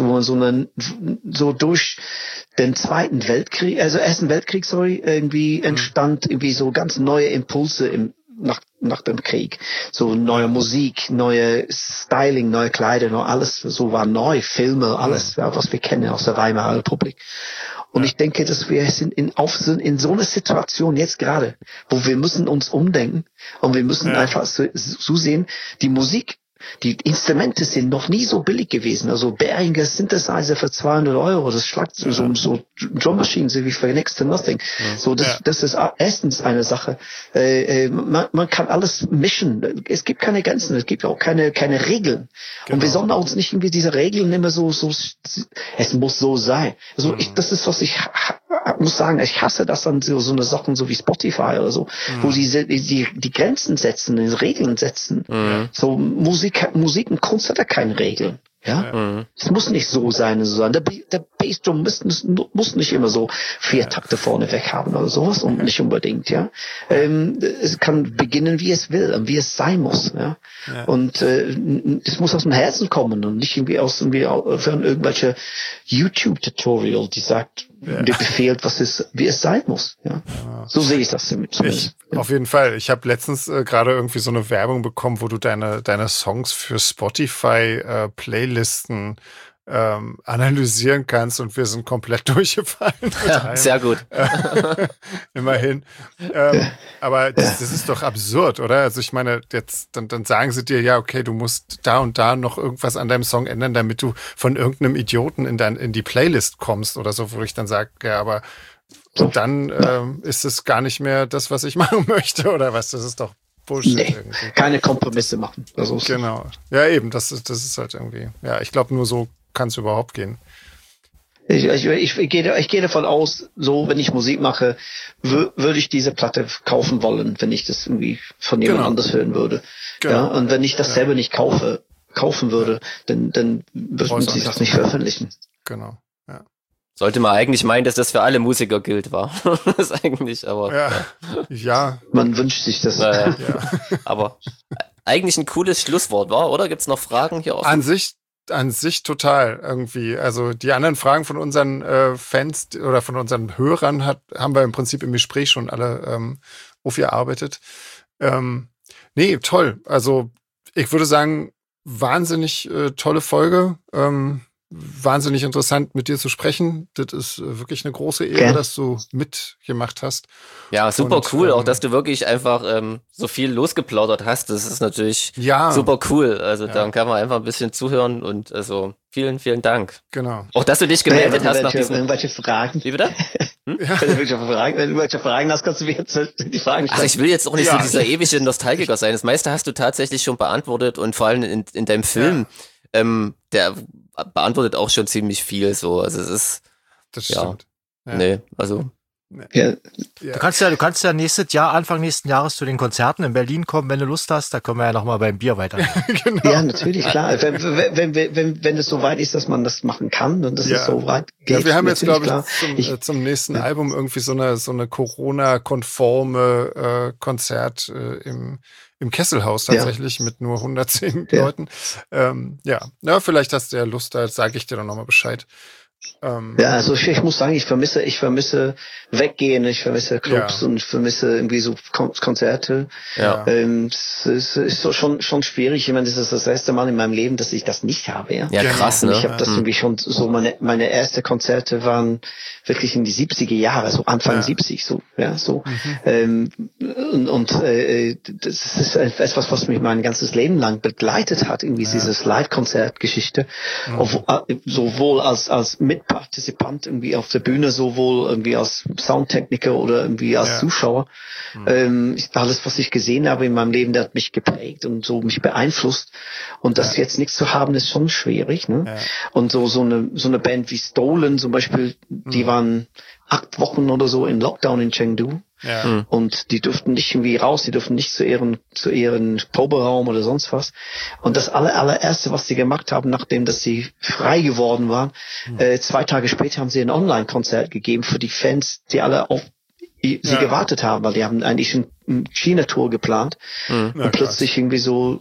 Speaker 4: so durch den Zweiten Weltkrieg, also Ersten Weltkrieg, irgendwie entstand irgendwie so ganz neue Impulse nach dem Krieg. So neue Musik, neue Styling, neue Kleider, alles so war neu, Filme, alles, was wir kennen aus der Weimarer Republik. Und ich denke, dass wir sind in so einer Situation jetzt gerade, wo wir müssen uns umdenken und wir müssen einfach so sehen, die Musik, die Instrumente sind noch nie so billig gewesen. Also Behringer Synthesizer für 200 €, das schlagt so Drum Machines wie für next to nothing. So, das ist erstens eine Sache. Man kann alles mischen. Es gibt keine Grenzen, es gibt auch keine Regeln. Genau. Und wir sollen uns nicht irgendwie diese Regeln immer so, es muss so sein. Also das ist, was ich muss sagen, ich hasse das an so eine Sachen so wie Spotify oder so, wo die Grenzen setzen, die Regeln setzen. So Musik und Kunst hat ja keine Regeln. Ja, es muss nicht so sein. Der Bassdrum muss nicht immer so 4 Takte vorne weg haben oder sowas und nicht unbedingt. Ja, es kann beginnen, wie es will und wie es sein muss. Ja, und es muss aus dem Herzen kommen und nicht irgendwie von irgendwelche YouTube-Tutorial, die sagt, die befehlt, wie es sein muss. Ja, so sehe ich das zumindest.
Speaker 2: Auf jeden Fall. Ich habe letztens gerade irgendwie so eine Werbung bekommen, wo du deine Songs für Spotify Playlisten analysieren kannst und wir sind komplett durchgefallen.
Speaker 1: Ja, sehr gut.
Speaker 2: Immerhin. Aber das ist doch absurd, oder? Also ich meine, jetzt dann sagen sie dir, ja, okay, du musst da und da noch irgendwas an deinem Song ändern, damit du von irgendeinem Idioten in die Playlist kommst oder so, wo ich dann sage, ja, aber dann ist es gar nicht mehr das, was ich machen möchte, oder was? Das ist doch Bullshit irgendwie.
Speaker 4: Keine Kompromisse machen. Also
Speaker 2: genau. Ja, eben, das ist halt irgendwie, ja, ich glaube, nur so kann es überhaupt gehen.
Speaker 4: Ich gehe davon aus, so, wenn ich Musik mache, würde ich diese Platte kaufen wollen, wenn ich das irgendwie von jemand anders hören würde. Genau. Ja, und wenn ich das selber nicht kaufen würde, dann würden sie das nicht veröffentlichen.
Speaker 2: Genau. Ja.
Speaker 1: Sollte man eigentlich meinen, dass das für alle Musiker gilt, war. Das ist eigentlich, aber.
Speaker 2: Ja.
Speaker 4: Man wünscht sich das.
Speaker 2: Ja.
Speaker 1: Aber eigentlich ein cooles Schlusswort, war, oder? Gibt's noch Fragen hier offen?
Speaker 2: An sich total irgendwie. Also die anderen Fragen von unseren Fans oder von unseren Hörern haben wir im Prinzip im Gespräch schon alle aufgearbeitet. Nee, toll. Also ich würde sagen, wahnsinnig tolle Folge. Wahnsinnig interessant, mit dir zu sprechen. Das ist wirklich eine große Ehre, dass du mitgemacht hast.
Speaker 1: Ja, super cool, auch dass du wirklich einfach so viel losgeplaudert hast. Das ist natürlich super cool. Also dann kann man einfach ein bisschen zuhören und also vielen, vielen Dank.
Speaker 2: Genau.
Speaker 1: Auch dass du dich gemeldet hast nach diesem...
Speaker 4: Irgendwelche Fragen.
Speaker 1: Wie bitte?
Speaker 4: Wenn du irgendwelche Fragen hast, kannst du mir jetzt die Fragen stellen.
Speaker 1: Ach, ich will jetzt auch nicht so dieser ewige Nostalgiker sein. Das meiste hast du tatsächlich schon beantwortet und vor allem in deinem Film, der beantwortet auch schon ziemlich viel so. Also es ist
Speaker 2: das stimmt.
Speaker 1: Ja. Nee, also
Speaker 4: ja.
Speaker 3: Du kannst ja Anfang nächsten Jahres zu den Konzerten in Berlin kommen, wenn du Lust hast. Da können wir ja nochmal beim Bier weitermachen.
Speaker 4: Genau. Ja, natürlich, klar. Wenn es so weit ist, dass man das machen kann und das ist so weit geht.
Speaker 2: Ja, wir haben jetzt, glaube ich, zum nächsten Album irgendwie so eine Corona-konforme Konzert im Kesselhaus tatsächlich mit nur 110 Leuten. Ja, vielleicht hast du ja Lust, da sage ich dir dann nochmal Bescheid.
Speaker 4: Ja, also ich muss sagen, ich vermisse Weggehen, ich vermisse Clubs und ich vermisse irgendwie so Konzerte.
Speaker 1: Ja.
Speaker 4: Es ist so schon schwierig. Ich meine, das ist das erste Mal in meinem Leben, dass ich das nicht habe. Ja,
Speaker 1: krass, ne?
Speaker 4: Und ich habe das irgendwie schon so, meine erste Konzerte waren wirklich in die 70er Jahre, so Anfang 70, so, ja, so. Das ist etwas, was mich mein ganzes Leben lang begleitet hat, irgendwie dieses Live-Konzert-Geschichte. Sowohl als Mitpartizipant irgendwie auf der Bühne, sowohl irgendwie als Soundtechniker oder irgendwie als Zuschauer. Alles, was ich gesehen habe in meinem Leben, der hat mich geprägt und so mich beeinflusst. Und das jetzt nichts zu haben, ist schon schwierig. Ne? Ja. Und so eine Band wie Stolen zum Beispiel, die waren 8 Wochen oder so in Lockdown in Chengdu. Ja. Und die durften nicht irgendwie raus, die durften nicht zu ihren Proberaum oder sonst was. Und das allererste, was sie gemacht haben, nachdem dass sie frei geworden waren, 2 Tage später haben sie ein Online-Konzert gegeben für die Fans, die alle auf sie gewartet haben, weil die haben eigentlich eine China-Tour geplant und plötzlich irgendwie so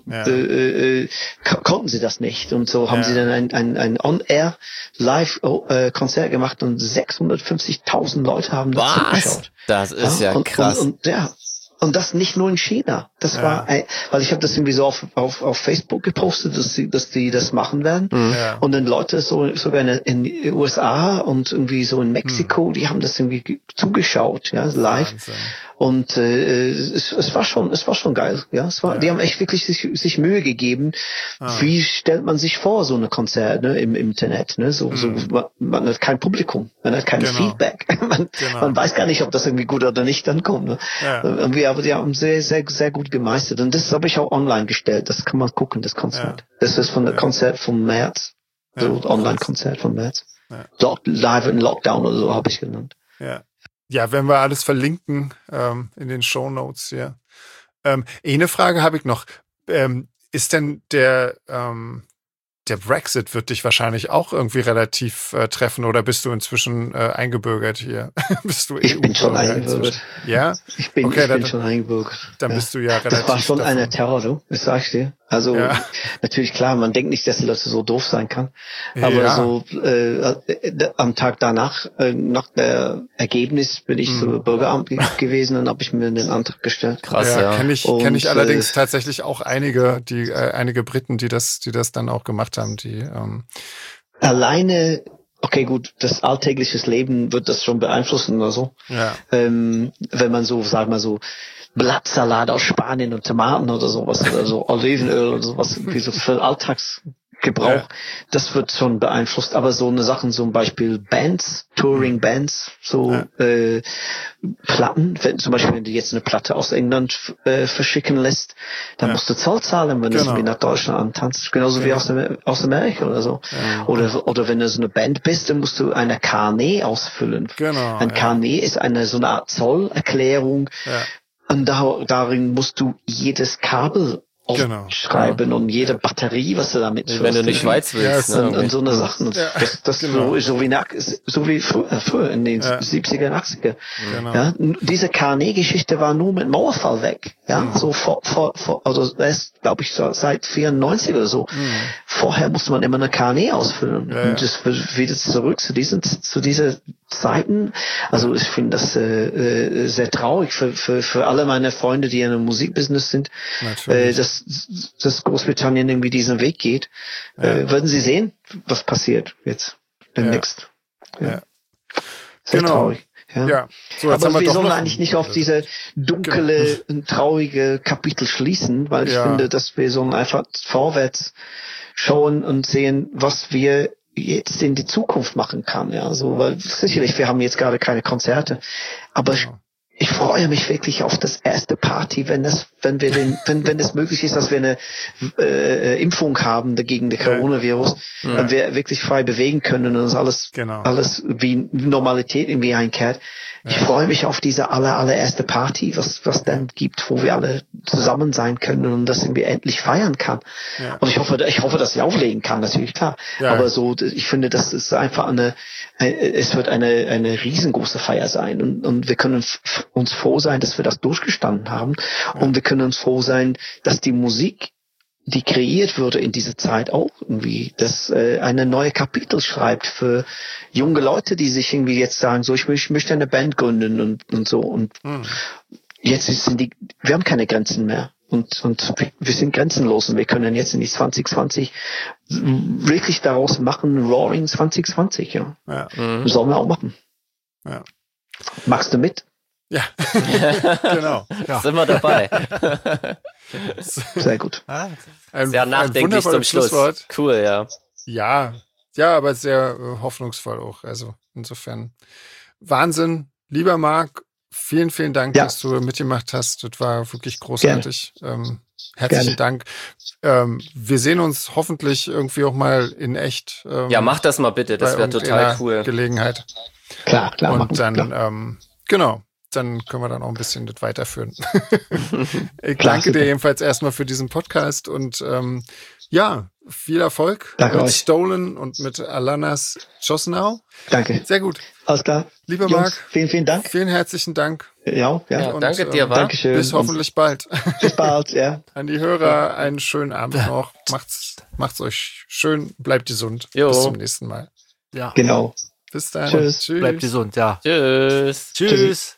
Speaker 4: konnten sie das nicht und so haben sie dann ein On-Air-Live-Konzert gemacht und 650.000 Leute haben das zugeschaut.
Speaker 1: Das ist krass.
Speaker 4: Und das nicht nur in China. Das war, weil ich habe das irgendwie so auf Facebook gepostet, dass die das machen werden. Und dann Leute sogar in den USA und irgendwie so in Mexiko, die haben das irgendwie zugeschaut, live. Wahnsinn. Und es war schon geil, die haben echt wirklich sich Mühe gegeben. Wie stellt man sich vor so eine Konzert, ne, im Internet, ne? Man hat kein Publikum, man hat kein Feedback. Man weiß gar nicht, ob das irgendwie gut oder nicht dann kommt. Ne? Aber die haben sehr, sehr, sehr gut gemeistert. Und das habe ich auch online gestellt. Das kann man gucken, das Konzert. Das ist von der Konzert vom März. So Online-Konzert vom März. Live in Lockdown oder so habe ich genannt.
Speaker 2: Ja, werden wir alles verlinken in den Shownotes hier. Eine Frage habe ich noch. Ist denn der Brexit wird dich wahrscheinlich auch irgendwie relativ treffen oder bist du inzwischen eingebürgert hier?
Speaker 4: Ich bin schon eingebürgert.
Speaker 2: Ja?
Speaker 4: Ich bin schon eingebürgert.
Speaker 2: Dann bist du ja relativ.
Speaker 4: Das war schon eine Terror, du. Das sag ich dir. Also natürlich klar, man denkt nicht, dass die Leute so doof sein kann. Aber so am Tag danach, nach der Ergebnis, bin ich zum Bürgeramt gewesen und habe ich mir den Antrag gestellt.
Speaker 2: Krass, Kenn ich allerdings tatsächlich auch einige Briten, die das dann auch gemacht haben, die
Speaker 4: alleine, okay, gut, das alltägliche Leben wird das schon beeinflussen oder so. Ja. Wenn man so, sag mal so, Blattsalat aus Spanien und Tomaten oder sowas, oder so Olivenöl oder sowas, wie so für Alltagsgebrauch, das wird schon beeinflusst. Aber so eine Sachen, zum Beispiel Bands, Touring-Bands, so Platten, zum Beispiel, wenn du jetzt eine Platte aus England verschicken lässt, dann musst du Zoll zahlen, wenn du es nach Deutschland antanzt. Genauso wie aus Amerika oder so. Ja. Oder wenn du so eine Band bist, dann musst du eine Carnet ausfüllen. Genau, ein Carnet ist so eine Art Zollerklärung. Ja. Und darin musst du jedes Kabel aufschreiben und jede Batterie, was du damit
Speaker 1: wenn du in die Schweiz willst.
Speaker 4: Und so eine Sachen. Das so wie früher in den 70er, 80er. Genau. Ja, diese Carnet-Geschichte war nur mit Mauerfall weg. Ja, so also das ist, glaube ich, so seit 94 oder so. Vorher musste man immer eine Carnet ausfüllen. Und das wird wieder zurück zu diesen Zeiten. Also ich finde das sehr traurig für alle meine Freunde, die in einem Musikbusiness sind, dass Großbritannien irgendwie diesen Weg geht. Werden Sie sehen, was passiert jetzt demnächst. Ja. Sehr traurig. Ja. So, aber wir sollen eigentlich nicht auf diese dunkle, traurige Kapitel schließen, weil ich finde, dass wir sollen einfach vorwärts schauen und sehen, was wir jetzt in die Zukunft machen kann, ja, so, weil sicherlich, wir haben jetzt gerade keine Konzerte, aber ich freue mich wirklich auf das erste Party, wenn es möglich ist, dass wir eine Impfung haben dagegen den Coronavirus, wenn wir wirklich frei bewegen können und uns alles wie Normalität irgendwie einkehrt. Ich freue mich auf diese allererste Party, was dann gibt, wo wir alle zusammen sein können und das irgendwie endlich feiern kann. Ja. Und ich hoffe, dass ich auflegen kann, natürlich, klar. Ja. Aber so, ich finde, das ist einfach es wird eine riesengroße Feier sein und wir können uns froh sein, dass wir das durchgestanden haben und wir können uns froh sein, dass die Musik, die kreiert wurde in dieser Zeit auch irgendwie, dass eine neue Kapitel schreibt für junge Leute, die sich irgendwie jetzt sagen, so ich möchte eine Band gründen und so und jetzt wir haben keine Grenzen mehr und wir sind grenzenlos und wir können jetzt in die 2020 wirklich daraus machen, Roaring 2020, ja. Sollen wir auch machen. Ja. Machst du mit?
Speaker 2: Ja, genau.
Speaker 1: Ja. Sind wir dabei.
Speaker 4: Sehr gut.
Speaker 1: Sehr nachdenklich zum Schluss. Schlusswort. Cool, ja.
Speaker 2: Ja, aber sehr hoffnungsvoll auch. Also insofern Wahnsinn. Lieber Marc, vielen, vielen Dank, dass du mitgemacht hast. Das war wirklich großartig. Herzlichen Dank. Wir sehen uns hoffentlich irgendwie auch mal in echt.
Speaker 1: Ja, mach das mal bitte. Das wäre total cool.
Speaker 2: Gelegenheit.
Speaker 4: Klar.
Speaker 2: Und dann, genau. Dann können wir dann auch ein bisschen das weiterführen. Ich danke dir jedenfalls erstmal für diesen Podcast und viel Erfolg mit Stolen und mit Alanas Chosnau.
Speaker 4: Danke.
Speaker 2: Sehr gut.
Speaker 4: Alles klar.
Speaker 2: Lieber Marc,
Speaker 4: vielen Dank.
Speaker 2: Vielen herzlichen Dank.
Speaker 4: Ja.
Speaker 1: Und, danke dir,
Speaker 4: Dankeschön.
Speaker 2: Bis hoffentlich bald.
Speaker 4: Bis bald, ja.
Speaker 2: An die Hörer einen schönen Abend noch. Macht's euch schön, bleibt gesund.
Speaker 1: Jo.
Speaker 2: Bis zum nächsten Mal.
Speaker 3: Ja.
Speaker 4: Genau.
Speaker 2: Bis dann.
Speaker 4: Tschüss.
Speaker 3: Bleibt gesund, ja.
Speaker 1: Tschüss.
Speaker 3: Tschüss.